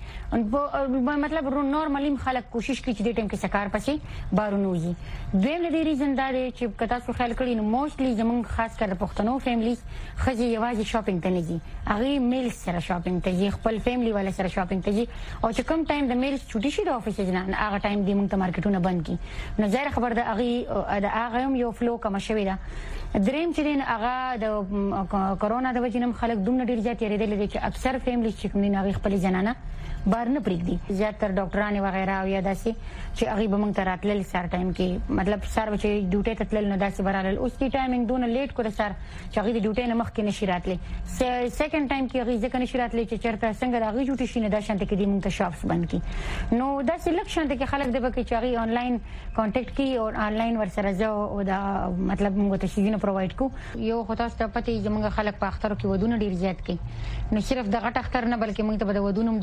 ګرمي مطلب نورمالي خلک کوشش کوي چې د ټیم کې سکار پسې بارونو وي دویم لدی ریزن دا دی چې که تاسو خیال کړئ نو موستلی زمون خاص کر پښتنو فیملیز خځې یوازې شاپینګ ته نه ځي هغه میل سره شاپینګ ته ځي خپل فیملی والا سره شاپینګ ته ځي او چې کوم ټایم د میل چټي شي د افیس نه هغه ټایم دی موږ ته مارکیټونه بند کی نو ظاهر خبر ده هغه د هغه یو فلو کم شوی ده دریم چې دین هغه د کرونا د وجې نم خلک دومره ډیر زیات یریدل دي چې اکثر فیملی چې کوم دین هغه خپل جنانه بار نه پریږدي زیات تر ډاکټرانو وغیرہ او یا داسي چې هغه به موږ ته راتلل سار ټایم کې مطلب سار بچي ډیوټي ته تلل نه داسي برالل اوس کی ټایمینګ دونه لیټ کړ سار چې هغه د ډیوټي نه مخکې نشي راتلې سیکنډ ټایم کې هغه ځکه نشي راتلې چې چرته څنګه هغه ډیوټي شي نه دا شانته کې د موږ ته شاپس بند کی نو داسې لکشن ته کې خلک د بکې چې هغه آنلاین کانټیکټ کی او آنلاین ور سره ځو او دا مطلب موږ ته شي نه پرووايډ کو یو خو تاسو ته پته زموږ خلک په اختر کې ودونه ډیر زیات کوي نو صرف د غټ اختر نه بلکې موږ ته د ودونو ډیر زیات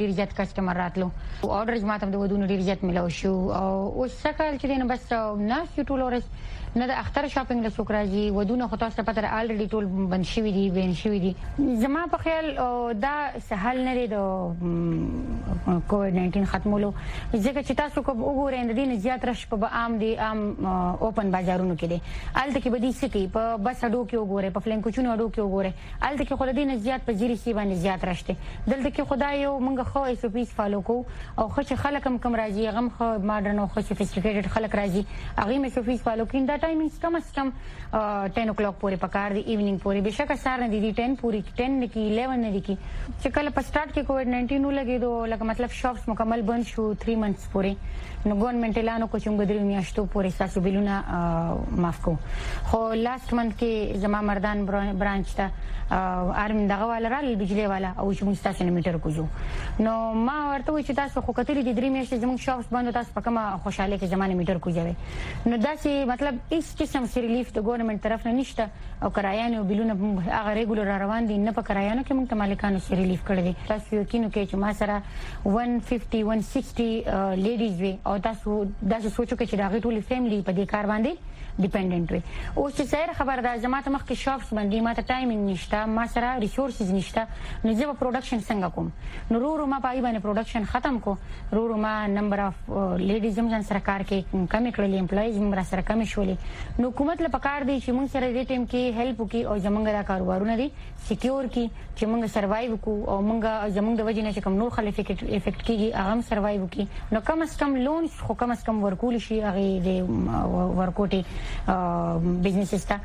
کسٹمر راتلو اورډرز ماته د ودونو ډیر زیات ملو شو او اوس سکهال چې نه بس ناس یو ټول ورس نه د اختر شاپینګ له سوکراجي ودونه خو تاسو پته الریډي ټول بند شوی دي بین شوی دي زما په خیال دا سهل نه دی د کووډ ناینټین ختمولو ځکه چې تاسو کو وګورئ د دې زیات رش په عام دي عام اوپن بازارونو کې دي الته کې بدی سکی په بس اډو کې وګورئ په فلین کوچونو اډو کې وګورئ الته کې خو د دې زیات په زیری سی باندې زیات رشته دلته کې خدای یو مونږ خو ایس او پیس فالو کو او خو چې خلک هم کم راځي غم خو ماډرن او خو سوفیسټیکیټډ خلک راځي هغه مې سو پیس فالو کین دا ټایمینګز کم از کم ټین او کلاک پورې پکار دی ایوننګ پورې بشکه سار نه دي ټین پورې ټین نه کی الیون نه دي کی چې کله په سٹارټ کې کووډ ناینټین ولګېدو لکه مطلب شاپس مکمل بند شو تھری منثس پورې نو ګورنمنت اعلان وکړ چې موږ درې میاشتو پورې تاسو بیلونه معاف کوو خو لاست منث کې زما مردان برانچ ته ارم دغه والا را بجلی والا او چې موږ تاسو نه میټر کوزو نو ما ورته وی چې تاسو خو کتلې د درې میاشتې زموږ شاپس بند تاسو په کومه خوشاله کې زمانه میټر کوځوي نو داسې مطلب هیڅ قسم سي ریلیف د ګورنمنت طرف نه نشته او کرایانو بیلونه هغه ریګولر روان دي نه په کرایانو کې موږ ته مالکانو سي ریلیف کړی دي تاسو یقینو کې چې ما سره one fifty one sixty لیډیز وي او تاسو داسې سوچو کې چې دا غي ټول فیملی په دې کار باندې ډیپندنت وي او چې سیر خبر ده زماته مخ کې شاپس باندې ماته ټایمینګ نشته ما سره ریسورسز نشته نو زه په پروډکشن څنګه کوم نو رو رو ما پای باندې پروډکشن ختم کو رو رو ما نمبر اف لیډیز هم سره کار کې کم کړل امپلایز هم سره کم شولې نو حکومت له پکار دی چې موږ سره دې ټیم کې هیلپ وکي او زمونږ د کاروبارونه دي سکیور کی چې موږ سروایو کو او موږ زمونږ د وجې نه چې کم نور خلک افیکټ کیږي هغه هم سروایو کی نو کم از کم لونز خو کم از کم ورکول شي هغه د ورکوټي بزنسز ته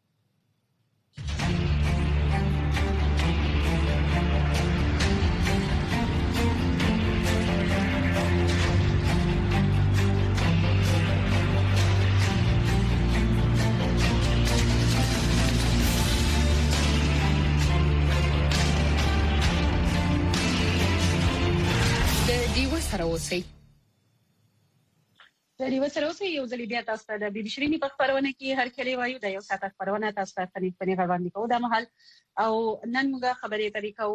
د دیو سره اوسئ د دیو سره اوسئ یو ځل بیا تاسو ته د بي بي شيريني په خبرونه کې هر کله وایو د یو ساعت خبرونه تاسو ته په نړۍ باندې کوو د محل او نن موږ خبرې طریقو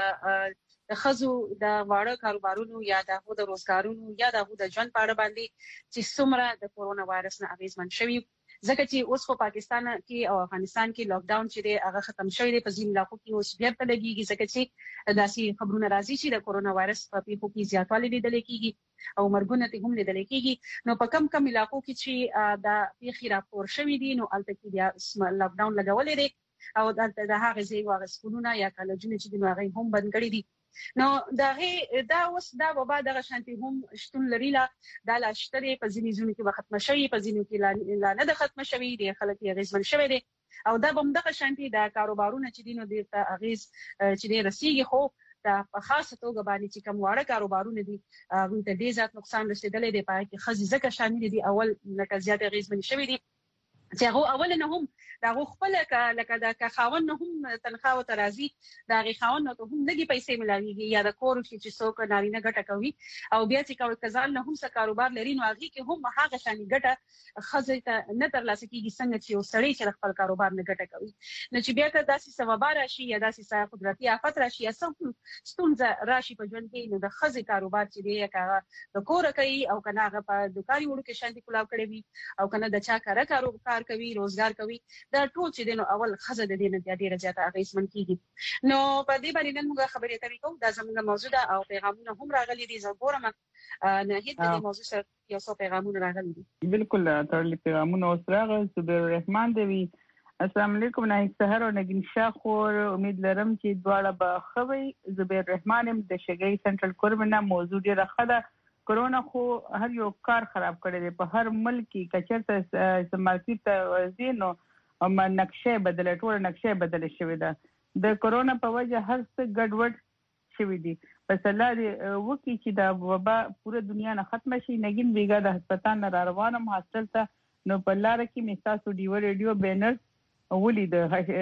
د د خزو د واړه کاروبارونو یا د هغو د روزګارونو یا د هغو د ژوند په اړه باندې چې څومره د کورونا وایرس نه اغیزمن شوی ځکه چې اوس خو پاکستان کې او افغانستان کې لاک ډاون چې دی هغه ختم شوی دی په ځینو علاقو کې اوس بیا په لګیږي ځکه چې داسې خبرونه راځي چې د کورونا وایرس په پیښو کې زیاتوالی لیدل کېږي او مرګونه ته هم لیدل کېږي نو په کم کم علاقو کې چې د پیښې راپور شوی دي نو الته کې بیا لاک ډاون لګولې دي او د هغه ځای واغ سکولونه یا کالجونه چې د هغه هم بند کړی دي نو دا هي دا اوس دا وبا دغه شانتي هم شتون لري لا د لاشتري په ځینې ځینو کې ختمه شوی په ځینو کې لا نه د ختمه شوی دي خلک یې غیزمن شوی دي او دا به دغه شانتي د کاروبارونه چې دینو د اغیز چې د رسیږي خو دا په خاصه توګه باندې چې کوم واړه کاروبارونه دي هغه ته ډیر زیات نقصان رسیدلی دی پای کې خزي زکه شامل دي اول لکه زیات غیزمن شوی دي چې هغه اول نه هم دا خپل لکه دا خاون نه هم تنخواه او ترازی دا غي خاون نه هم لګي پیسې ملاويږي یا د کور چې څوک نارینه ګټه کوي او بیا چې کول کزال نه هم څه کاروبار لري نو هغه کې هم هغه شانی ګټه خزه ته نه ترلاسه کیږي څنګه چې یو سړی چې خپل کاروبار نه ګټه کوي نو چې بیا که داسې سبب راشي یا داسې قدرتي آفت راشي یا څه ستونزه راشي په ژوند کې نو د خزه کاروبار چې دی هغه د کور کوي او کنه هغه په دکاني وړو کې شانتي کولاو کړی وي او کنه د چا کار کاروبار کوي روزګار کوي دا ټول چې دینو اول خزه د دینه د ډیره زیاته اغیزمن کیږي نو په دې باندې نن موږ خبرې کوي کوم دا زموږ موضوع ده او پیغامونه هم راغلي دي زه ګورم نه هیڅ د موضوع سره یو څو پیغامونه راغلي دي بالکل ترلي پیغامونه اوس راغلي زبیر الرحمن دی السلام علیکم نه سحر او نگین شاه خور امید لرم چې دواړه به خوي زبیر الرحمن د شګي سنټرل کورمنه موضوع ډیره خده کورونا خو هر یو کار خراب کړی دی په هر ملک کې کچرته سمارکیټ ته زینو اما نقشه بدله ټول نقشه بدله شوې ده د کورونا په وجه هر څه ګډوډ شوی دی پس الله دې وکړي چې دا وبا پوره دنیا نه ختم شي نگین بیګا د هسپتال نه روانم حاصل ته نو په لار کې میساسو دیو ریډیو بینر ولید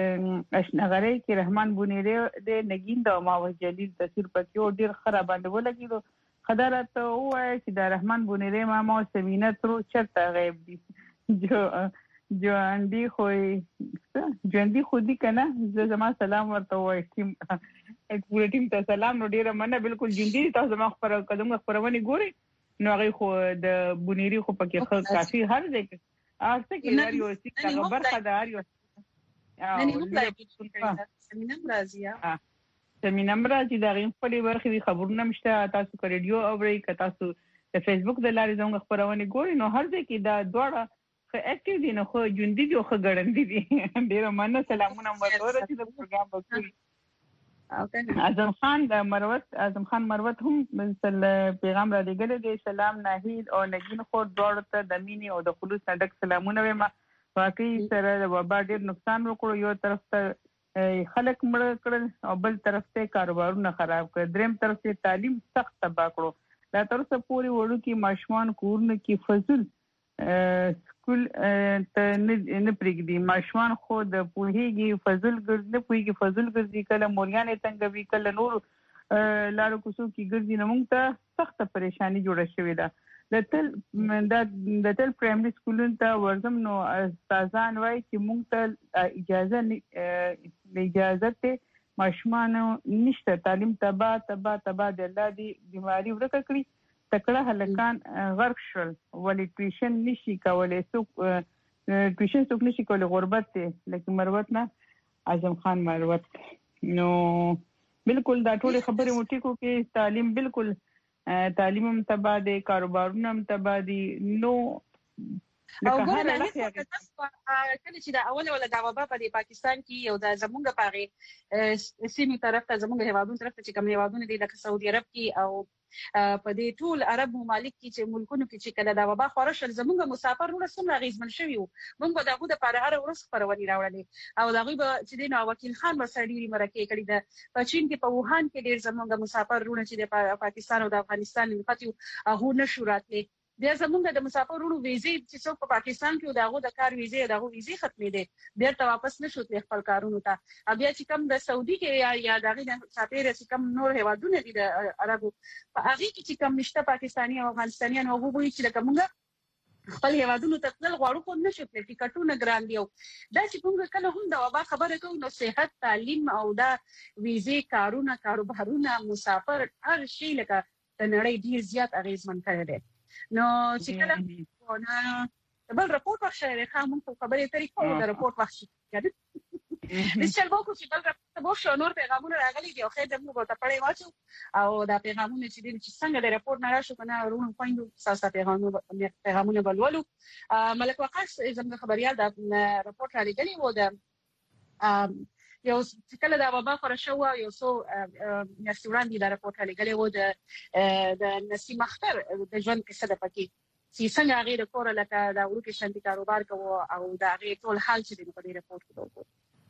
اشنغری کې رحمان بونیره د نگین د ما وجلیل تصویر پکې ډیر خراب باندې ولګیدو خدارت وای چې د رحمان بونیره ماما سمینه تر چرته غیب دي جو جو اندی خوې جو اندی خودي کنه زه زما سلام ورته وای ټول ټیم ته سلام. نو ډیره مننه. بالکل جندي تاسو ما خبر قدم خبرونه ګوري نو هغه خو د بونيري خو پکې خو کافي هر ځای کې ارڅ کې لري او چې هغه برخه ده اړ یو نه نه مطلب سمینم راځي سمینم راځي دا غیم په لور خې خبرونه مشته تاسو کو ریډیو اوري ک تاسو د فیسبوک د لارې زموږ خبرونه ګوري نو هر ځای کې دا دواړه خو اکټیو دي نو خو جوندي دي خو ګړندې دي. ډیر مننه. سلامونه ورته چې د پروګرام وکړي. اعظم خان د مروت اعظم خان مروت هم مثل پیغام را لګل دي. سلام ناهید او نگین خو دواړو ته د مینې او د خلوص ډک سلامونه وایم. واقعي سره د وبا ډیر نقصان وکړو. یو طرف ته خلک مړ کړل او بل طرف ته کاروبارونه خراب کړ. دریم طرف ته تعلیم سخت تباہ کړو. دا تر څو پوری وړو کې ماشومان کورونه کې فضل سکول ته نه پرېږدي. ماشومان خو د پوهیږي فضل ګرځي نه پوهیږي فضل ګرځي کله موريانې څنګه وی کله نور لارو کوڅو کې ګرځي. نو موږ ته سخت پریشانی جوړه شوې ده. د تل د تل پرایمري سکولونو ته ورزم نو استادان وایي چې موږ ته اجازه نه اجازه ته ماشومان نشته. تعلیم تبا تبا تبا د الله دی بیماری ورکه کړی. تکړه هلکان غرق شول ولې ټیوشن نشي کولای. څوک ټیوشن څوک نشي کولای غربت ته لکه مروت نه اعظم خان مروت. نو بالکل دا ټول خبره مو ټیکو کې تعلیم بالکل تعلیم هم تبا دي کاروبارونه هم تبا دي. نو او ګوره نه کله چې دا اوله ولا دا وبا په پاکستان کې یو د زمونږ پاره سیمه طرف ته زمونږ هوادونو طرف ته چې کوم هوادونه دي لکه سعودي عرب کې او په دې ټول عرب ممالک کې چې ملکونو کې چې کله دا وبا خورشل زمونږ مسافر ورسره څومره غیزمن شوی وو. موږ دغه د پاره هر ورځ خبرونه راوړلې او دغه به چې دینو وکیل خان ورسړي مرکه کړی د په چین کې په ووهان کې ډیر زمونږ مسافر ورونه چې د پاکستان او د افغانستان لپاره هغه نشو راتلې. بیا زمونږ د مسافرونو ویزې چې څوک په پاکستان کې دغه د کار ویزې دغه ویزې ختمې دي بیرته واپس نشو تل خپل کارونو ته. بیا چې کوم د سعودي کې یا یا دغه د چاپیره چې کوم نور هوادونه دي د عربو په هغه کې چې کوم نشته پاکستاني او افغانستانيان هغه وایي چې لکه موږ خپل هوادونو ته تل غواړو خو نشو تل ټیکټونه ګران دی. دا چې موږ کله هم د وبا خبره کوو نو صحت تعلیم او دا ویزې کارونه کاروبارونه مسافر هر شي لکه د نړۍ ډیر زیات اغیزمن کړی دی. نو چې کله نه بل راپورټ واخلې خامون په خبرې طریقو د راپورټ واخلې د چلبو کو چې بل راپورټ وو شو نور پیغامونه راغلي دي او خیر د موږ ته پړې واچو او دا پیغامونه چې دي چې څنګه د راپورټ نه راشو کنه ورونو پوینټو ساسا پیغامونه پیغامونه بلولو. ملک وقاص زموږ خبريال دا راپورټ را لګلی وو د یو کله دا وبا خور شو یو سو نسوران دي دا راپورټ لګلې و د د نسیم اختر د ژوند کې صد پکې چې څنګه هغه د کور لکه دا ورکه شانتي کاروبار کوو او دا هغه ټول حال چې په دې راپورټ کې وو.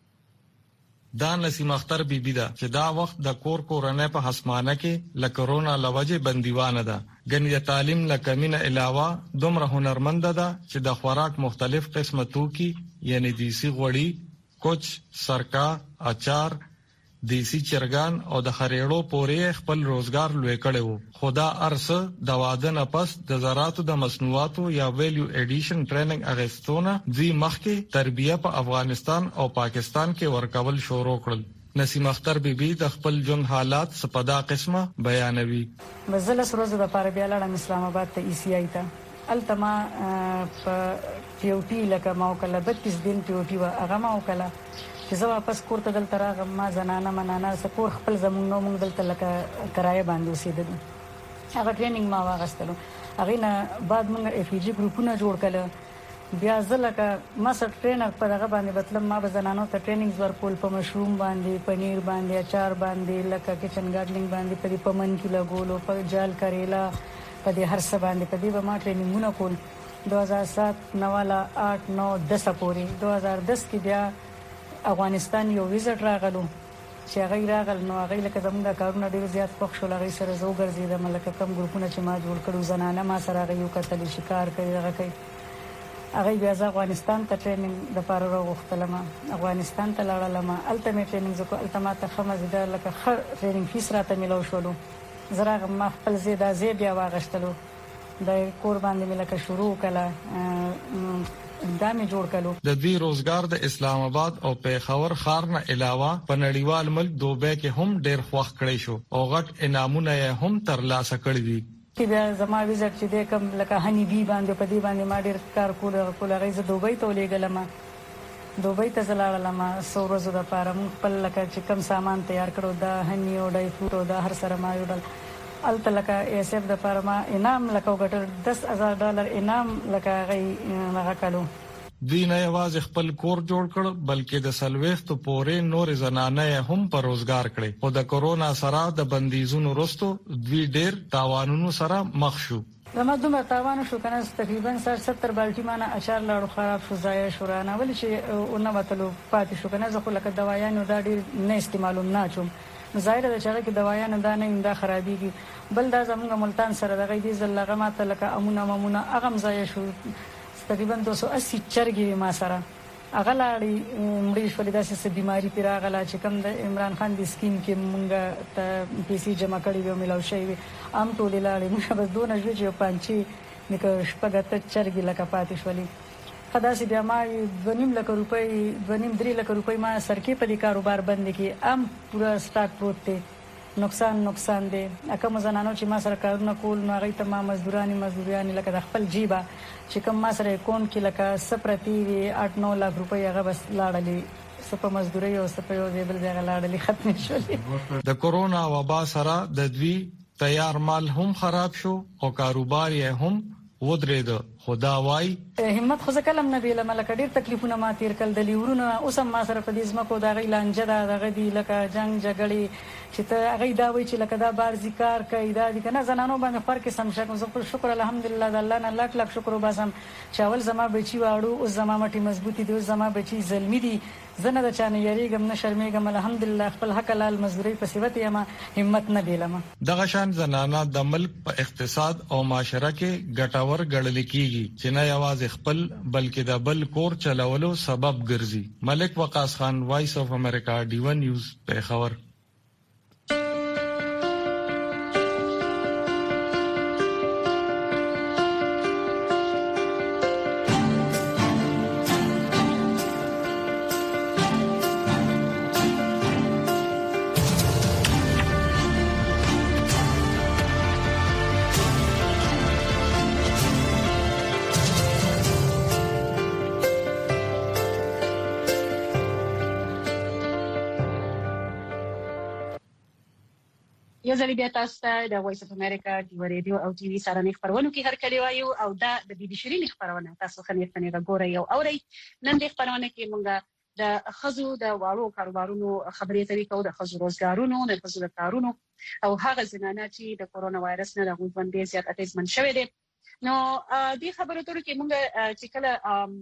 دا نسیم اختر بیبی دا چې دا وخت د کور کورنۍ په حسمانه کې ل کرونا لوجه بندیوانه ده. ګنې د تعلیم ل کمینه علاوه دومره هنرمند ده چې د خوراک مختلف قسمه توکي یعنی دیسی غوړي کوچ سرکا اچار دیسی چرګان او د خریړو پورې خپل روزګار لوي کړو. خدا ارسه د واده نه پس د زراعتو د مصنوعاتو یا ویلیو ایډیشن ټریننګ اغستونه دی مخکې تربیه په افغانستان او پاکستان کې ورکول شروع کړل. نسیم اختر بیبي د خپل جون حالات سپدا قسمه بیانوي. مزله سروزه د پاره بیا لاړم اسلام آباد ته ای سی آی ته التما په پیوټی لکه ما وکړه بتیس دن پیوټی و هغه ما وکړه چې زه واپس کور ته دلته راغم. ما زنانه منانه سکور خپل زمونږ نو موږ دلته لکه کرایه باندې اوسېدل. هغه ټریننګ ما واغستلو. هغه نه بعد موږ اف جی ګروپونه جوړ کړل. بیا زه لکه ما سره ټرینر پر هغه باندې مطلب ما به زنانو ته ټریننګ ورکول په مشروم باندې پنیر باندې اچار باندې لکه کچن ګارډلینګ باندې په پمن کې لګولو په جال کریلا په دې هر څه باندې په دې به ما ټریننګونه کول. دو ہزار سات نوالا آٹھ نو دس پورې دو ہزار دس کې بیا افغانستان یو ویزټ راغلو چې هغه راغل نو هغه لکه زموږ کارونه ډیر زیات پخ شو. هغه سره زو ګرځیدم لکه کم ګروپونه چې ما جوړ کړو زنانه ما سره هغه یو کتل شکار کوي هغه کوي. هغه بیا افغانستان ته ټریننګ د پاره راغختلم. افغانستان ته لاړم الټیمیټ ټریننګ زکو الټیمیټ ته خمزیدا لکه خر ټریننګ فیس راته ملو شولو. زراغه ما خپل زیاده زی بیا واغشتلو د کور باندې ملکه شروع کړه دا می جوړ کړو. د دې روزګار د اسلام آباد او پیښور ښار نه علاوه په نړیوال ملک دوبه کې هم ډېر خوښ کړی شو او غټ انعامونه هم ترلاسه کړی دي. چې بیا زما ویزټ چې د کوم لکه هنی بي باندې په دې باندې ما ډېر کار کول کول غیزه دوبه ته ولېګلم دوبه ته زلاړم څو ورځې د پاره مون خپل لکه چې کم سامان تیار کړو د هنی او ډای فروټ او د هر سره ما یو ډول الته لکه ایس اف د پاره ما انعام لکه وګټل دس هزار ډالر انعام لکه غي هغه کړو. دوی نه یوازې خپل کور جوړ کړ بلکې د سلويختو پورې نور زنانه هم پر روزګار کړي او د کورونا سره د بندیزونو وروسته دوی ډېر تاوانونو سره مخ شو. زما دومره تاوان شو کنه تقریبا ستر بالټي مانه اچار لاړو خراب شو ځای شورانه ولې چې اونې وتلو پاتې شو کنه زه خو لکه دوايانو دا ډېر نه استعمالوم نه چوم ظاهر ده چې کې دوايانو دا نه انده خرابيږي بل دا زموږ ملتان سره دغه دې زلغه ماته لکه امونه ممونه اغم ځای شو تقریبا دو سو اسی چرګي ما سره اغلاړي مړي شولې داسې بیماری پیراغلا چې کوم د عمران خان د سکیم کې مونږه ته پیسې جمع کړې و ملاو شي ام ټولې لاړې موږ به دونه ژوند چې پانچي نکه شپږته چرګي لکه پاتې شولې خداسي بیا ما دونیم لک روپۍ دونیم درې لک روپۍ ما سرکې په دې کاروبار باندې کې ام پورا سٹاک پروت دی نقصان نقصان دی اکه مزنانو چې ما سره کارونه کول نو هغه ته ما مزدورانی مزدورانی لکه د خپل جیبه چې کوم ما سره اکاونټ کې لکه سپرتی وی اټ نو لک روپۍ هغه بس لاړلې سپه مزدوري او سپه یو دی بل ځای لاړلې ختم شولې. د کورونا وبا سره د دوی تیار مال هم خراب شو او کاروبار یې هم ودرېد. خدا وای همت خو کلم نه دی لمل کډیر تکلیفونه ما تیر کل د لیورونو اوسم ما سره په دې ځمکو دا غی لانجه دا دغه دی لکه جنگ جګړې چې ته هغه دا وای چې لکه دا بار ذکر کوي دا دي کنه زنانو باندې فرق سم شکه زه شکر الحمدلله د الله نه لاک لاک شکر وباسم چاول زما بچي واړو او زما مټي مضبوطی دی زما بچي زلمی دي زنه د چانه یریګم نه شرمېګم الحمدلله خپل حق لال مزدوري په صفت یم همت نه دیلم. دغه شان زنانه د ملک په اقتصاد او معاشره کې ګټور ګڼل کیږي چې نه یوازې خپل بلکې د بل کور چلولو سبب ګرځي. ملک وقاص خان وایس اف امریکا ډیو نیوز پیښور. یو ځل بیا تاسو ته د وایس اف امریکا د ریډیو او ټي وي سره نه خبرونه کې هر کلی وایو او دا د بي بي شيرين خبرونه تاسو خنیت نه غوړی او اوري نن د خبرونه کې مونږ د خزو د واړو کاروبارونو خبرې اترې کوو د خزو روزګارونو د خزو د کارونو او هغه زنانه چې د کورونا وایرس نه د غوښبندې زیات اټیزمن شوې دي. نو د خبرو تر کې مونږ چې کله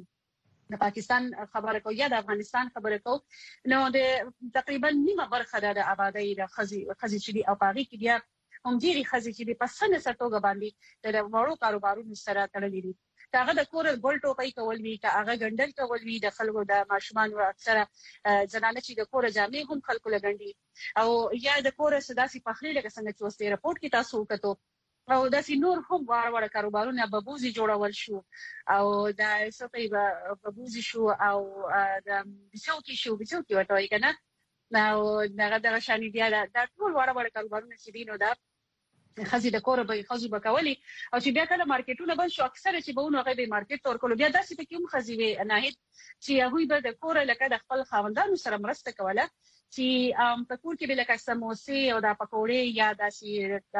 د پاکستان خبره کو یا د افغانستان خبره کو نو د تقریبا نیمه برخه د آبادی د خزي خزي چې دی او پاغي کې بیا هم ډیری خزي چې دی په سنه سټوګه باندې د وړو کاروبارونو سره تړلې دي. هغه د کور ګول ټوپۍ کول وی که هغه ګندل کول وی د خلکو د ماشومان او اکثره زنانه چې د کور جامې هم خلکو لګندي او یا د کور سداسي پخلي لکه څنګه چې اوس رپورت کې تاسو وکړو او د سینور هم وړ وړ کاروبارونه ببوزي جوړول شو او د سپي ببوزي شو او د بچوکی شو بچوکی وټوي کنه نو دغه دغه شانی بیا د ټول وړ وړ کاروبارونه چې دینو دا خزي د کور به خزو بکولي او چې بیا کله مارکیټونه بل شو اکثره چې بهونه غي به مارکیټ تور کولو بیا داسې پکې هم خزي وي نه چې هغه به د کور لکه د خپل خاوندانو سره مرسته کوله چې په کور کې به لکه سموسې او د پکوړې یا داسې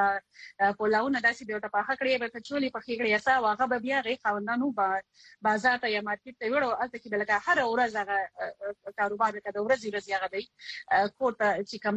پولاونه داسې به ته په خکړې به کچولي په خېګړې اسا واغه به بیا غي خاوندانو بازار ته یا مارکیټ ته وړو الته کې به لکه هر ورځ هغه کاروبار کې د ورځې ورځې هغه دی کوټه چې کم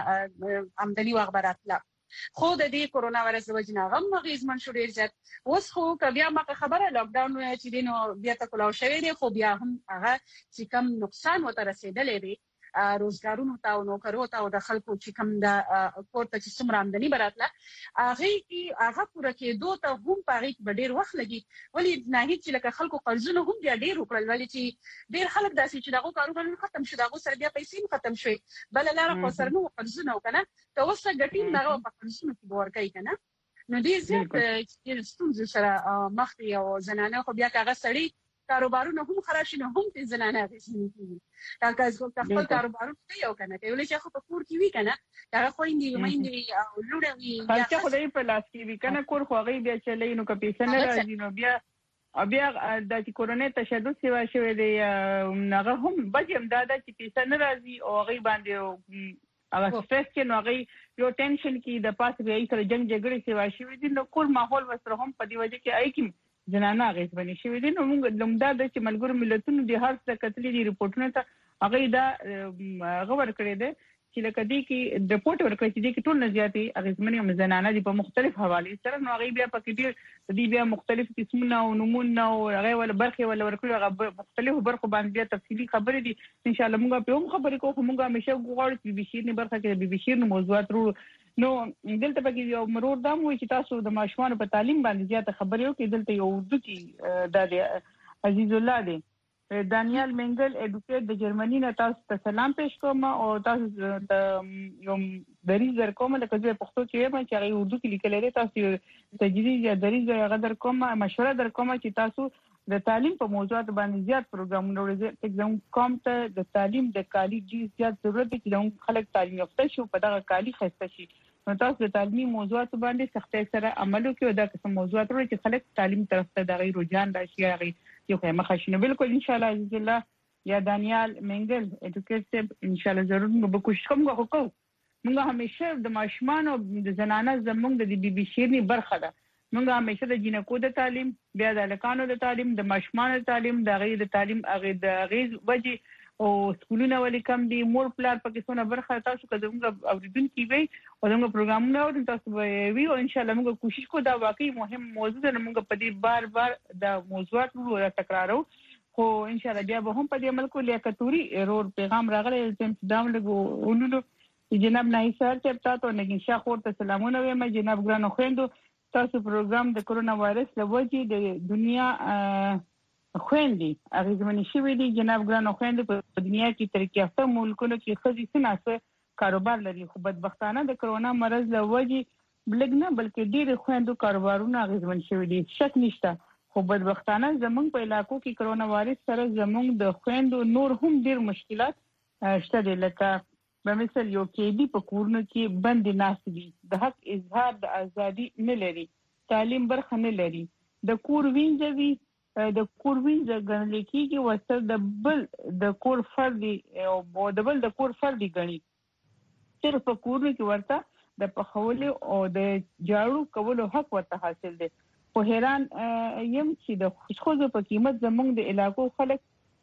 آمدنی واغبرات لا خو د دې کورونا وایرس وجنه غم مغیزمن شو ډیر زیات اوس خو بیا ما خبره لاک ډاون چې دینو بیا ته کولاو شوی دی خو بیا هم هغه چې کم نقصان وته رسیدلې دی روزګارونو ته او نوکرو ته او د خلکو چې کم د کوټه چې څومره آمدنی براتله هغه کې هغه پوره کې دوه ته هم پاره کې ډیر وخت لګي ولی نه هیڅ لکه خلکو قرضونه هم ډیر وکړل ولی چې ډیر خلک داسې چې دغه کاروبارونه ختم شو دغه سره بیا پیسې ختم شوي بل لاره خو سره نو قرضونه وکنه ته اوس ګټین دغه په قرضونو کې ورکای کنه نو دې زیات ستونزې سره مخ دي او زنانه خو بیا کاغه سړی کاروبارونه هم خراب شي نو هم د زنانه غوښنه کوي دا که خپل کاروبارونه کوي او کنه کوي چې خو په کور کې وی کنه دا خو اندي مېندې او لوړه وی یا خو دې په لاس کې وی کنه کور خو غي بیا چلې نو که پیسې نه راځي نو بیا بیا د کورونې تشدد سیوا شوی دی هغه هم بچم دا د پیسې نه راځي او غي باندې هغه سټرس کې نو غي یو ټینشن کې د پاس به ای سره جنگ جګړې سیوا شوی دی نو کور ماحول وسره هم په دی وجه کې آی کی جنانه غیث بنې شوی دي نو موږ لمدا د چې ملګرو ملتونو د هر څه کتلې دي ریپورتونه ته هغه دا غوړ کړی دی چې لکه دې کې د ریپورت ورکړي چې دې کې ټول نزياتي اغیزمنې مزنانه دي په مختلف حواله سره نو هغه بیا پکې دي دې بیا مختلف قسمونه او نمونه او هغه ول برخه ول ورکړي هغه مختلف برخه باندې بیا تفصیلی خبرې دي ان شاء الله موږ په هم خبرې کوو موږ همیشه غواړو چې بي بي سي نه برخه کې بي بي سي نو موضوعات رو نو دلته پکې یو مرور دا مو چې تاسو د ماشومان په تعلیم باندې زیاته خبرې وکړئ دلته یو اردو کې د عزیز الله دی دانیال منګل اډوکیټ د جرمني نه تاسو ته سلام پېښ کوم او تاسو د یو دریز در کوم لکه چې پښتو کې وایم چې هغه اردو کې لیکل لري تاسو تجدید یا دریز هغه در کوم مشوره در کوم چې تاسو د تعلیم په موضوعات باندې زیات پروګرامونه ورزې اگزام کوم ته د تعلیم د کالی ډیر زیات ضرورت دی چې خلک تعلیم یافته شي په دغه کالی خسته شي نو تاسو د تعلیمي موضوعات باندې سختۍ سره عمل وکړئ دا کوم موضوعات ورته چې خلک تعلیم طرف ته د غیر رجحان راشي هغه یو خیمه خشنه بالکل ان شاء الله عزیز الله یا دانیال منګل اډوکیټ ان شاء الله ضرور موږ کوشش کوو کوو موږ همیشه د ماشومان او د زنانه زموږ د بي بي سي نه برخه ده موږ همیشه د جنکو د تعلیم بیا د لکانو د تعلیم د ماشومان د تعلیم د غیر د تعلیم هغه د غیر وجه او سکولونه ولې کم دي مور پلار پکې څونه برخه تاسو کوم اوریدونکو وي او موږ پروګرامونه او تاسو وی او ان شاء الله موږ کوشش کوو دا واقعي مهم موضوع ده موږ په دې بار بار د موضوعات ورو تکرارو خو ان شاء الله بیا به هم په دې عمل کوو لکه توري رور پیغام راغلی چې دام لګو اونلو جناب نایسار ته تاسو نه کې شاخور ته سلامونه وایم جناب ګرانو خويندو تاسو پروګرام د کرونا وایرس لوجه د دنیا خويندې اغیزمنې شوې دي جناب ګرانو خويندې په دنیا کې ترقی یافته ملکونو کې خزي سناسه کاروبار لري خو بدبختانه د کرونا مرض له وجې بلګ نه بلکې ډېر خويندو کاروبارونه اغیزمن شوې دي شک نشته خو بدبختانه زمونږ په علاقو کې کرونا وایرس سره زمونږ د خويندو نور هم ډېر مشکلات شته دي لکه په مثال یو کې دي په کورونو کې بند ناس دي د حق اظهار د ازادي نه لري تعلیم برخه نه لري د کور وینځوي د کور وینځ غنل کېږي وسته د بل د کور فردي او د بل د کور فردي غني صرف په کور کې ورته د پخول او د جاړو کولو حق ورته حاصل دی په حیران یم چې د خوشخوځو په قیمت زمونږ د علاقو خلک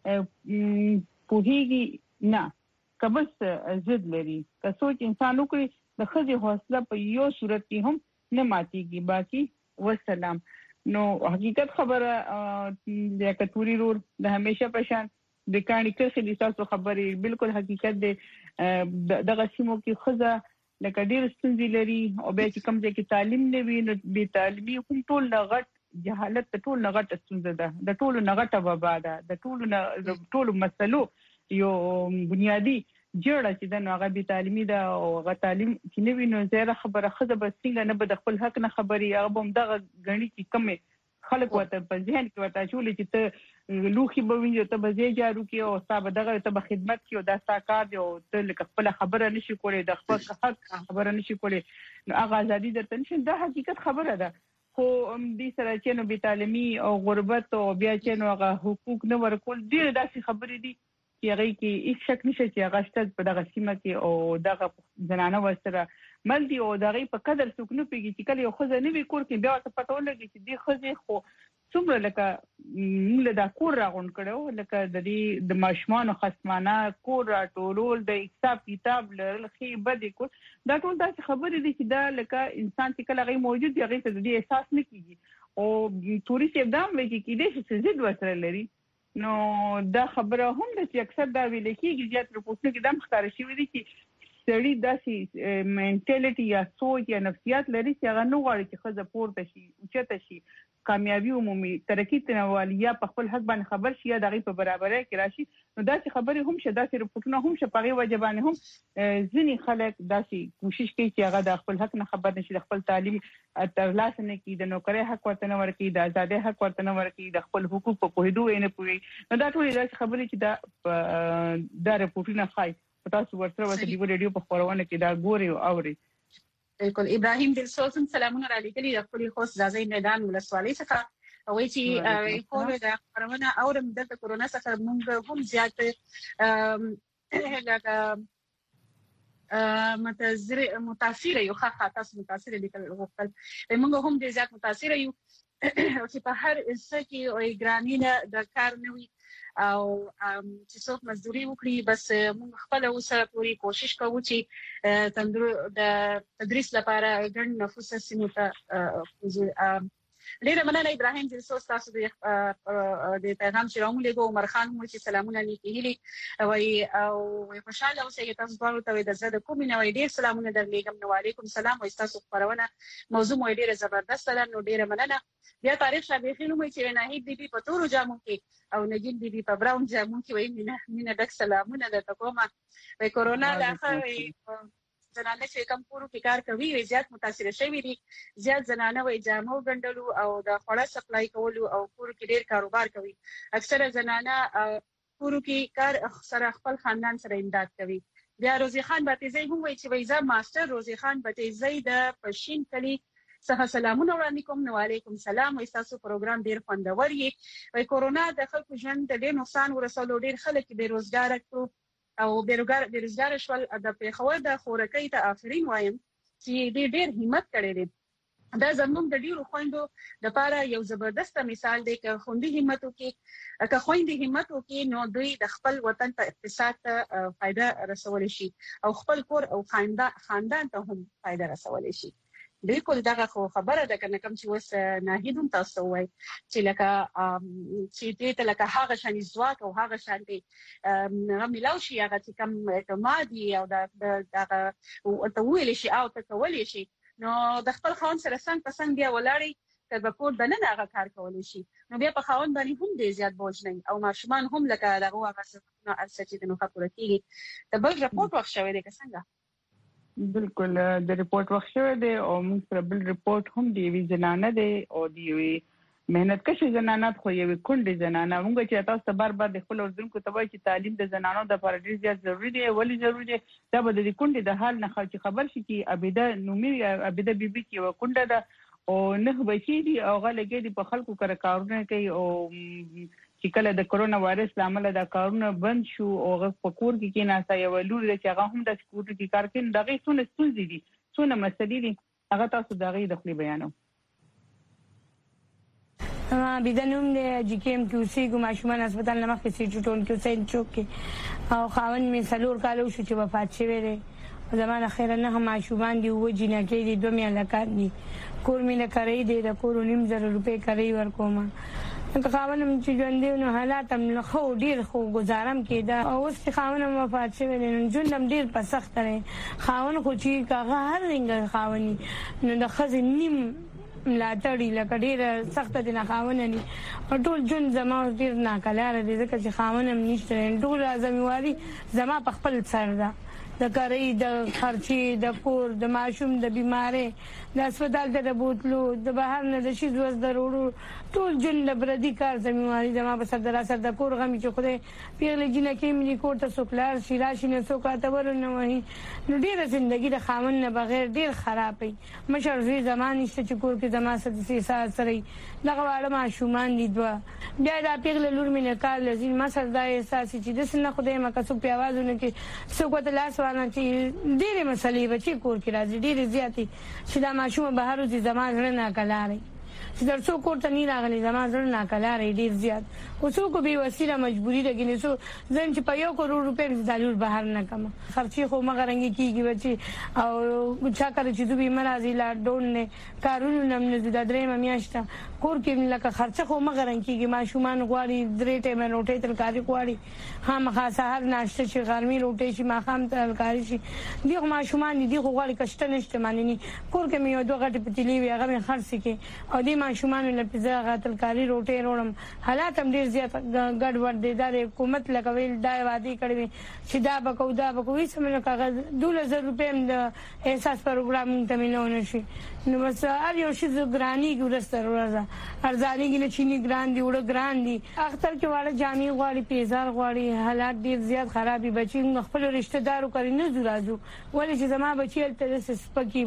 پوهیږي نه کبس زد لري که سوچ انسان وکړي د خځې حوصله په یو صورت کې هم نه ماتيږي باقي والسلام نو حقیقت خبره د کتوري رور د همیشه پشان د کانی کې د تاسو خبرې بالکل حقیقت دی د غسیمو کې خزه لکه ډیر ستونزې لري او به چې کوم ځای کې تعلیم نه وي نو به تعلیمي هم ټول لغټ جهالت ټول لغټ ستونزه ده د ټول لغټه وبا ده د ټول ټول مسلو یو بنیادی جوړه چې د هغه به تعلیمي ده او هغه تعلیم چې نه ویني زیره خبره خزه بس څنګه نه به د خپل حق نه خبري هغه هم دغه غني چې کم خلک وته په ذهن کې وته چولې چې ته لوخي به ویني ته به زی جارو کې او صاحب دغه ته به خدمت کې او د ساکار دی او ته لکه خپل خبره نشي کولای د خپل حق خبره نشي کولای نو هغه ازادي درته نشي دا حقیقت خبره ده خو دې سره چې نو بي تعلیمي او غربت او بیا چې نو هغه حقوق نه ورکول ډیر داسې خبرې دي چې هغه کې هیڅ شک نشته چې هغه شته په دغه سیمه کې او دغه زنانه وسره مل دي او دغه په قدر څوک نه پیږي چې کله یو خزه نه وي کور کې بیا ته پته ولګي چې دې خزه خو څومره لکه موږ د کور راغون کړو لکه د دې د ماشومان خصمانه کور راټولول د حساب کتاب لرل خي بده کو دا ټول داسې خبرې دي چې دا لکه انسان چې کله غي موجود دی هغه ته د دې احساس نه کیږي او توري سیدام وایي چې دې څه زید وسره لري نو دا خبره هم د چې اکثر دا ویل کېږي چې رپورټونه کې د مخکاره شوی دي چې سړی داسې منټالټي یا سوچ یا نفسیات لري چې هغه نه غواړي چې خزه پورته شي اوچته شي کامیابی عمومي ترقی تنوالي یا په خپل حق باندې خبر شي یا دغه په برابرۍ کې راشي نو داسې خبرې هم شه داسې رپورټونه هم شه پغې وجبانه هم ځینی خلک داسې کوشش کوي چې هغه د خپل حق نه خبر نشي د خپل تعلیم ترلاسه نه کړي د نوکری حق ورته نه ورکړي د آزادۍ حق ورته نه ورکړي د خپل حقوق په پوهېدو نه پوي نو دا ټول داسې خبرې چې دا د رپورټونه خای تاسو ورسره ورته دی ریډیو په خبرونه کې دا ګوري او اوري بالکل ابراهيم دلسوزم سلامونه را لګلي د خپل خوست ځای میدان ولسوالۍ څخه وایي چې خو د خبرونه اورم د کورونا څخه موږ هم زیات لکه متاثر متاثر یو ښه تاسو متاثر لیکل وکړل موږ هم ډیر زیات متاثر یو چې په هر څه کې او ګرامینه د کار نوي او چې څوک مزدوري وکړي بس موږ خپل اوسه پوری کوشش کوو چې تندرو د تدریس لپاره ګڼ نفوس سیمه ته ډیره مننه ابراهيم دلسوز تاسو د پیغام چې راوړلې عمر خان مو چې سلامونه لیکلي وای او خوشاله اوسئ تاسو ټول ته د زړه کوم نه وای ډیر سلامونه درلېږم نو علیکم سلام او تاسو خبرونه موضوع مو ډیره زبردست ده نو ډیره مننه بیا تاریخ شابهینو مې چې نه دی په تورو جامو کې او نګین دی په براون جامو کې وای مینه مینه ډک سلامونه د تکوما وای کورونا د اخر زنانه چې کم کورو کې کار کوي زیات متاثر شوي دي زیات زنانه وای جامو ګندلو او د خوړه سپلای کولو او کورو کې ډیر کاروبار کوي اکثره زنانه کورو کې کار سره خپل خاندان سره امداد کوي بیا روزي خان باتیزي هم وای چې وایزه ماستر روزي خان باتیزي د پښین کلی څخه سلامونه وړاندې کوم نو علیکم سلام او تاسو پروګرام ډیر خوندور یې وای کورونا د خلکو ژوند ته ډیر نقصان ورسولو ډیر خلک بیروزګار کړو او بیروزګار بیروزګار شول د پیښور د خورکۍ ته آفرین وایم چې ډیر ډیر همت کړی دی دا زموږ د ډیرو خويندو د لپاره یو زبردست مثال دی چې خوندې همت وکړي که خويندې همت وکړي نو دوی د خپل وطن په اقتصاد ته فائدہ رسول شي او خپل کور او خاندان خاندان ته هم فائدہ رسول شي بالکل دغه خو خبره ده کنه کوم چې وس ناهیدون تاسو وای چې لکه چې دې ته لکه هغه شان ځواک او هغه شان دي ملاو شي هغه چې کوم اعتمادي او دغه او ته ویل شي او ته کول شي نو د خپل خاون سره څنګه پسند بیا ولاړی تر په کور دنه هغه کار کول شي نو بیا په خاون باندې هم ډیر زیات بوج نه او ماشومان هم لکه دغه هغه څه نه ارسچې د نو خبره کیږي ته بل رپورت وخت شوی دی څنګه بالکل د ریپورت وخت شوی دی او موږ پر بل ریپورت هم دی وی زنانه دی او دی وی مهنت کش زنانه خو یو کونډه زنانه موږ چې تاسو بار بار د خپل اردوونکو ته وایي چې تعلیم د زنانو د لپاره ډیر زیات ضروری دی ولی ضروری دی دا به د کونډه د حال نه خبر شي چې ابیده نومي ابیده بیبي کې و کونډه ده او نه بچی دي او غلګې دي په خلکو کار کارونه کوي او چې کله د کرونا وایرس لامل دا کارونه بند شو او په کور کې کې ناسا یو لور چې هغه هم د سکوټ کې کار کوي دغه څونه ستونزې دي څونه مسلې دي هغه تاسو دغه د خپل بیانو ها بيدنوم د جی کیم کیو سی ګو ماشومان هسپتال نمخ کې سي ټون کې سین چوک کې او خاون می سلور کالو شو چې وفات شوی دی زمانه خیر نه هم ماشومان دی و جنہ کې دي دوه میاله کار دي کور می نه کوي دی د کور نیم زره روپے کوي ورکوما که خاونم چې ژوند نو حالات هم له خو ډیر خو گزارم کېده او اوس چې خاونم وفات شوی دی نو ژوند هم ډیر په سخت دی خاون خو چې کاغه هر رنګ خاوني نو د خزې نیم ملاتړي لکه ډیر سخت دي نه خاونه ني ټول جون زما ډیر ناکلاره دي ځکه چې خاونه نشته ټول ځمواري زما په خپل سر ده د کاری د خرچي د کور د ماشوم د بیماری د هسپتال ته د بوتلو د بهر نه د شي زوز ضرورو ټول جن لبردي کار زمواري زما په سر در اثر د کور غمی چې خوده پیغله جنہ کې ملي کور ته سوکلار شیراشي نه سوکاته ورنه وای نو ډیره ژوندۍ د خامن نه بغیر ډیر خرابې مشر زی زمانه چې کور کې زما سره سره سره دغه واړه ماشومان دي دوا بیا دا پیغله لور مینه کار لزین ما سره دا احساس چې د سن خوده ما کسو په आवाजونه کې سوکوت لاس وانه چې ډیره مسلې بچي کور کې راځي ډیره زیاتې چې دا ماشوم بهر وځي زما زړه نه کلاري چې درڅو کور ته نه راغلي زما زړه نه کلاري ډیر زیات اوسو کو به وسیله مجبوری ده کې نو ځم چې په یو کروڑ روپې ډالر بهر نه کم خرچي خو مغرنګي کیږي بچي او چا کړی چې دوی مرزي لا ډون نه کارونه نم نه د درې میاشته کور کې لکه خرچه خو مغرنګ کیږي ماشومان غواړي درې ټیمه روټي ترکاری غواړي هم خاصه هر ناشته چې غرمي روټي شي ماخام ترکاری شي دغه ماشومان دي خو غواړي کشته نشته معنی کور کې مې یو دوه غټ پتیلی وي هغه مې خرڅ کې او دې ماشومان له پیزا غاتلکاری روټي روړم حالات هم ډیر زیات ګډوډ دي د حکومت لګوي دا وادي کړی چې دا بکو دا بکو هیڅ مله کاغذ دوله زر روپیم د احساس پروګرام ته ملونه شي نو بس هر یو شي زګرانی ګورستر ورځه ارزانی کې چینی ګران دی وړ ګران دي اختر کې واړه جامي غواړي پیزار غواړي حالات ډیر زیات خرابي بچي خپل رشتہ دارو کوي نه زراجو ولې چې زما بچي تل سپکی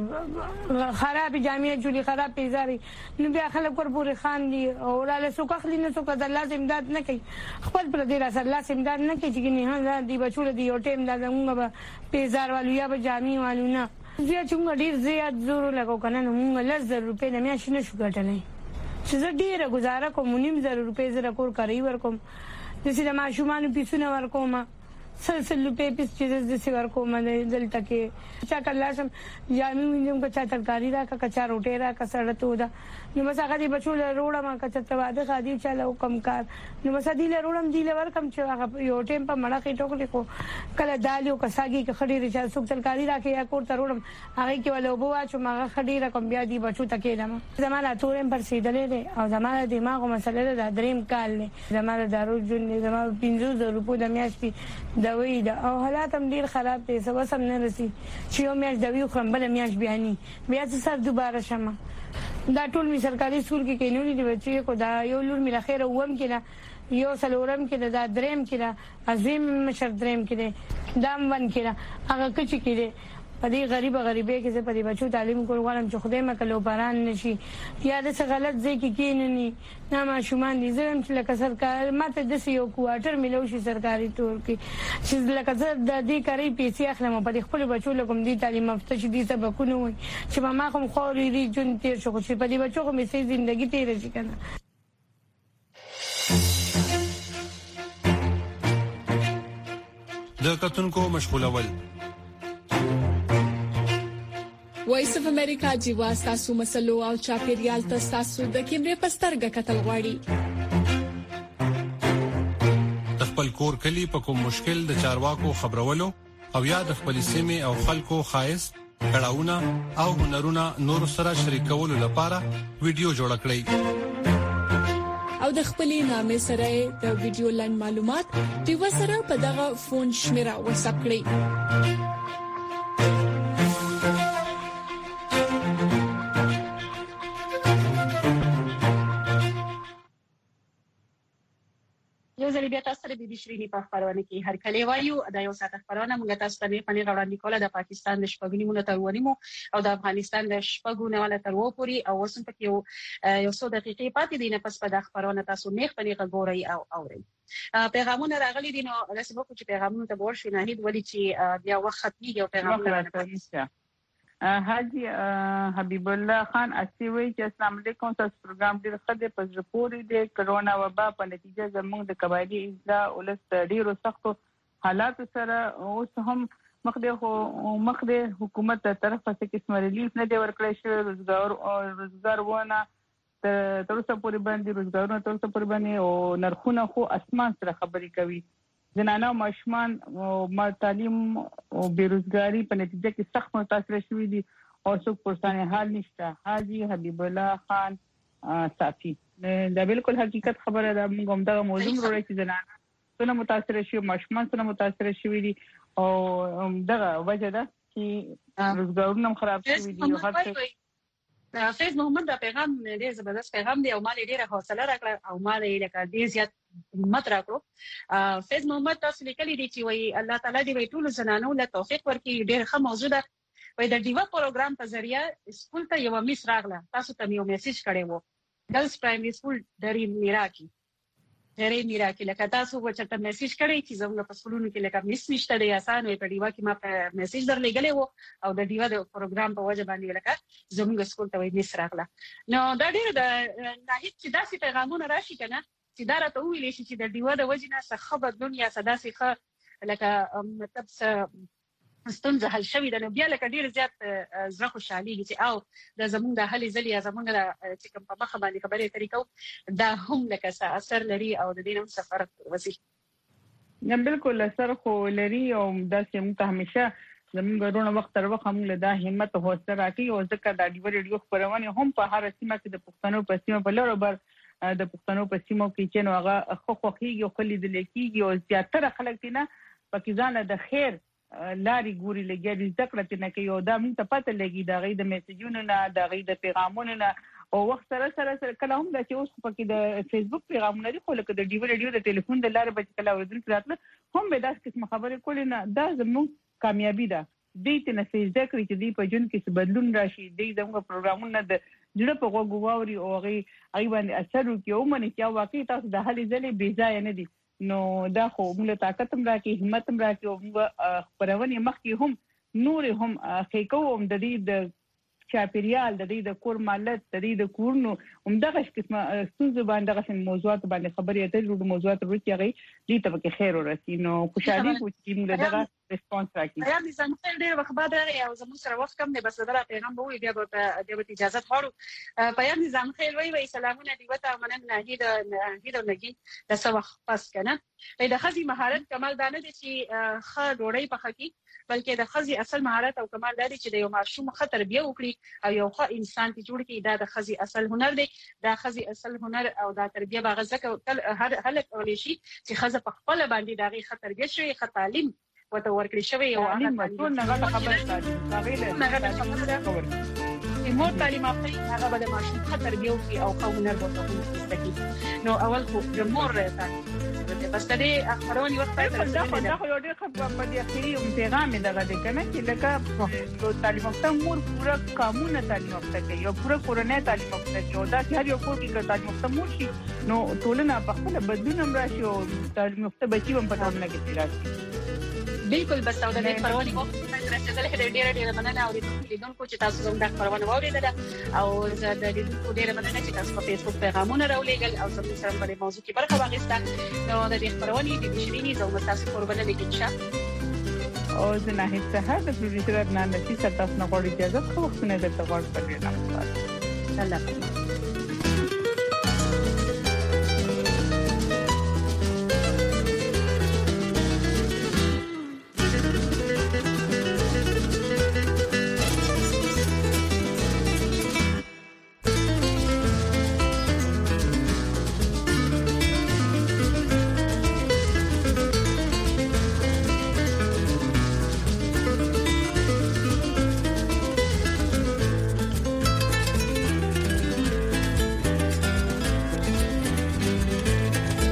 خراب جامي جوړي خراب پیزاري نو بیا خلک ورپورې خان دي او لاله سو کخلی نه سو کده لازم امداد نه کوي خپل پر دې راځه لازم امداد نه کوي چې نه دی بچو دی یو ټیم دا موږ پیزار والو یا به جامي والو نه زه چې موږ ډیر زیات زور لګو کنه موږ لزر روپې نه میاش نه شو ګټلای چې زه ډیره گزاره کوم نیم زر روپې زره کور کوي ورکوم د سې ما شومان پیسونه ورکوم سلسل روپے پیس چیز جیسے ورکو من دل تکے چا کلاشم جامي وینم کو چا ترکاری را کا کچا روټه را کا سړته ودا نو بس هغه دی بچو له روړه ما کچا تواده خادي چاله حکم کار نو بس دی له روړم دی له ورکم چې هغه یو ټیم په مړه کې ټوکلې کو کله دالیو کساګي کې خډي رچا سوک ترکاری را کې یا کور ته روړم هغه کې ول وبوا چې ما خډي را کوم بیا دی بچو تکې دم زمانہ تورم پر سیدلې او زمانہ دماغ مسله ده دریم کال نه زمانہ دارو جون زمانہ پنځه زره روپو د میاشتې دوی دا او حالات هم ډیر خراب دي سبا سم نه رسی چې یو میاش دوی خرم بل میاش بیانې بیا څه سر دوباره شمه دا ټول می سرکاري سکول کې کینولې دی بچي کو دا یو لور می خیر ووم کړه یو سلورم کې دا دریم کې عظیم مشر دریم کې دام ون کې هغه کچ کې پدې غریب غریبې کې زه پدې بچو تعلیم کول غواړم چې خدای مکلو باران نشي یا د څه غلط ځای کې کینني نه ما شومان دي زه هم چې لکه سرکار ماته د یو کوارټر ملو شي سرکاري تور کې چې لکه زه د دې کاری پیسې اخلم په خپل بچو لکم دي تعلیم مفته شي دي سبقونه وي چې ما کوم خوري ری جون تیر شو چې په دې بچو کوم سي ژوندۍ تیر شي کنه د کتونکو مشغولول وایس اف امریکا جیوا تاسو مسلو او چاپیریال تاسو د کیمرې پسترګه کتل غواړي خپل کور کلی په کوم مشکل د چارواکو خبرولو او یا د خپل سیمه او خلکو خایس کړهونه او هنرونه نور سره شریکولو لپاره ویډیو جوړ کړئ او د خپلې نامې سره د ویډیو لاند معلومات دی وسره په دغه فون شمیره واتساپ کړئ یو ځل بیا تاسو سره بي بي شيريني په خبرونه کې هر کله وایو دا یو ساعت خبرونه موږ تاسو ته په نه غوړاندې کوله د پاکستان د شپږنی مونږ تر ونیمو او د افغانستان د شپږونه ولا تر و پوری او وسم پکې یو یو څو دقیقې پاتې دي نه پس په د خبرونه تاسو نه خپلې غوړی او اورئ پیغامونه راغلي دي نو لاسه وکړو چې پیغامونه ته ورشي نه هیڅ ولې چې بیا وخت ختمي یو پیغام راځي حاجی حبیب الله خان اسیوي چې السلام علیکم تاسو پروګرام ډیر ښه دی په رپورټ دی کرونا وبا په نتیجه زموږ د قبایلی اجزا ولس ډیرو سختو حالات سره اوس هم مخدي مخدي حکومت تر طرفه څخه قسم ریلیف نه دی ورکړی شوی روزګار روزګار ونه تر څو پورې باندې روزګارونه تر څو پورې باندې او نرخونه خو اسمان سره خبري کوي زنانه او ماشومان او تعلیم او بیروزګاری په نتیجه کې سخت متاثر شوي دي او څوک پرسانه حال نشته حاجی حبیب الله خان صافي دا بالکل حقیقت خبره ده موږ هم دا موضوع وروړي چې زنانه څنګه متاثر شي ماشومان څنګه متاثر شوي دي او دغه وجه ده چې روزګارونه خراب شوي دي او هر څه فیض محمد دا پیغام ډیر زبردست پیغام دی او مال ډیره حوصله راکړه او مال یې لکه ډیر زیات همت راکړو فیض محمد تاسو لیکلي دي چې وای الله تعالی دې ټول زنانو له توفیق ورکړي ډیر ښه موضوع ده وای د ډیوا پروګرام په ذریعہ سکول ته یو میس راغله تاسو ته یو میسج کړی وو ګرلز پرایمري سکول درې میراکي درې میراکي لکه تاسو وچته میسج کړی چې زموږ په سکولونو کې لکه میس نشته دی آسان وي په ډیوا کې ما په میسج درلېګلې وو او د ډیوا د پروګرام په وجه باندې لکه زموږ سکول ته وای میس راغله نو دا ډیر د نه هیڅ داسې پیغامونه راشي کنه چې دا راته ویلې شي چې د ډیوا د وجه نه څه بدلون یا سداسي ښه لکه مطلب څه ستونزه حل شوې ده نو بیا لکه ډیر زیات زړه خوشحالي چې او د زمونږ د هلي ځلې زمونږ د چې کوم په مخه باندې خبرې طریقو دا هم لکه اثر لري او د دې نوم سفر وسی نه بالکل اثر خو لري او دا چې موږ همیشه زموږ ورونه وخت تر وخت موږ له دا همت او حوصله راکړي او ځکه دا ډیو ریډیو خبرونه هم په هر سیمه کې د پښتنو په سیمه په لور بر د پښتنو په سیمو کې چې نو هغه خو خوخيږي او خلې د لیکيږي او زیاتره خلک دینه پاکستان د خیر لاري ګوري لګي ذکر ته نه کوي او دا موږ ته پته لګي دا غي د میسجونو نه دا غي د پیغامونو نه او وخت سره سره سره کله هم دا چې اوس په کې د فیسبوک پیغامونه دي خو لکه د ډیو ریډیو د ټلیفون د لارې بچ کله ورځل راتله هم به داس قسم خبرې کولې نه دا زموږ کامیابی ده دې ته نه څه ذکر چې دې په جون کې څه بدلون راشي دې زموږ پروګرامونه د جوړ په غوغوري او غي ای باندې اثر وکي او منې چې واقعي تاسو د هلي ځلې بي ځای نه دي نو دا خو موږ طاقت هم راکې همت هم راکې او موږ خبرونه مخکې هم نور هم خېکو هم د دې د چاپیریال د دې د کور مالت د دې د کورونو همدغه قسمه ستونزې باندې غوښتل موضوعات باندې خبرې اترې جوړ موضوعات ورته غي دې ته کې خیر ورسي نو خوشالي کوم چې موږ دغه ریسپانس راکړي یا نظام خیر ډیر وخت بعد راغی او زموږ سره وخت کم نه بس دا پیغام به وي بیا به د اجازه هورو په نظام خیر وی وی سلامونه دی وته منن نه د نه د نګي د سوخ پس کنه د خزي مهارت کمال دانه دي چې خ ډوړی په خکی بلکې د خزي اصل مهارت او کمال دی چې د یو ماشوم خطر بیا وکړي او یو ښه انسان ته جوړ کړي دا د خزي اصل هنر دی دا خزي اصل هنر او دا تربیه باغ ځکه هر هلک اوري شي چې خزه په خپل باندې داغي خطر بیا شي خ تعلیم وته ورکړي شوی او هغه ټول نه غلط خبره ده هغه له خبره مور تعلیم افته هغه به د ماشوم خطر بیا وکړي او خو هنر وته کوي نو اول خو د مور ته بس دې اخرونی وخت په دا خو دا خو یو ډېر خبره په دې اخیری هم پیغام دغه دې کنه چې لکه تعلیم افته مور پورا قانون تعلیم افته کوي او پورا کورنۍ تعلیم افته کوي او دا چې هر یو کور کې تعلیم افته مور شي نو ټولنه په خپل بدلون هم راشي او تعلیم افته بچي هم په ټولنه کې راشي بالکل بس او د دې پرونی وخت چې د ډېر ډېر ډېر مننه او د لیدونکو چې تاسو زموږ د پرونی واوریدل او زه د لیدونکو ډېر مننه چې تاسو په فیسبوک پیغامونه راولېګل او زموږ سره په موضوع کې برخه واخیسته نو د دې پرونی د بشرینی زموږ تاسو قربانه لیکل او د نه هیڅ د پروډوسر نه نشي تاسو نه غوړي اجازه خو وختونه د تغور په ډیر نه الله